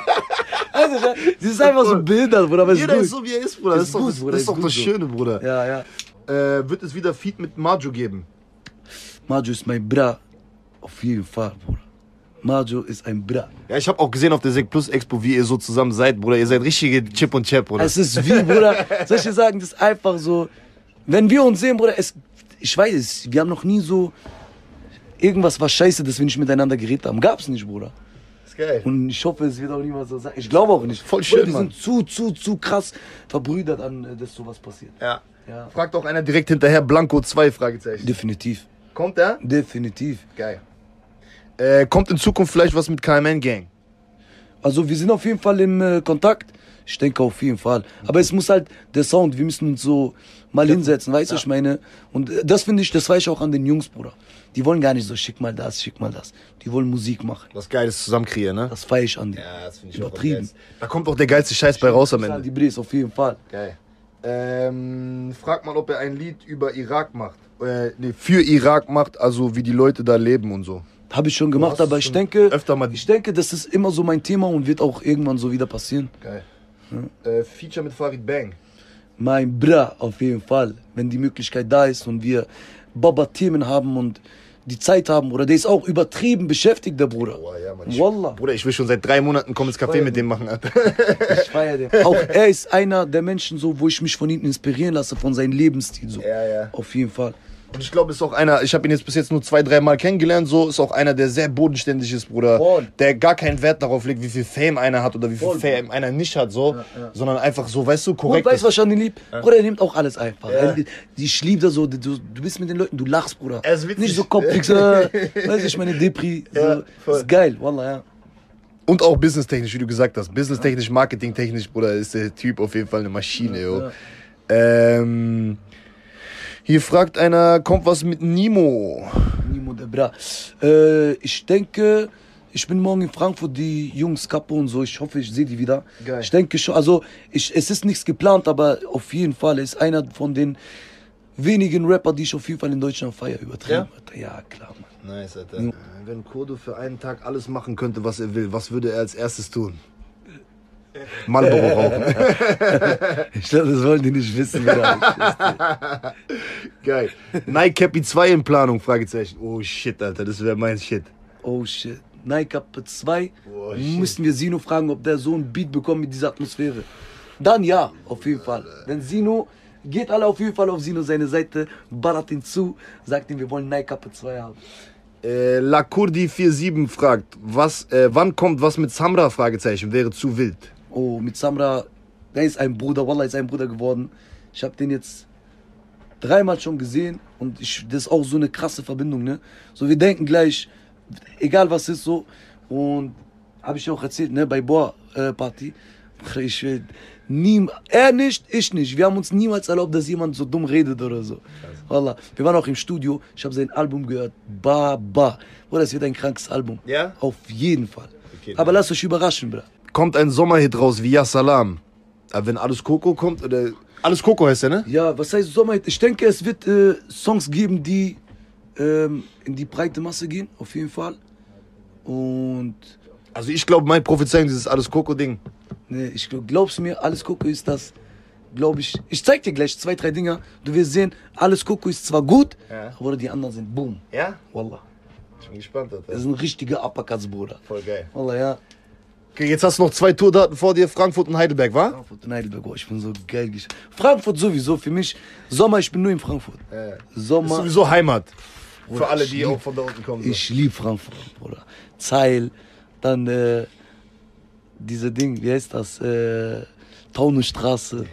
[SPEAKER 2] Also, das ist einfach so Bilder, Bruder, aber ist
[SPEAKER 3] Jeder
[SPEAKER 2] gut.
[SPEAKER 3] ist so, wie er ist, Bruder. Das ist doch,
[SPEAKER 2] gut, Bruder,
[SPEAKER 3] das, ist doch
[SPEAKER 2] ist
[SPEAKER 3] das
[SPEAKER 2] gut so.
[SPEAKER 3] Schöne, Bruder.
[SPEAKER 2] Ja.
[SPEAKER 3] Wird es wieder Feed mit Majo geben?
[SPEAKER 2] Majo ist mein Bra. Auf jeden Fall, Bruder. Majo ist ein Bra.
[SPEAKER 3] Ja, ich habe auch gesehen auf der Sek Plus Expo, wie ihr so zusammen seid, Bruder. Ihr seid richtige Chip und Chap, Bruder.
[SPEAKER 2] Es ist wie, Bruder, soll ich dir sagen, das ist einfach so, wenn wir uns sehen, Bruder, ich weiß es, wir haben noch nie so, irgendwas war scheiße, dass wir nicht miteinander geredet haben. Gab's nicht, Bruder.
[SPEAKER 3] ist geil.
[SPEAKER 2] Und ich hoffe, es wird auch niemand so sein. Ich glaube auch nicht.
[SPEAKER 3] Voll schön,
[SPEAKER 2] Wir
[SPEAKER 3] Mann.
[SPEAKER 2] sind zu krass verbrüdert an, dass sowas passiert.
[SPEAKER 3] Ja.
[SPEAKER 2] Ja.
[SPEAKER 3] Fragt auch einer direkt hinterher, Blanco 2, Fragezeichen.
[SPEAKER 2] Definitiv.
[SPEAKER 3] Kommt der?
[SPEAKER 2] Definitiv.
[SPEAKER 3] Geil. Kommt in Zukunft vielleicht was mit KMN Gang?
[SPEAKER 2] Also wir sind auf jeden Fall im Kontakt. Ich denke auf jeden Fall. Aber es muss halt der Sound, wir müssen uns so mal hinsetzen, weißt du, ich meine. Und das finde ich, das weiß ich auch an den Jungs, Bruder. Die wollen gar nicht so, schick mal das, schick mal das. Die wollen Musik machen.
[SPEAKER 3] Was Geiles zusammen kreieren, ne?
[SPEAKER 2] Das feiere ich an denen.
[SPEAKER 3] Ja, das finde
[SPEAKER 2] Übertrieben.
[SPEAKER 3] Da kommt auch der geilste Scheiß bei raus am
[SPEAKER 2] Die
[SPEAKER 3] Ende.
[SPEAKER 2] Bres auf jeden Fall.
[SPEAKER 3] Geil. Frag mal, ob er ein Lied über Irak macht. Für Irak macht, also wie die Leute da leben und so.
[SPEAKER 2] Habe ich schon gemacht,
[SPEAKER 3] hast
[SPEAKER 2] aber
[SPEAKER 3] es
[SPEAKER 2] ich
[SPEAKER 3] schon
[SPEAKER 2] denke,
[SPEAKER 3] öfter mal-
[SPEAKER 2] das ist immer so mein Thema und wird auch irgendwann so wieder passieren.
[SPEAKER 3] Geil. Feature mit Farid Bang.
[SPEAKER 2] Mein Bra, auf jeden Fall. Wenn die Möglichkeit da ist und wir Baba-Themen haben und die Zeit haben, oder der ist auch übertrieben beschäftigt, der Bruder.
[SPEAKER 3] Boah, ja, Mann.
[SPEAKER 2] Wallah.
[SPEAKER 3] Bruder, ich will schon seit 3 Monaten kommen ins Café mit dem machen, Alter.
[SPEAKER 2] Ich feier den. Auch er ist einer der Menschen, so, wo ich mich von ihm inspirieren lasse, von seinem Lebensstil. So.
[SPEAKER 3] Ja.
[SPEAKER 2] Auf jeden Fall.
[SPEAKER 3] Und ich glaube, ist auch einer, ich habe ihn jetzt bis jetzt nur 2-3 Mal kennengelernt, so, ist auch einer, der sehr bodenständig ist, Bruder.
[SPEAKER 2] Voll.
[SPEAKER 3] Der gar keinen Wert darauf legt, wie viel Fame einer hat oder wie viel
[SPEAKER 2] Voll.
[SPEAKER 3] Fame einer nicht hat, so, sondern einfach so, weißt du,
[SPEAKER 2] Und
[SPEAKER 3] korrekt
[SPEAKER 2] weißt
[SPEAKER 3] ist.
[SPEAKER 2] du, was ich an den lieb? Bruder, er nimmt auch alles einfach. Ich liebe das so, du bist mit den Leuten, du lachst, Bruder.
[SPEAKER 3] Er ist witzig.
[SPEAKER 2] Nicht so kopfig, so, weißt du, ich meine, Depri. So.
[SPEAKER 3] Ja, voll.
[SPEAKER 2] Ist geil, Wallah, ja.
[SPEAKER 3] Und auch businesstechnisch, wie du gesagt hast. Businesstechnisch, marketingtechnisch, Bruder, ist der Typ auf jeden Fall eine Maschine, jo. Hier fragt einer, kommt was mit Nimo?
[SPEAKER 2] Nimo der Bra. Ich denke, ich bin morgen in Frankfurt, die Jungs Kapo und so, ich hoffe, ich sehe die wieder.
[SPEAKER 3] Geil.
[SPEAKER 2] Ich denke schon, also es ist nichts geplant, aber auf jeden Fall, er ist einer von den wenigen Rapper, die ich auf jeden Fall in Deutschland feiere, übertrieben. Ja, klar, Mann.
[SPEAKER 3] Nice, Alter. Wenn Kodo für einen Tag alles machen könnte, was er will, was würde er als erstes tun? Marlboro rauchen.
[SPEAKER 2] Ich glaube, das wollen die nicht wissen. Wieder.
[SPEAKER 3] Geil. Nike Cappy 2 in Planung, Fragezeichen. Oh shit, Alter, das wäre mein Shit.
[SPEAKER 2] Oh shit. Nike Up 2,
[SPEAKER 3] Oh, shit.
[SPEAKER 2] müssten wir Sino fragen, ob der so ein Beat bekommt mit dieser Atmosphäre. Dann ja, auf jeden Fall. Wenn Sino, geht alle auf jeden Fall auf Sino seine Seite, ballert ihn zu, sagt ihm, wir wollen Nike Up 2 haben.
[SPEAKER 3] Lakurdi47 fragt, wann kommt was mit Samra? Fragezeichen, wäre zu wild.
[SPEAKER 2] Oh, mit Samra, der ist ein Bruder, Wallah ist ein Bruder geworden. Ich habe den jetzt 3-mal schon gesehen und das ist auch so eine krasse Verbindung, ne? So, wir denken gleich, egal was ist so. Und habe ich auch erzählt, ne, bei Boa Party. Ich will er nicht, ich nicht. Wir haben uns niemals erlaubt, dass jemand so dumm redet oder so. Wallah. Wir waren auch im Studio, ich habe sein Album gehört. Baba. Bruder, das wird ein krankes Album.
[SPEAKER 3] Ja?
[SPEAKER 2] Auf jeden Fall.
[SPEAKER 3] Okay,
[SPEAKER 2] aber lasst euch überraschen, Bruder.
[SPEAKER 3] Kommt ein Sommerhit raus wie Ya Salam. Aber wenn Alles Coco kommt, oder... Alles Coco heißt der, ne?
[SPEAKER 2] Ja, was heißt Sommerhit? Ich denke, es wird Songs geben, die in die breite Masse gehen, auf jeden Fall. Und
[SPEAKER 3] Also ich glaube, mein Prophezeiung, dieses Alles Coco-Ding.
[SPEAKER 2] ne, ich glaub's mir, Alles Coco ist das, glaube ich. Ich zeig dir gleich 2, 3 Dinger. Du wirst sehen, Alles Coco ist zwar gut,
[SPEAKER 3] Ja.
[SPEAKER 2] aber die anderen sind boom.
[SPEAKER 3] Ja?
[SPEAKER 2] Wallah.
[SPEAKER 3] Ich bin gespannt, Alter.
[SPEAKER 2] Das ist ein richtiger Uppercuts, Bruder.
[SPEAKER 3] Voll geil.
[SPEAKER 2] Wallah, ja.
[SPEAKER 3] Okay, jetzt hast du noch 2 Tourdaten vor dir, Frankfurt und Heidelberg, wa?
[SPEAKER 2] Frankfurt und Heidelberg, oh, ich bin so geil. Frankfurt sowieso, für mich, Sommer, ich bin nur in Frankfurt.
[SPEAKER 3] Ist
[SPEAKER 2] Sommer,
[SPEAKER 3] sowieso Heimat. Für
[SPEAKER 2] Bruder,
[SPEAKER 3] alle,
[SPEAKER 2] ich
[SPEAKER 3] die
[SPEAKER 2] lieb-
[SPEAKER 3] auch von da unten kommen. So.
[SPEAKER 2] Ich liebe Frankfurt, Bruder. Zeil, dann diese Ding, wie heißt das? Taunusstraße.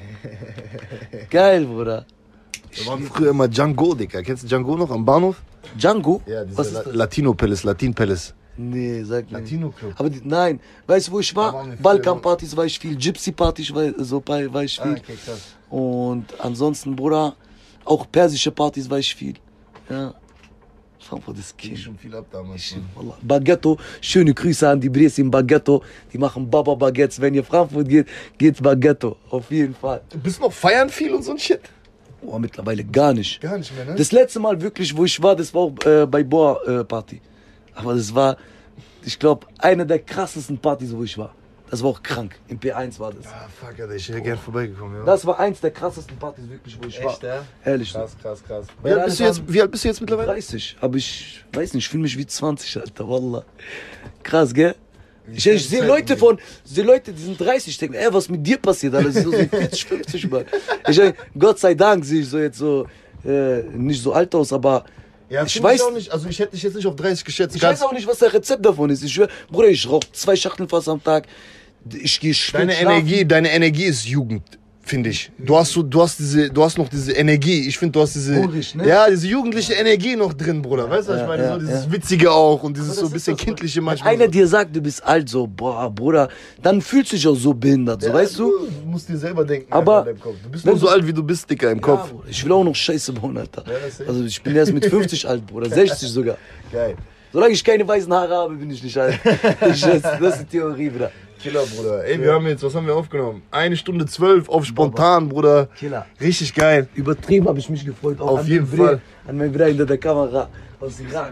[SPEAKER 2] Geil, Bruder.
[SPEAKER 3] Da waren früher immer Django, Digga. Kennst du Django noch am Bahnhof?
[SPEAKER 2] Django?
[SPEAKER 3] Ja,
[SPEAKER 2] Was
[SPEAKER 3] diese
[SPEAKER 2] ist das?
[SPEAKER 3] Latino Palace, Latin Palace.
[SPEAKER 2] Nee, sag mir nicht.
[SPEAKER 3] Latino Club.
[SPEAKER 2] Aber nein, weißt du, wo ich
[SPEAKER 3] Da waren
[SPEAKER 2] war?
[SPEAKER 3] wir früher.
[SPEAKER 2] Balkanpartys war ich viel, Gypsy-Partys war ich viel.
[SPEAKER 3] okay, krass.
[SPEAKER 2] Und ansonsten, Bruder, auch persische Partys war ich viel. Ja. Frankfurt ist
[SPEAKER 3] Ging
[SPEAKER 2] King.
[SPEAKER 3] schon viel ab damals. Mann.
[SPEAKER 2] Wallah. Baguetto, schöne Grüße an die Bres im Baguetto. Die machen Baba Baguettes. Wenn ihr Frankfurt geht, geht's Baguetto. Auf jeden Fall.
[SPEAKER 3] Du bist noch feiern viel und so ein Shit?
[SPEAKER 2] Oh, mittlerweile gar nicht.
[SPEAKER 3] Gar nicht mehr, ne?
[SPEAKER 2] Das letzte Mal wirklich, wo ich war, das war auch bei Boa Party. Aber das war, ich glaube, eine der krassesten Partys, wo ich war. Das war auch krank. Im P1 war das.
[SPEAKER 3] Ah, fuck, Alter, ich wäre gern vorbeigekommen, ja.
[SPEAKER 2] Das war eins der krassesten Partys, wirklich, wo ich war.
[SPEAKER 3] ja?
[SPEAKER 2] Ehrlich.
[SPEAKER 3] Krass.
[SPEAKER 2] Wie alt
[SPEAKER 3] Wie alt bist du jetzt mittlerweile?
[SPEAKER 2] 30. Aber ich weiß nicht, ich fühle mich wie 20, Alter. Wallah. Krass, gell? Ich sehe Leute die sind 30, ich denke, ey, was mit dir passiert, Alter? Sie sind so 40, 50, Mann. Gott sei Dank sehe ich so jetzt so, nicht so alt aus, aber
[SPEAKER 3] Ja,
[SPEAKER 2] ich
[SPEAKER 3] ich
[SPEAKER 2] weiß
[SPEAKER 3] auch nicht. Also ich hätte dich jetzt nicht auf 30 geschätzt.
[SPEAKER 2] Ich weiß auch nicht, was das Rezept davon ist. Ich schwör, Bruder, ich rauche 2 Schachteln fast am Tag. Ich gehe spät schlafen.
[SPEAKER 3] Deine Energie ist Jugend, finde ich. Du hast noch diese Energie. Ich finde, du hast diese,
[SPEAKER 2] Hungrig, ne?
[SPEAKER 3] ja, diese jugendliche Energie noch drin, Bruder. Weißt du, was ich meine?
[SPEAKER 2] ja,
[SPEAKER 3] So dieses Witzige auch und dieses
[SPEAKER 2] Das
[SPEAKER 3] so ein
[SPEAKER 2] ist
[SPEAKER 3] bisschen
[SPEAKER 2] das,
[SPEAKER 3] kindliche
[SPEAKER 2] Wenn
[SPEAKER 3] manchmal.
[SPEAKER 2] einer dir sagt, du bist alt, so, boah, Bruder, dann fühlst du dich auch so behindert, so, weißt du?
[SPEAKER 3] Du musst dir selber denken,
[SPEAKER 2] Aber
[SPEAKER 3] Alter, in deinem Kopf. Du bist
[SPEAKER 2] wenn
[SPEAKER 3] nur so
[SPEAKER 2] du-
[SPEAKER 3] alt, wie du bist, Dicker, im Kopf.
[SPEAKER 2] Ja, Bruder, ich will auch noch Scheiße bauen, Alter.
[SPEAKER 3] das ist-
[SPEAKER 2] Also ich bin erst mit 50 alt, Bruder, 60 sogar.
[SPEAKER 3] Geil.
[SPEAKER 2] Solange ich keine weißen Haare habe, bin ich nicht alt. Das ist die Theorie, Bruder.
[SPEAKER 3] Killer, Bruder. Ey, was haben wir aufgenommen? 1 Stunde 12 auf spontan, Bruder.
[SPEAKER 2] Killer.
[SPEAKER 3] Richtig geil.
[SPEAKER 2] Übertrieben habe ich mich gefreut. Auch
[SPEAKER 3] Auf
[SPEAKER 2] an
[SPEAKER 3] jeden
[SPEAKER 2] den Bruder,
[SPEAKER 3] Fall.
[SPEAKER 2] An meinen Bruder hinter der Kamera. Aus Iran,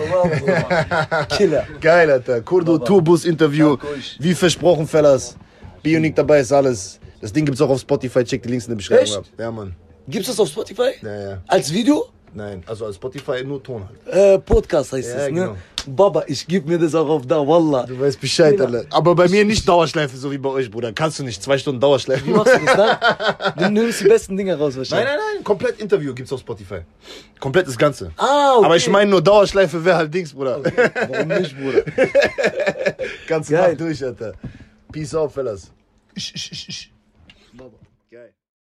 [SPEAKER 2] Bruder. Killer.
[SPEAKER 3] Geil, Alter. Kurdo Tourbus Interview.
[SPEAKER 2] Danke euch.
[SPEAKER 3] Wie versprochen, Fellas. Bionik dabei ist alles. Das Ding gibt's auch auf Spotify. Check die Links in der Beschreibung
[SPEAKER 2] Echt?
[SPEAKER 3] ab. Ja, Mann.
[SPEAKER 2] Gibt's das auf Spotify?
[SPEAKER 3] Ja.
[SPEAKER 2] Als Video?
[SPEAKER 3] Nein, also als Spotify nur Ton halt.
[SPEAKER 2] Podcast heißt
[SPEAKER 3] Ja,
[SPEAKER 2] es,
[SPEAKER 3] genau.
[SPEAKER 2] ne? Baba, ich geb mir das auch auf da, Wallah.
[SPEAKER 3] Du weißt Bescheid, Alter. Aber bei mir nicht Dauerschleife, so wie bei euch, Bruder. Kannst du nicht 2 Stunden Dauerschleife.
[SPEAKER 2] Wie machst du das dann? Du nimmst die besten Dinge raus wahrscheinlich.
[SPEAKER 3] Nein. Komplett Interview gibt's auf Spotify. Komplett das Ganze.
[SPEAKER 2] Ah, okay.
[SPEAKER 3] Aber ich meine nur Dauerschleife wäre halt Dings, Bruder.
[SPEAKER 2] Warum nicht, Bruder?
[SPEAKER 3] Ganze
[SPEAKER 2] Geil.
[SPEAKER 3] Nacht durch, Alter. Peace out, Fellas.
[SPEAKER 2] Baba.